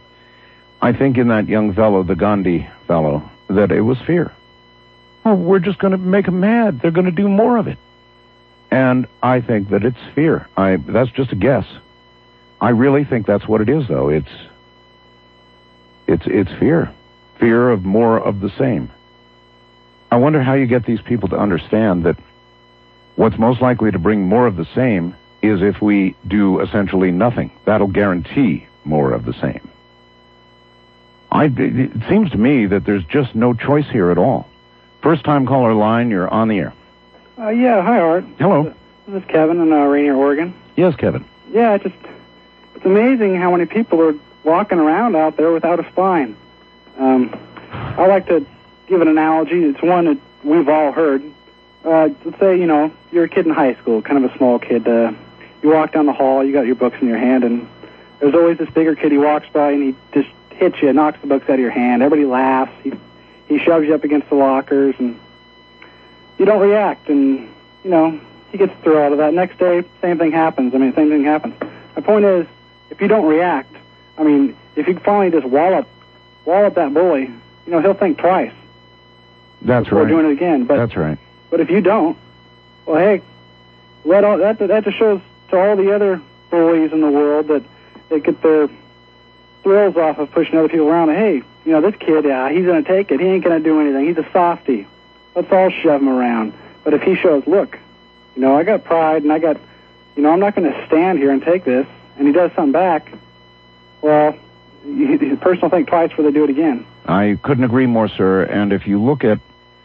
I think in that young fellow, the Gandhi fellow, that it was fear. Oh, we're just going to make them mad. They're going to do more of it. And I think that it's fear. I that's just a guess. I really think that's what it is, though. It's it's it's fear. Fear of more of the same. I wonder how you get these people to understand that what's most likely to bring more of the same is if we do essentially nothing. That'll guarantee more of the same. I, it seems to me that there's just no choice here at all. First time caller line, you're on the air. Uh, yeah, hi, Art. Hello. This is Kevin in uh, Rainier, Oregon. Yes, Kevin. Yeah, it's just, it's amazing how many people are walking around out there without a spine. Um, I like to give an analogy. It's one that we've all heard. Uh, let's say, you know, you're a kid in high school, kind of a small kid. Uh, you walk down the hall, you got your books in your hand, and there's always this bigger kid. He walks by and he just hits you, knocks the books out of your hand. Everybody laughs. He, he shoves you up against the lockers, and you don't react, and, you know, he gets through all of that. Next day, same thing happens. I mean, same thing happens. My point is, if you don't react, I mean, if you finally just wallop, wallop that bully, you know, he'll think twice. That's before right. doing it again. But, That's right. But if you don't, well, hey, let all, that, that just shows to all the other bullies in the world that they get their thrills off of pushing other people around. Hey, you know, this kid, yeah, he's going to take it. He ain't going to do anything. He's a softy. Let's all shove him around. But if he shows, look, you know, I got pride and I got, you know, I'm not going to stand here and take this, and he does something back, well, the person will think twice before they do it again. I couldn't agree more, sir. And if you look at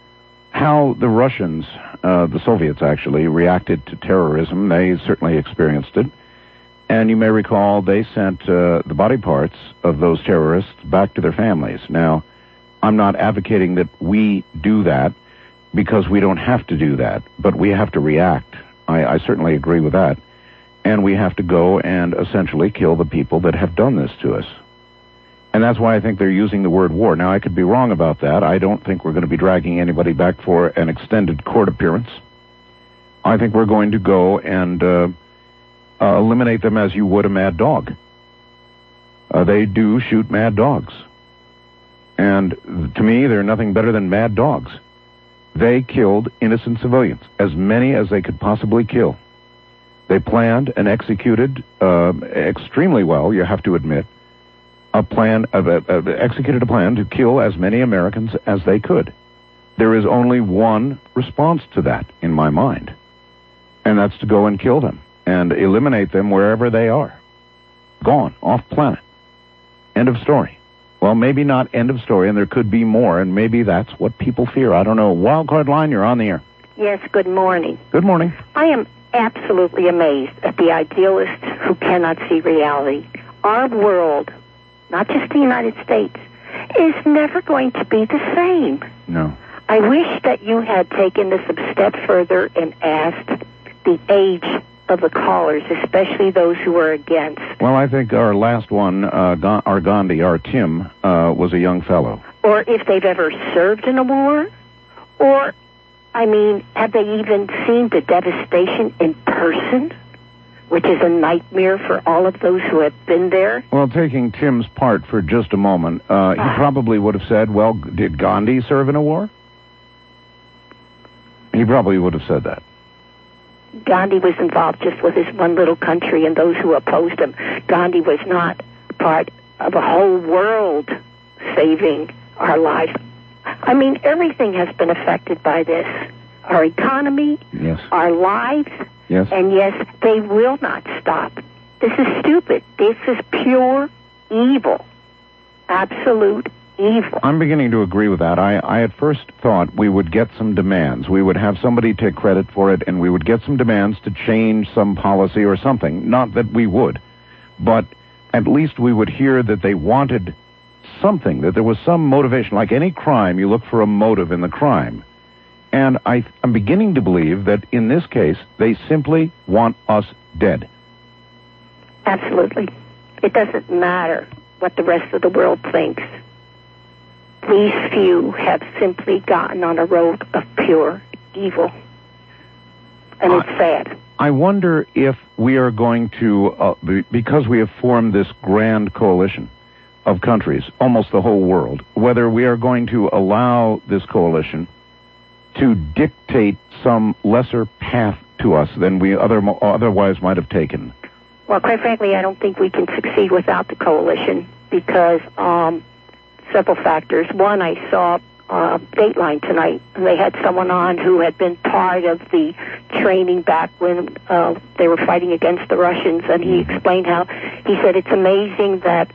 how the Russians, uh, the Soviets actually, reacted to terrorism, they certainly experienced it. And you may recall they sent uh, the body parts of those terrorists back to their families. Now, I'm not advocating that we do that, because we don't have to do that, but we have to react. I, I certainly agree with that. And we have to go and essentially kill the people that have done this to us. And that's why I think they're using the word war. Now, I could be wrong about that. I don't think we're going to be dragging anybody back for an extended court appearance. I think we're going to go and uh, uh, eliminate them as you would a mad dog. Uh, they do shoot mad dogs. And to me, they're nothing better than mad dogs. They killed innocent civilians, as many as they could possibly kill. They planned and executed uh, extremely well, you have to admit, a plan, uh, uh, executed a plan to kill as many Americans as they could. There is only one response to that in my mind, and that's to go and kill them and eliminate them wherever they are. Gone, off planet. End of story. Well, maybe not end of story, and there could be more, and maybe that's what people fear. I don't know. Wildcard line, you're on the air. Yes, good morning. Good morning. I am absolutely amazed at the idealists who cannot see reality. Our world, not just the United States, is never going to be the same. No. I wish that you had taken this a step further and asked the age of the callers, especially those who are against. Well, I think our last one, uh, Ga- our Gandhi, our Tim, uh, was a young fellow. Or if they've ever served in a war, or, I mean, have they even seen the devastation in person, which is a nightmare for all of those who have been there? Well, taking Tim's part for just a moment, uh, he probably would have said, well, did Gandhi serve in a war? He probably would have said that. Gandhi was involved just with his one little country and those who opposed him. Gandhi was not part of a whole world saving our lives. I mean, everything has been affected by this. Our economy, yes. Our lives, yes. And yes, they will not stop. This is stupid. This is pure evil. Absolute evil. I'm beginning to agree with that. I, I at first thought we would get some demands. We would have somebody take credit for it, and we would get some demands to change some policy or something. Not that we would, but at least we would hear that they wanted something, that there was some motivation. Like any crime, you look for a motive in the crime. And I, I'm beginning to believe that in this case, they simply want us dead. Absolutely. It doesn't matter what the rest of the world thinks. These few have simply gotten on a road of pure evil. And it's sad. I wonder if we are going to, uh, be, because we have formed this grand coalition of countries, almost the whole world, whether we are going to allow this coalition to dictate some lesser path to us than we other, otherwise might have taken. Well, quite frankly, I don't think we can succeed without the coalition because um, several factors. One, I saw uh, Dateline tonight, and they had someone on who had been part of the training back when uh, they were fighting against the Russians, and he explained how, he said it's amazing that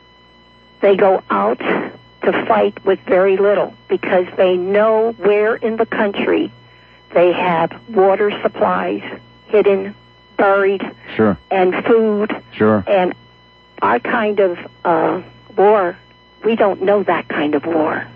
they go out to fight with very little because they know where in the country they have water supplies hidden, buried, sure, and food, sure, and our kind of uh, war, we don't know that kind of war.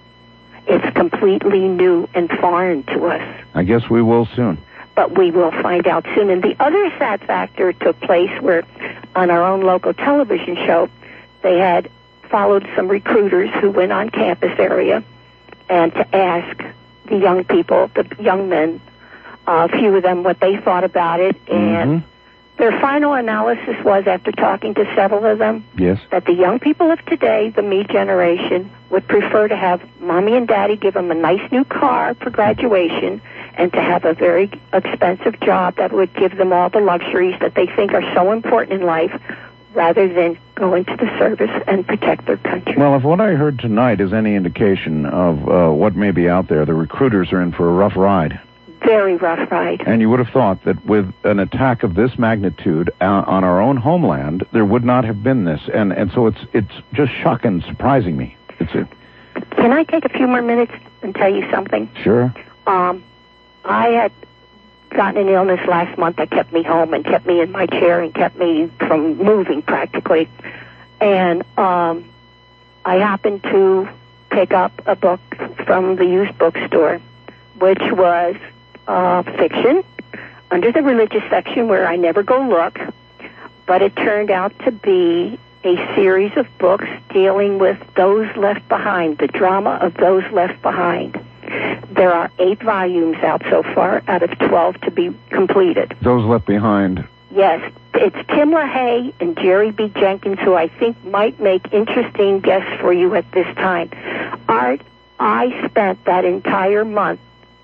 It's completely new and foreign to us. I guess we will soon. But we will find out soon. And the other sad factor took place where on our own local television show, they had followed some recruiters who went on campus area and to ask the young people, the young men, uh, a few of them what they thought about it. And mm-hmm. their final analysis was, after talking to several of them, yes, that the young people of today, the me generation, would prefer to have mommy and daddy give them a nice new car for graduation and to have a very expensive job that would give them all the luxuries that they think are so important in life, rather than go into the service and protect their country. Well, if what I heard tonight is any indication of uh, what may be out there, the recruiters are in for a rough ride. Very rough ride. And you would have thought that with an attack of this magnitude uh, on our own homeland, there would not have been this. And, and so it's it's just shocking, surprising me. It's a... Can I take a few more minutes and tell you something? Sure. Um, I had gotten an illness last month that kept me home and kept me in my chair and kept me from moving practically. And um, I happened to pick up a book from the used bookstore, which was uh, fiction under the religious section where I never go look, but it turned out to be a series of books dealing with those left behind, the drama of those left behind. There are eight volumes out so far out of twelve to be completed. Those left behind. Yes. It's Tim LaHaye and Jerry B. Jenkins, who I think might make interesting guests for you at this time. Art, I spent that entire month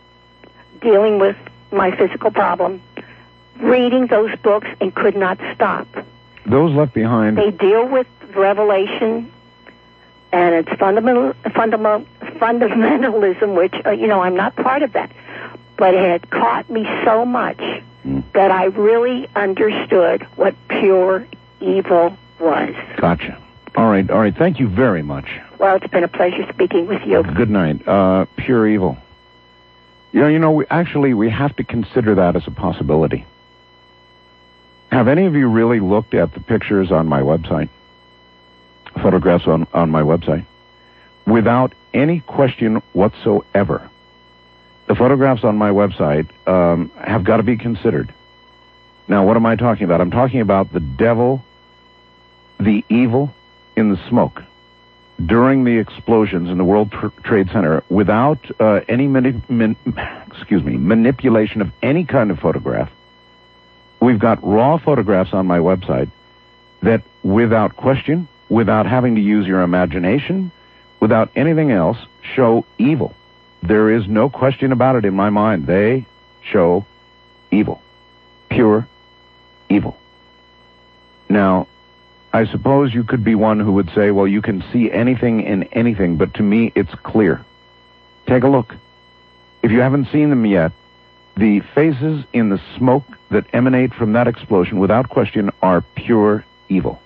dealing with my physical problem, reading those books, and could not stop. Those left behind. They deal with Revelation and it's fundamental, fundamental, fundamentalism, which, uh, you know, I'm not part of that. But it had caught me so much mm. that I really understood what pure evil was. Gotcha. All right, all right. Thank you very much. Well, it's been a pleasure speaking with you. Good night. Uh, pure evil. You know, you know, we, actually, we have to consider that as a possibility. Have any of you really looked at the pictures on my website? Photographs on, on my website? Without any question whatsoever. The photographs on my website um, have got to be considered. Now, what am I talking about? I'm talking about the devil, the evil in the smoke during the explosions in the World Trade Center without uh, any mani- man- excuse me, manipulation of any kind of photograph. We've got raw photographs on my website that, without question, without having to use your imagination, without anything else, show evil. There is no question about it in my mind. They show evil. Pure evil. Now, I suppose you could be one who would say, well, you can see anything in anything, but to me, it's clear. Take a look. If you haven't seen them yet, the faces in the smoke that emanate from that explosion, without question, are pure evil.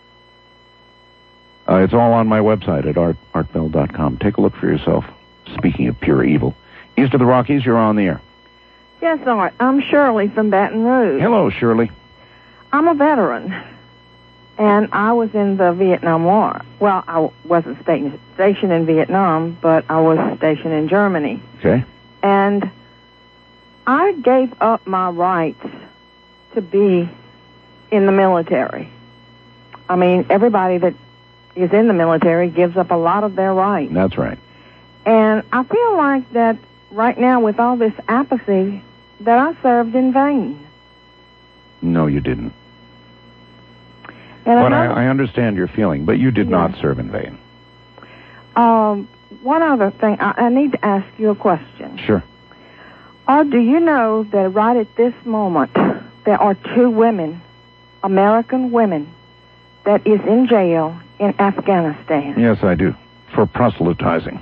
Uh, it's all on my website at art art bell dot com. Take a look for yourself. Speaking of pure evil. East of the Rockies, you're on the air. Yes, Art. I'm Shirley from Baton Rouge. Hello, Shirley. I'm a veteran, and I was in the Vietnam War. Well, I wasn't sta- stationed in Vietnam, but I was stationed in Germany. Okay. And I gave up my rights to be in the military. I mean, everybody that is in the military gives up a lot of their rights. That's right. And I feel like that right now with all this apathy that I served in vain. No, you didn't. And but another, I, I understand your feeling, but you did yeah. not serve in vain. Um, one other thing, I, I need to ask you a question. Sure. Or do you know that right at this moment there are two women, American women, that is in jail in Afghanistan? Yes, I do. For proselytizing.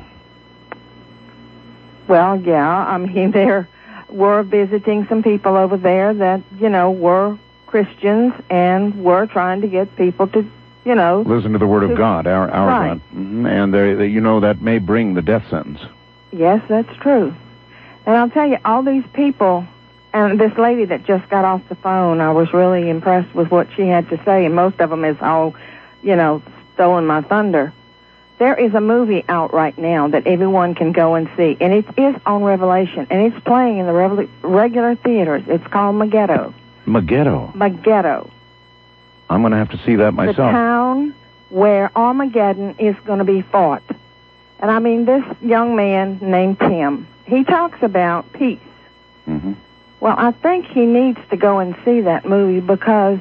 Well, yeah, I mean, there were visiting some people over there that, you know, were Christians and were trying to get people to, you know... Listen to the word to, of God, our, our right. God. Mm-hmm. And they, they, you know that may bring the death sentence. Yes, that's true. And I'll tell you, all these people, and this lady that just got off the phone, I was really impressed with what she had to say, and most of them is all, you know, stolen my thunder. There is a movie out right now that everyone can go and see, and it is on Revelation, and it's playing in the revel- regular theaters. It's called Megiddo. Megiddo? Megiddo. I'm going to have to see that myself. The town where Armageddon is going to be fought. And I mean, this young man named Tim, he talks about peace. Mm-hmm. Well, I think he needs to go and see that movie because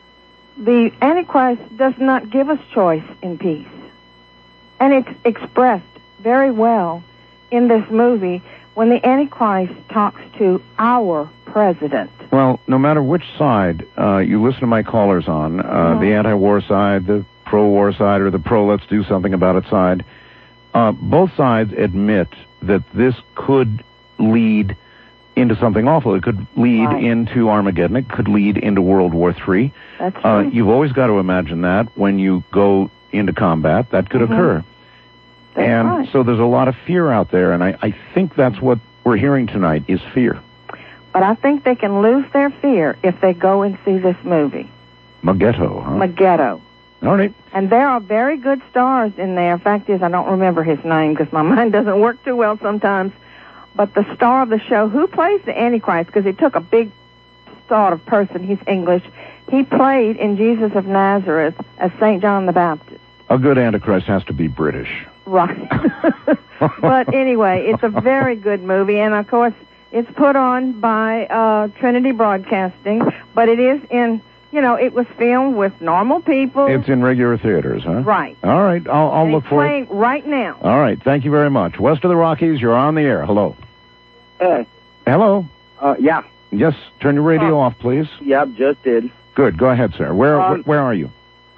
the Antichrist does not give us choice in peace. And it's expressed very well in this movie when the Antichrist talks to our president. Well, no matter which side uh, you listen to my callers on, uh, mm-hmm. the anti-war side, the pro-war side, or the pro-let's-do-something-about-it side, uh, both sides admit that this could lead into something awful. It could lead right. into Armageddon. It could lead into World War Three. That's uh, true. You've always got to imagine that when you go into combat, that could mm-hmm. occur. That's and right. so there's a lot of fear out there, and I, I think that's what we're hearing tonight is fear. But I think they can lose their fear if they go and see this movie. Megiddo, huh? Megiddo. All right. And there are very good stars in there. Fact is, I don't remember his name because my mind doesn't work too well sometimes. But the star of the show, who plays the Antichrist, because he took a big sort of person, he's English, he played in Jesus of Nazareth as Saint John the Baptist. A good Antichrist has to be British. Right. But anyway, it's a very good movie, and of course, it's put on by uh, Trinity Broadcasting, but it is in, you know, it was filmed with normal people. It's in regular theaters, huh? Right. All right, I'll, I'll and look it's for playing it. right now. All right, thank you very much. West of the Rockies, you're on the air. Hello. Hey. Hello. Uh, yeah. Yes, turn your radio Oh. off, please. Yep, just did. Good, go ahead, sir. Where Um, wh- where are you?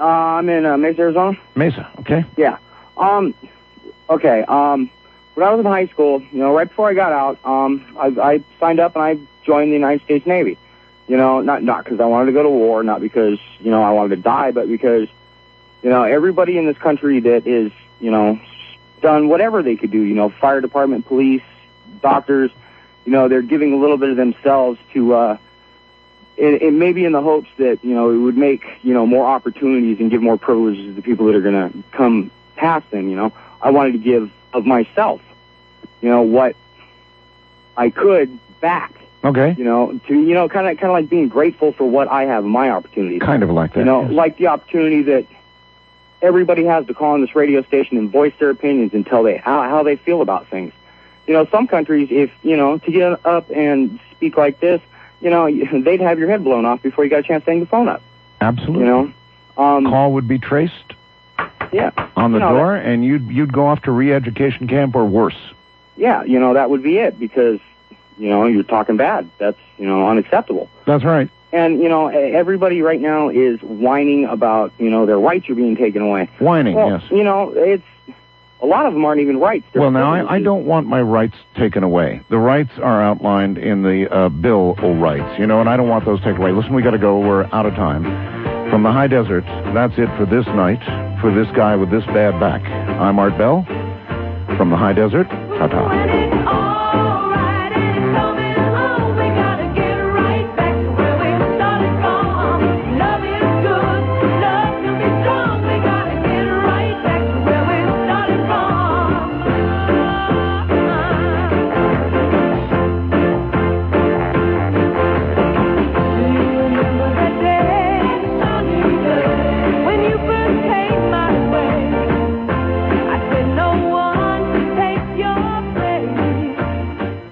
Uh, I'm in uh, Mesa, Arizona. Mesa, okay. Yeah. Um. Okay. Um. When I was in high school, you know, right before I got out, um, I, I signed up and I joined the United States Navy. You know, not not because I wanted to go to war, not because you know I wanted to die, but because you know everybody in this country that is you know done whatever they could do. You know, fire department, police, doctors. You know, they're giving a little bit of themselves to. Uh, It, it may be in the hopes that, you know, it would make, you know, more opportunities and give more privileges to the people that are going to come past them, you know. I wanted to give of myself, you know, what I could back. Okay. You know, to, you know, kind of kind of like being grateful for what I have, my opportunities. Kind of like that. You know, yes. like the opportunity that everybody has to call on this radio station and voice their opinions and tell they, how, how they feel about things. You know, some countries, if, you know, to get up and speak like this, you know, they'd have your head blown off before you got a chance to hang the phone up. Absolutely. You know, um, call would be traced. Yeah. On the you know, door, that, and you'd you'd go off to re-education camp or worse. Yeah, you know that would be it because you know you're talking bad. That's you know unacceptable. That's right. And you know everybody right now is whining about you know their rights are being taken away. Whining, well, yes. You know it's. A lot of them aren't even rights. They're well, now, I, I don't want my rights taken away. The rights are outlined in the uh, Bill of Rights, you know, and I don't want those taken away. Listen, we got to go. We're out of time. From the high desert, that's it for this night, for this guy with this bad back. I'm Art Bell from the high desert. Ta-ta.